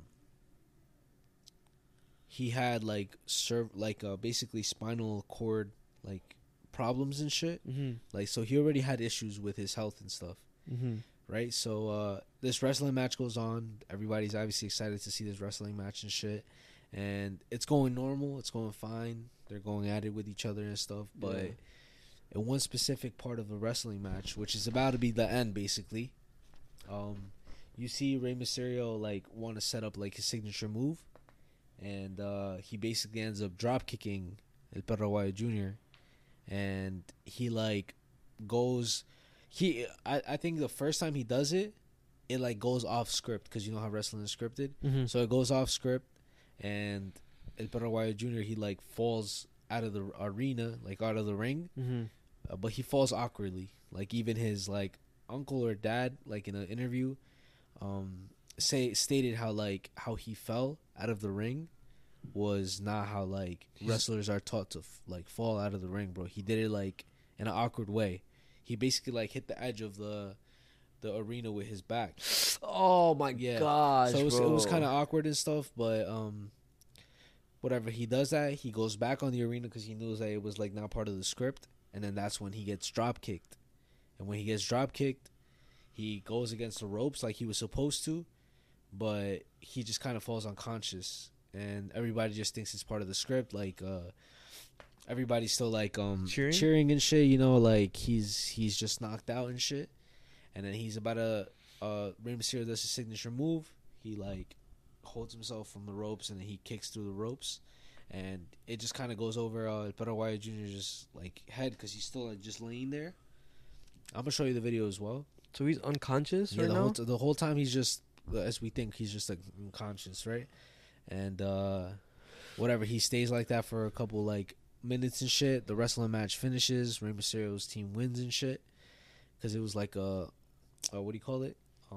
he had like basically spinal cord like problems and shit. Like, so he already had issues with his health and stuff. Right, so this wrestling match goes on. Everybody's obviously excited to see this wrestling match and shit, and it's going normal. It's going fine. They're going at it with each other and stuff. But in one specific part of the wrestling match, which is about to be the end, basically, you see Rey Mysterio like want to set up like his signature move, and he basically ends up drop kicking El Perro Aguayo Jr. And he like goes. I think the first time he does it, it like goes off script, because you know how wrestling is scripted. So it goes off script, and El Perro Aguayo Jr. he like falls out of the arena, like out of the ring, but he falls awkwardly. Like even his like uncle or dad, like in an interview, stated how he fell out of the ring was not how like wrestlers are taught to like fall out of the ring, bro. He did it like in an awkward way. He basically like hit the edge of the arena with his back. Oh my gosh! So it was kind of awkward and stuff, but whatever. He does that. He goes back on the arena because he knows that it was like not part of the script, and then that's when he gets drop kicked. And when he gets drop kicked, he goes against the ropes like he was supposed to, but he just kind of falls unconscious. and everybody just thinks it's part of the script. Like, everybody's still like Cheering? and shit. You know, like he's just knocked out and shit. And then he's about to Rey Mysterio does his signature move. He like holds himself from the ropes and then he kicks through the ropes, and it just kind of goes over Perro Wyatt Jr.'s just like head because he's still like just laying there. I'm gonna show you the video as well. So he's unconscious Yeah, right now? the whole time he's just, as we think, he's just like unconscious, right? And whatever, he stays like that for a couple like minutes and shit. The wrestling match finishes. Rey Mysterio's team wins and shit because it was like a what do you call it?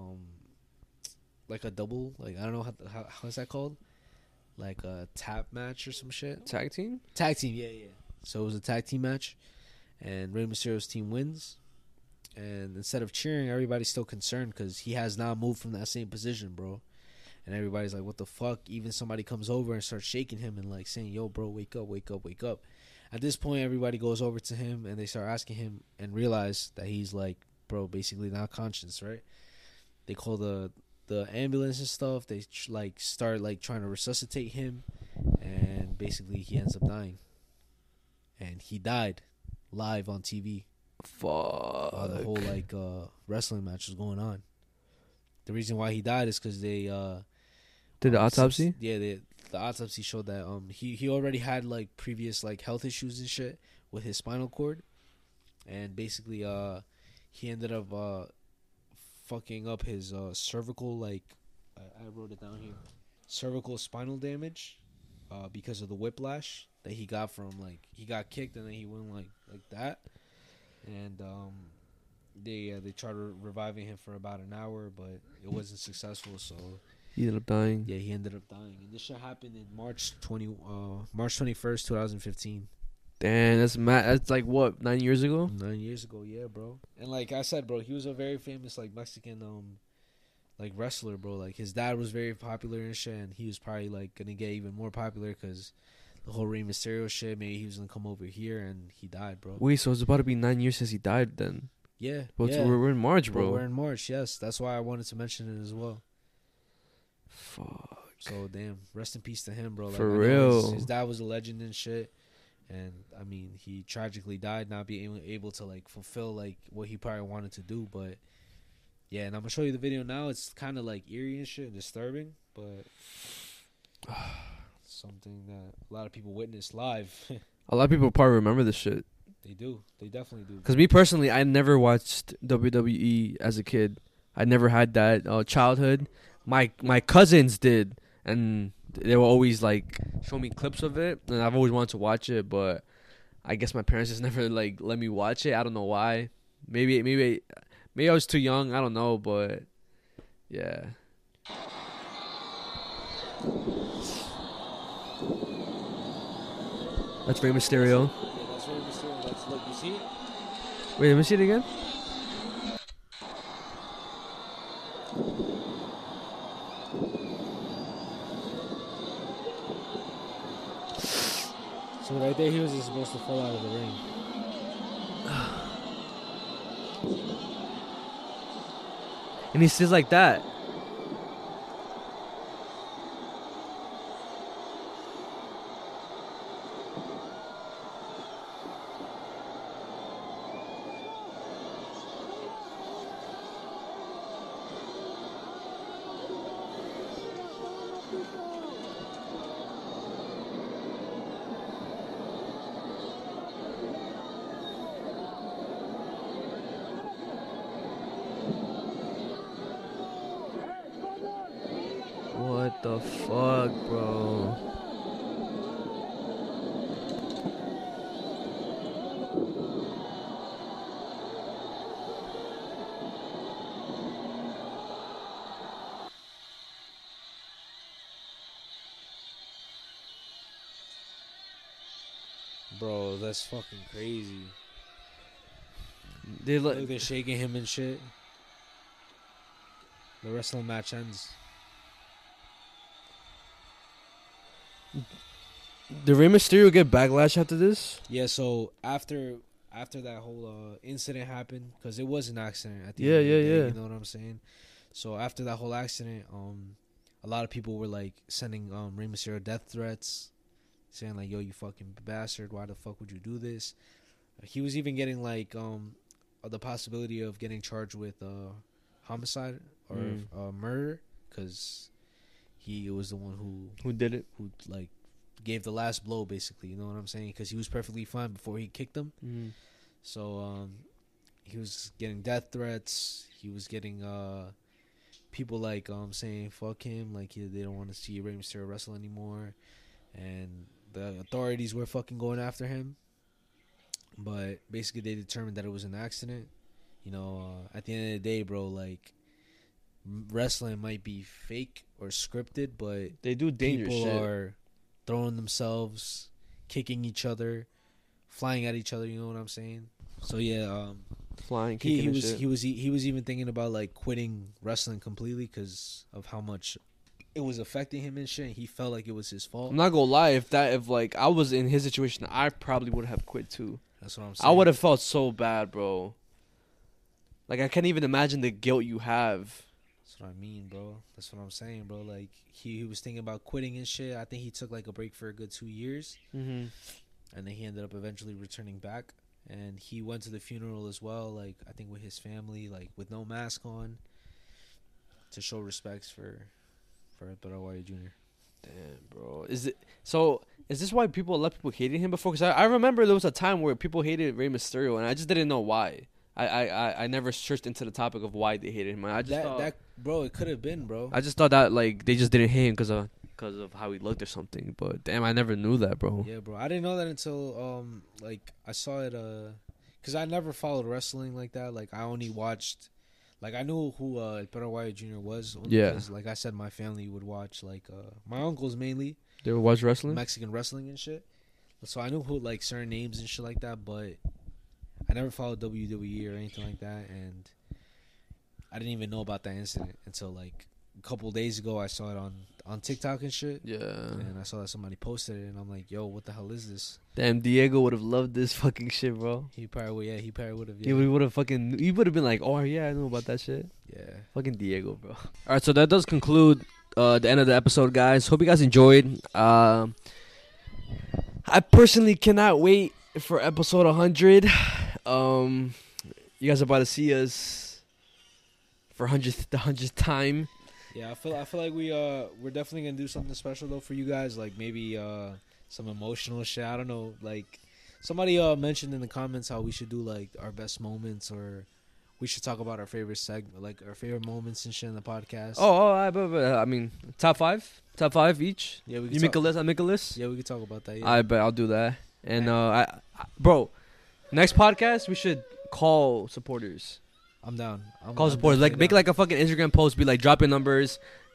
Like a double. Like I don't know how's that called? Like a tap match or some shit. Tag team. Yeah. So it was a tag team match, and Rey Mysterio's team wins. And instead of cheering, everybody's still concerned because he has now moved from that same position, bro. And everybody's like, what the fuck? Even somebody comes over and starts shaking him and like saying, yo, bro, wake up, wake up, wake up. At this point, everybody goes over to him and they start asking him and realize that he's like, bro, basically not conscious, right? They call the ambulance and stuff. They start like trying to resuscitate him, and basically he ends up dying. And he died live on TV. Fuck. The whole like wrestling match was going on. The reason why he died is because they did the autopsy. The autopsy showed that he already had like previous like health issues and shit with his spinal cord, and basically he ended up fucking up his cervical, like I wrote it down here, cervical spinal damage because of the whiplash that he got from like he got kicked and then he went like that. And they tried reviving him for about an hour, but it wasn't successful. So he ended up dying. Yeah, he ended up dying. And this shit happened in March 21st, 2015. Damn, that's mad. That's like what, 9 years ago? 9 years ago, yeah, bro. And like I said, bro, he was a very famous like Mexican like wrestler, bro. Like his dad was very popular and shit, and he was probably like gonna get even more popular because the whole Rey Mysterio shit. Maybe he was gonna come over here, and he died, bro. Wait, so it's about to be 9 years since he died then? Yeah. Well, yeah. We're in March, bro. We're in March, yes. That's why I wanted to mention it as well. Fuck. So, damn. Rest in peace to him, bro. Like, For real. His dad was a legend and shit. And, I mean, he tragically died not being able to, like, fulfill, like, what he probably wanted to do. But, yeah, and I'm going to show you the video now. It's kind of, like, eerie and shit and disturbing. But something that a lot of people witnessed live. A lot of people probably remember this shit. They do. They definitely do. Because me personally, I never watched WWE as a kid. I never had that childhood. My cousins did, and they will always like show me clips of it, and I've always wanted to watch it, but I guess my parents just never like let me watch it. I don't know why. Maybe I was too young. I don't know, but yeah. That's Rey Mysterio. Yeah, that's Rey Mysterio. That's, look, you see it? Wait, let me see it again. So right there, he was just supposed to fall out of the ring. And he stays like that. What the fuck, bro? Bro, that's fucking crazy. They're shaking him and shit. The wrestling match ends. Did Rey Mysterio get backlash after this? Yeah, so after that whole incident happened, because it was an accident at the Yeah, end of the yeah, day, yeah. you know what I'm saying? So after that whole accident, a lot of people were like sending Rey Mysterio death threats, saying like, "Yo, you fucking bastard! Why the fuck would you do this?" He was even getting like the possibility of getting charged with homicide or murder, because he was the one who did it, who like gave the last blow, basically. You know what I'm saying? Because he was perfectly fine before he kicked him. So he was getting death threats. He was getting people like saying fuck him, like they don't want to see Rey Mysterio wrestle anymore, and the authorities were fucking going after him. But basically they determined that it was an accident. You know, at the end of the day, bro, like, wrestling might be fake or scripted, but they do dangerous people shit. Are throwing themselves, kicking each other, flying at each other. You know what I'm saying? So yeah, flying, kicking he was even thinking about like quitting wrestling completely because of how much it was affecting him and shit. And he felt like it was his fault. I'm not gonna lie, if like I was in his situation, I probably would have quit too. That's what I'm saying. I would have felt so bad, bro. Like, I can't even imagine the guilt you have. That's what I mean, bro. That's what I'm saying, bro. Like, he was thinking about quitting and shit. I think he took, like, a break for a good 2 years. Mm-hmm. And then he ended up eventually returning back. And he went to the funeral as well, like, I think with his family, like, with no mask on, to show respects for Héctor Aguayo Jr. Damn, bro. Is this why a lot of people hated him before? Because I remember there was a time where people hated Rey Mysterio, and I just didn't know why. I never searched into the topic of why they hated him. I just thought, bro, it could have been, bro. I just thought that like they just didn't hate him because of how he looked or something. But damn, I never knew that, bro. Yeah, bro. I didn't know that until like I saw it because I never followed wrestling like that. Like, I only watched. Like, I knew who Héctor Aguayo Jr. was. Yeah. Because, like I said, my family would watch, like, my uncles mainly. They would watch wrestling? Mexican wrestling and shit. So I knew who, like, certain names and shit like that, but I never followed WWE or anything like that, and I didn't even know about that incident until, like, a couple days ago. I saw it on TikTok and shit. Yeah. And I saw that somebody posted it, and I'm like, yo, what the hell is this? Damn, Diego would have loved this fucking shit, bro. He probably would have. Yeah. He would have been like, oh yeah, I know about that shit. Yeah. Fucking Diego, bro. All right, so that does conclude the end of the episode, guys. Hope you guys enjoyed. I personally cannot wait for episode 100. You guys are about to see us for the 100th time. Yeah, I feel like we're definitely gonna do something special though for you guys. Like, maybe some emotional shit. I don't know. Like, somebody mentioned in the comments how we should do like our best moments, or we should talk about our favorite segment, like our favorite moments and shit in the podcast. But I mean, top five each. Yeah, you make a list. I make a list. Yeah, we can talk about that. Yeah. I bet I'll do that. And bro, next podcast we should call supporters. I'm down. Call supporters. Like, make like a fucking Instagram post. Be like, drop your numbers,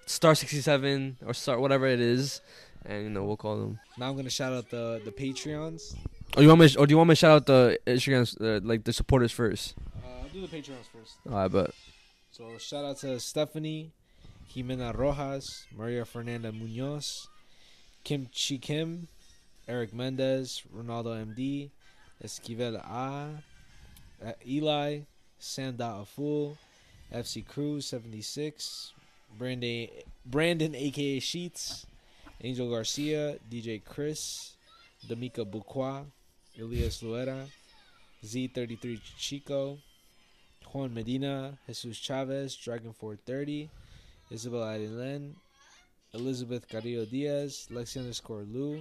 *67 or star whatever it is, and we'll call them. Now I'm gonna shout out the Patreons. Do you want me to shout out the Instagrams, like the supporters first? I'll do the Patreons first. I bet. So shout out to Stephanie, Jimena Rojas, Maria Fernanda Munoz, Kim Chi Kim, Eric Mendez, Ronaldo MD, Esquivel A, Eli, Sanda Aful, FC Cruz 76, Brandon aka Sheets, Angel Garcia, DJ Chris, D'Amica Buqua, Elias Luera, Z33 Chico, Juan Medina, Jesus Chavez, Dragon430, Isabel Adilen, Elizabeth Carrillo Diaz, Lexi_Lou,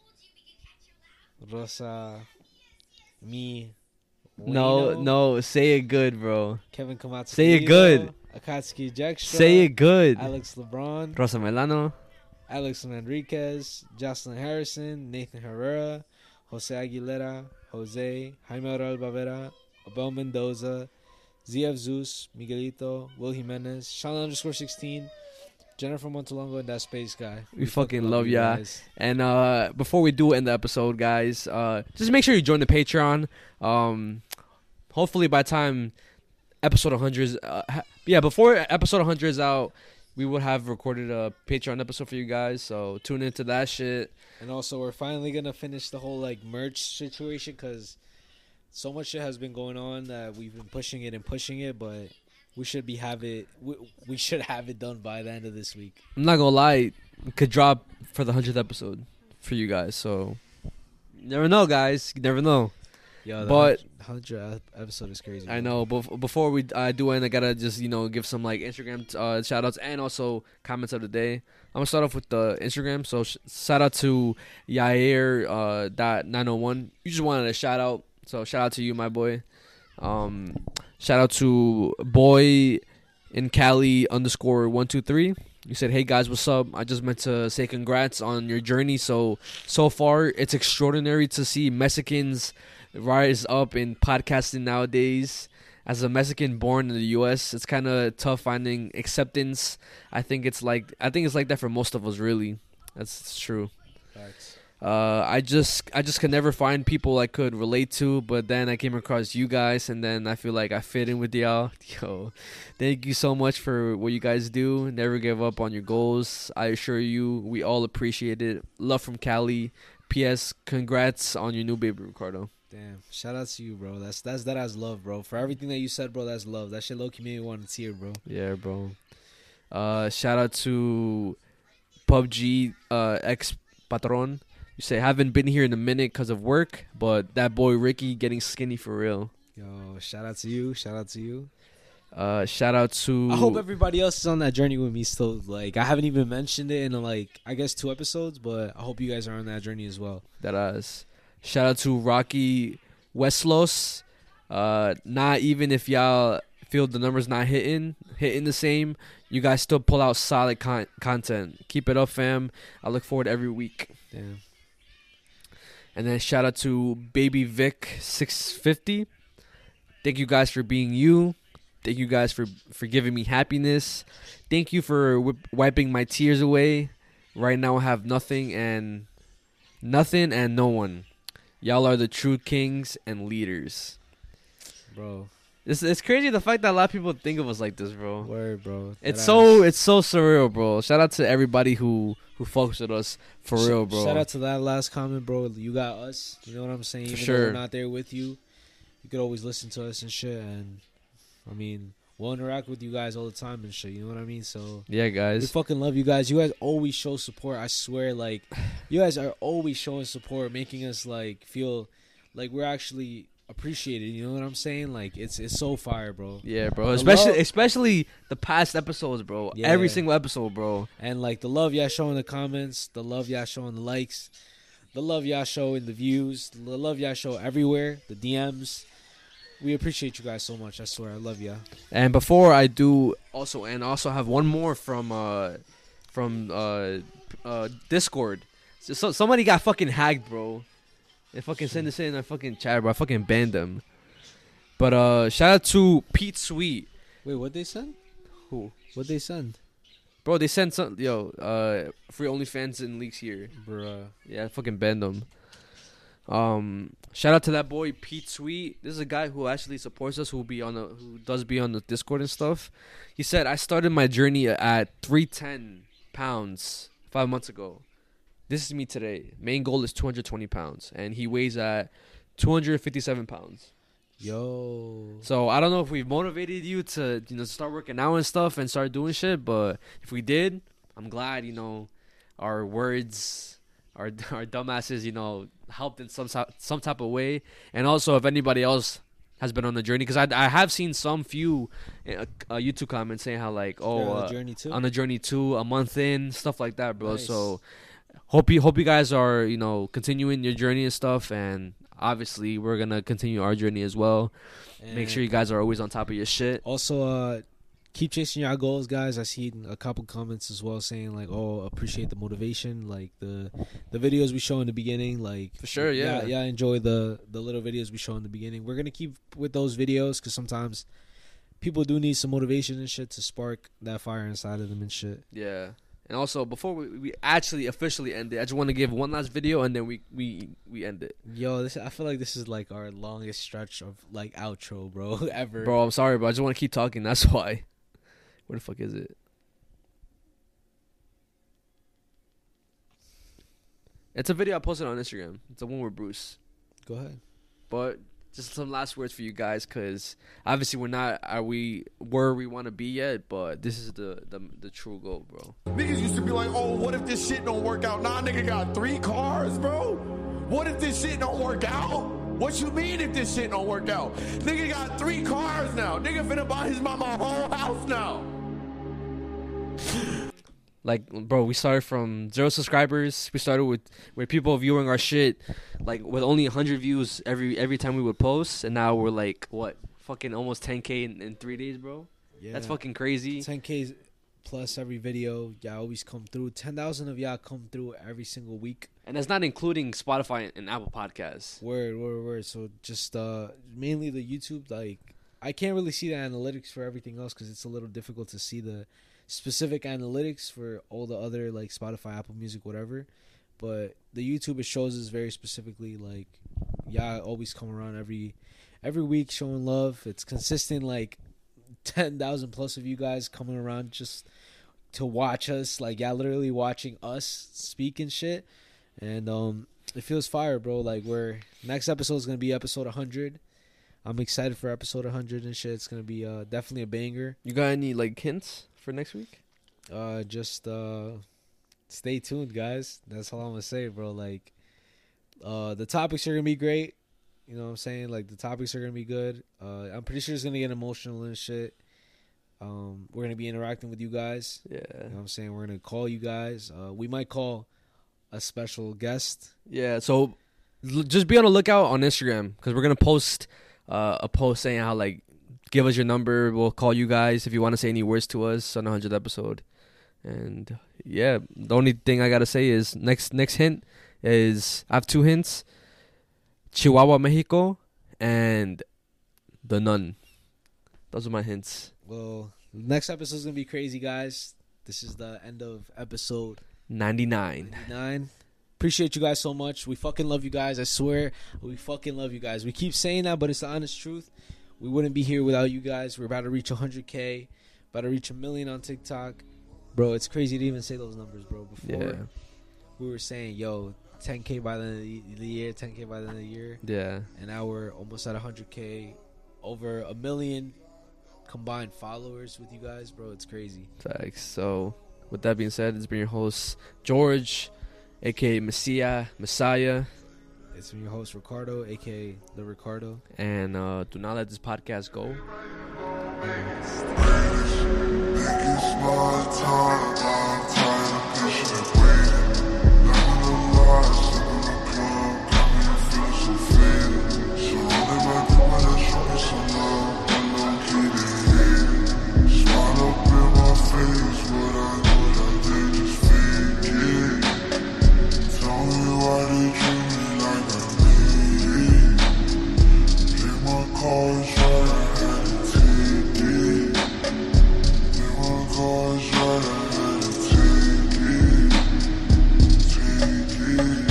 Rosa Mi. No, say it good, bro. Kevin Kamatsu. Say it good. Akatsuki Jackstra. Say it good. Alex LeBron. Rosa Melano. Alex Enriquez. Jocelyn Harrison. Nathan Herrera. Jose Aguilera. Jose. Jaime Oral Bavera. Abel Mendoza. ZF Zeus. Miguelito. Will Jimenez. Sean_16. Jennifer Montalongo and that space guy. We fucking love ya. And before we do end the episode, guys, just make sure you join the Patreon. Hopefully by the time episode 100 is before episode 100 is out, we would have recorded a Patreon episode for you guys. So tune into that shit. And also, we're finally gonna finish the whole like merch situation, because so much shit has been going on that we've been pushing it, but we should have it done by the end of this week. I'm not gonna lie, it could drop for the 100th episode for you guys. So you never know, guys. You never know. Yo, the But 100th episode is crazy. I know. But before we do end, I gotta just give some like Instagram shout outs and also comments of the day. I'm gonna start off with the Instagram. So shout out to Yair .901. You just wanted a shout out. So shout out to you, my boy. Shout out to boy in Cali _123. You said, "Hey guys, what's up? I just meant to say congrats on your journey. So far, it's extraordinary to see Mexicans rise up in podcasting nowadays. As a Mexican born in the U.S., it's kind of tough finding acceptance. I think it's like that for most of us. Really, that's true. Facts. I just could never find people I could relate to, but then I came across you guys, and then I feel like I fit in with y'all. Yo, thank you so much for what you guys do. Never give up on your goals. I assure you, we all appreciate it. Love from Cali. P.S. Congrats on your new baby, Ricardo." Damn, shout out to you, bro. That's that as love, bro. For everything that you said, bro, that's love. That shit low-key made me want to tear, bro. Yeah, bro. Shout out to PUBG ex Patron. You say, "Haven't been here in a minute because of work, but that boy Ricky getting skinny for real." Yo, shout out to you. Shout out to you. Shout out to... I hope everybody else is on that journey with me still. Like, I haven't even mentioned it in, like, I guess 2 episodes, but I hope you guys are on that journey as well. That is. Shout out to Rocky Westlos. Not even if y'all feel the numbers not hitting the same, you guys still pull out solid content. Keep it up, fam. I look forward every week. Damn. And then shout out to Baby Vic 650. Thank you guys for being you. Thank you guys for giving me happiness. Thank you for wiping my tears away. Right now I have nothing and no one. Y'all are the true kings and leaders. Bro. It's crazy the fact that a lot of people think of us like this, bro. Word, bro. It's so surreal, bro. Shout out to everybody who fucks with us for real, bro. Shout out to that last comment, bro. You got us. You know what I'm saying? Even though we're not there with you, you could always listen to us and shit. And I mean, we'll interact with you guys all the time and shit. You know what I mean? So yeah, guys, we fucking love you guys. You guys always show support. I swear, like, you guys are always showing support, making us like feel like we're actually appreciated. You know what I'm saying? Like, it's so fire, bro. Yeah, bro. Especially the past episodes, bro. Yeah. Every single episode, bro. And like the love y'all show in the comments, the love y'all show in the likes, the love y'all show in the views, the love y'all show everywhere, the DMs. We appreciate you guys so much. I swear, I love y'all. And before I do, also have one more from Discord. So somebody got fucking hacked, bro. They fucking send this in a fucking chat, bro. I fucking banned them. But shout out to Pete Sweet. Wait, what they send? Who? What they send? Bro, they sent some free OnlyFans and leaks here. Bruh. Yeah, I fucking banned them. Shout out to that boy Pete Sweet. This is a guy who actually supports us, who does be on the Discord and stuff. He said, "I started my journey at 310 pounds 5 months ago. This is me today. Main goal is 220 pounds, and he weighs at 257 pounds." Yo. So I don't know if we've motivated you to start working out and stuff and start doing shit, but if we did, I'm glad our words, our dumbasses, helped in some type of way. And also, if anybody else has been on the journey, because I have seen some few YouTube comments saying how like, on the journey too, a month in, stuff like that, bro. Nice. So hope you guys are continuing your journey and stuff, and obviously we're gonna continue our journey as well. And make sure you guys are always on top of your shit. Also, keep chasing your goals, guys. I see a couple comments as well saying like, "Oh, appreciate the motivation." Like the videos we show in the beginning, like for sure, yeah. Enjoy the little videos we show in the beginning. We're gonna keep with those videos because sometimes people do need some motivation and shit to spark that fire inside of them and shit. Yeah. And also, before we actually officially end it, I just want to give one last video and then we end it. Yo, I feel like this is like our longest stretch of like outro, bro, ever. Bro, I'm sorry, but I just want to keep talking. That's why. Where the fuck is it? It's a video I posted on Instagram. It's the one with Bruce. Go ahead. But just some last words for you guys, because obviously we're not where we want to be yet, but this is the true goal, bro. Niggas used to be like, oh, what if this shit don't work out? Nah, nigga got 3 cars, bro. What if this shit don't work out? What you mean if this shit don't work out? Nigga got 3 cars now. Nigga finna buy his mama a whole house now. Like, bro, we started from 0 subscribers. We started with people viewing our shit, like, with only 100 views every time we would post. And now we're like, what, fucking almost 10K in 3 days, bro? Yeah. That's fucking crazy. 10K plus every video. Y'all always come through. 10,000 of y'all come through every single week. And that's not including Spotify and Apple Podcasts. Word. So just mainly the YouTube. Like, I can't really see the analytics for everything else because it's a little difficult to see the specific analytics for all the other, like, Spotify, Apple Music, whatever. But the YouTube, it shows us very specifically, like, y'all always come around every week showing love. It's consistent, like, 10,000 plus of you guys coming around just to watch us. Like, y'all literally watching us speak and shit. And it feels fire, bro. Like, next episode is going to be episode 100. I'm excited for episode 100 and shit. It's going to be definitely a banger. You got any, like, hints for next week? Just stay tuned, guys. That's all I'm gonna say, bro. Like, the topics are gonna be great. You know what I'm saying? Like, the topics are gonna be good. I'm pretty sure it's gonna get emotional and shit. We're gonna be interacting with you guys. Yeah. You know what I'm saying? We're gonna call you guys. We might call a special guest. Yeah. So just be on the lookout on Instagram, because we're gonna post a post saying how, like, give us your number. We'll call you guys if you want to say any words to us on the 100th episode. And yeah, the only thing I gotta say is next hint is, I have 2 hints: Chihuahua, Mexico, and The Nun. Those are my hints. Well, next episode is gonna be crazy, guys. This is the end of episode 99. Appreciate you guys so much. We fucking love you guys. I swear, we fucking love you guys. We keep saying that, but it's the honest truth. We wouldn't be here without you guys. We're about to reach 100K, about to reach 1 million on TikTok. Bro, it's crazy to even say those numbers, bro. Before, we were saying, yo, 10K by the end of the year, 10K by the end of the year. Yeah. And now we're almost at 100K, over 1 million combined followers with you guys, bro. It's crazy. Thanks. So, with that being said, it's been your host, George, a.k.a. Messiah. It's been your host, Ricardo, a.k.a. The Ricardo. And do not let this podcast go. It's my time, I'm tired of pushing and waiting. Living the lies, living the club, got me feeling so faded. Surrounded by people that show me some love, but don't keep it hating. Smile up in my face, but I know that they just fake it. Tell me why they treat me like I made it. Play my cards right, I had to take it. Play my cards right, I had to take it. Take it.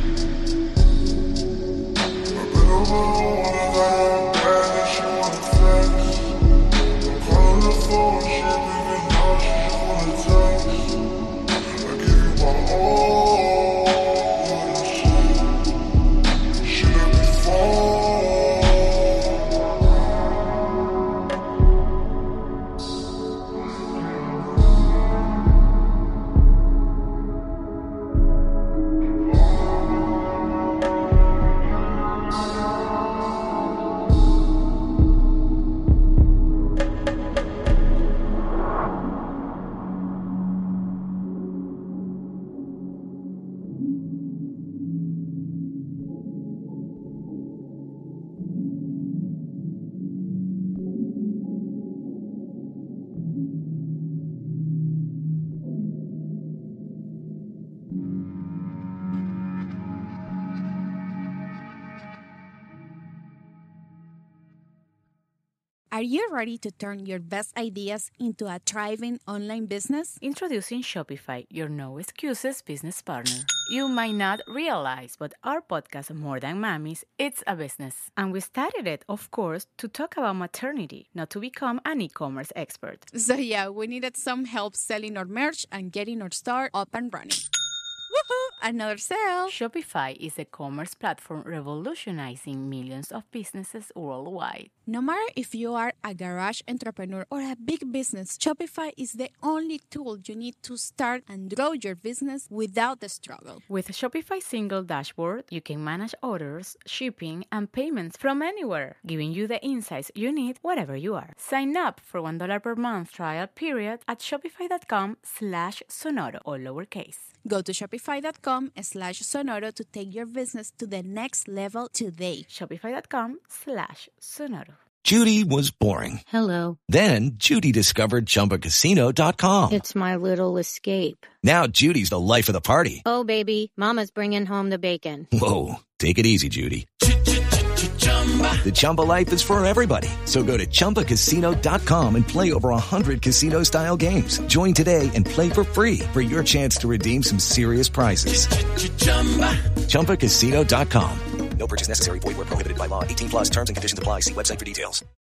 I've been over one, I got bad and she wanna flex. I'm calling her phone, she leaving now, she just wanna text. I give you my all, she let me fall. Are you ready to turn your best ideas into a thriving online business? Introducing Shopify, your no excuses business partner. You might not realize, but our podcast, More Than Mommies, it's a business. And we started it, of course, to talk about maternity, not to become an e-commerce expert. So yeah, we needed some help selling our merch and getting our store up and running. Woohoo! another sale. Shopify is a commerce platform revolutionizing millions of businesses worldwide. No matter if you are a garage entrepreneur or a big business, Shopify is the only tool you need to start and grow your business without the struggle. With Shopify single dashboard, you can manage orders, shipping, and payments from anywhere, giving you the insights you need wherever you are. Sign up for $1 per month trial period at shopify.com/Sonoro, all lowercase. Go to shopify.com/Sonoro to take your business to the next level today. Shopify.com/Sonoro. Judy was boring. Hello. Then Judy discovered ChumbaCasino.com. It's my little escape. Now Judy's the life of the party. Oh, baby, mama's bringing home the bacon. Whoa, take it easy, Judy. The Chumba life is for everybody. So go to ChumbaCasino.com and play over 100 casino-style games. Join today and play for free for your chance to redeem some serious prizes. ChumbaCasino.com. No purchase necessary. Void where prohibited by law. 18+ terms and conditions apply. See website for details.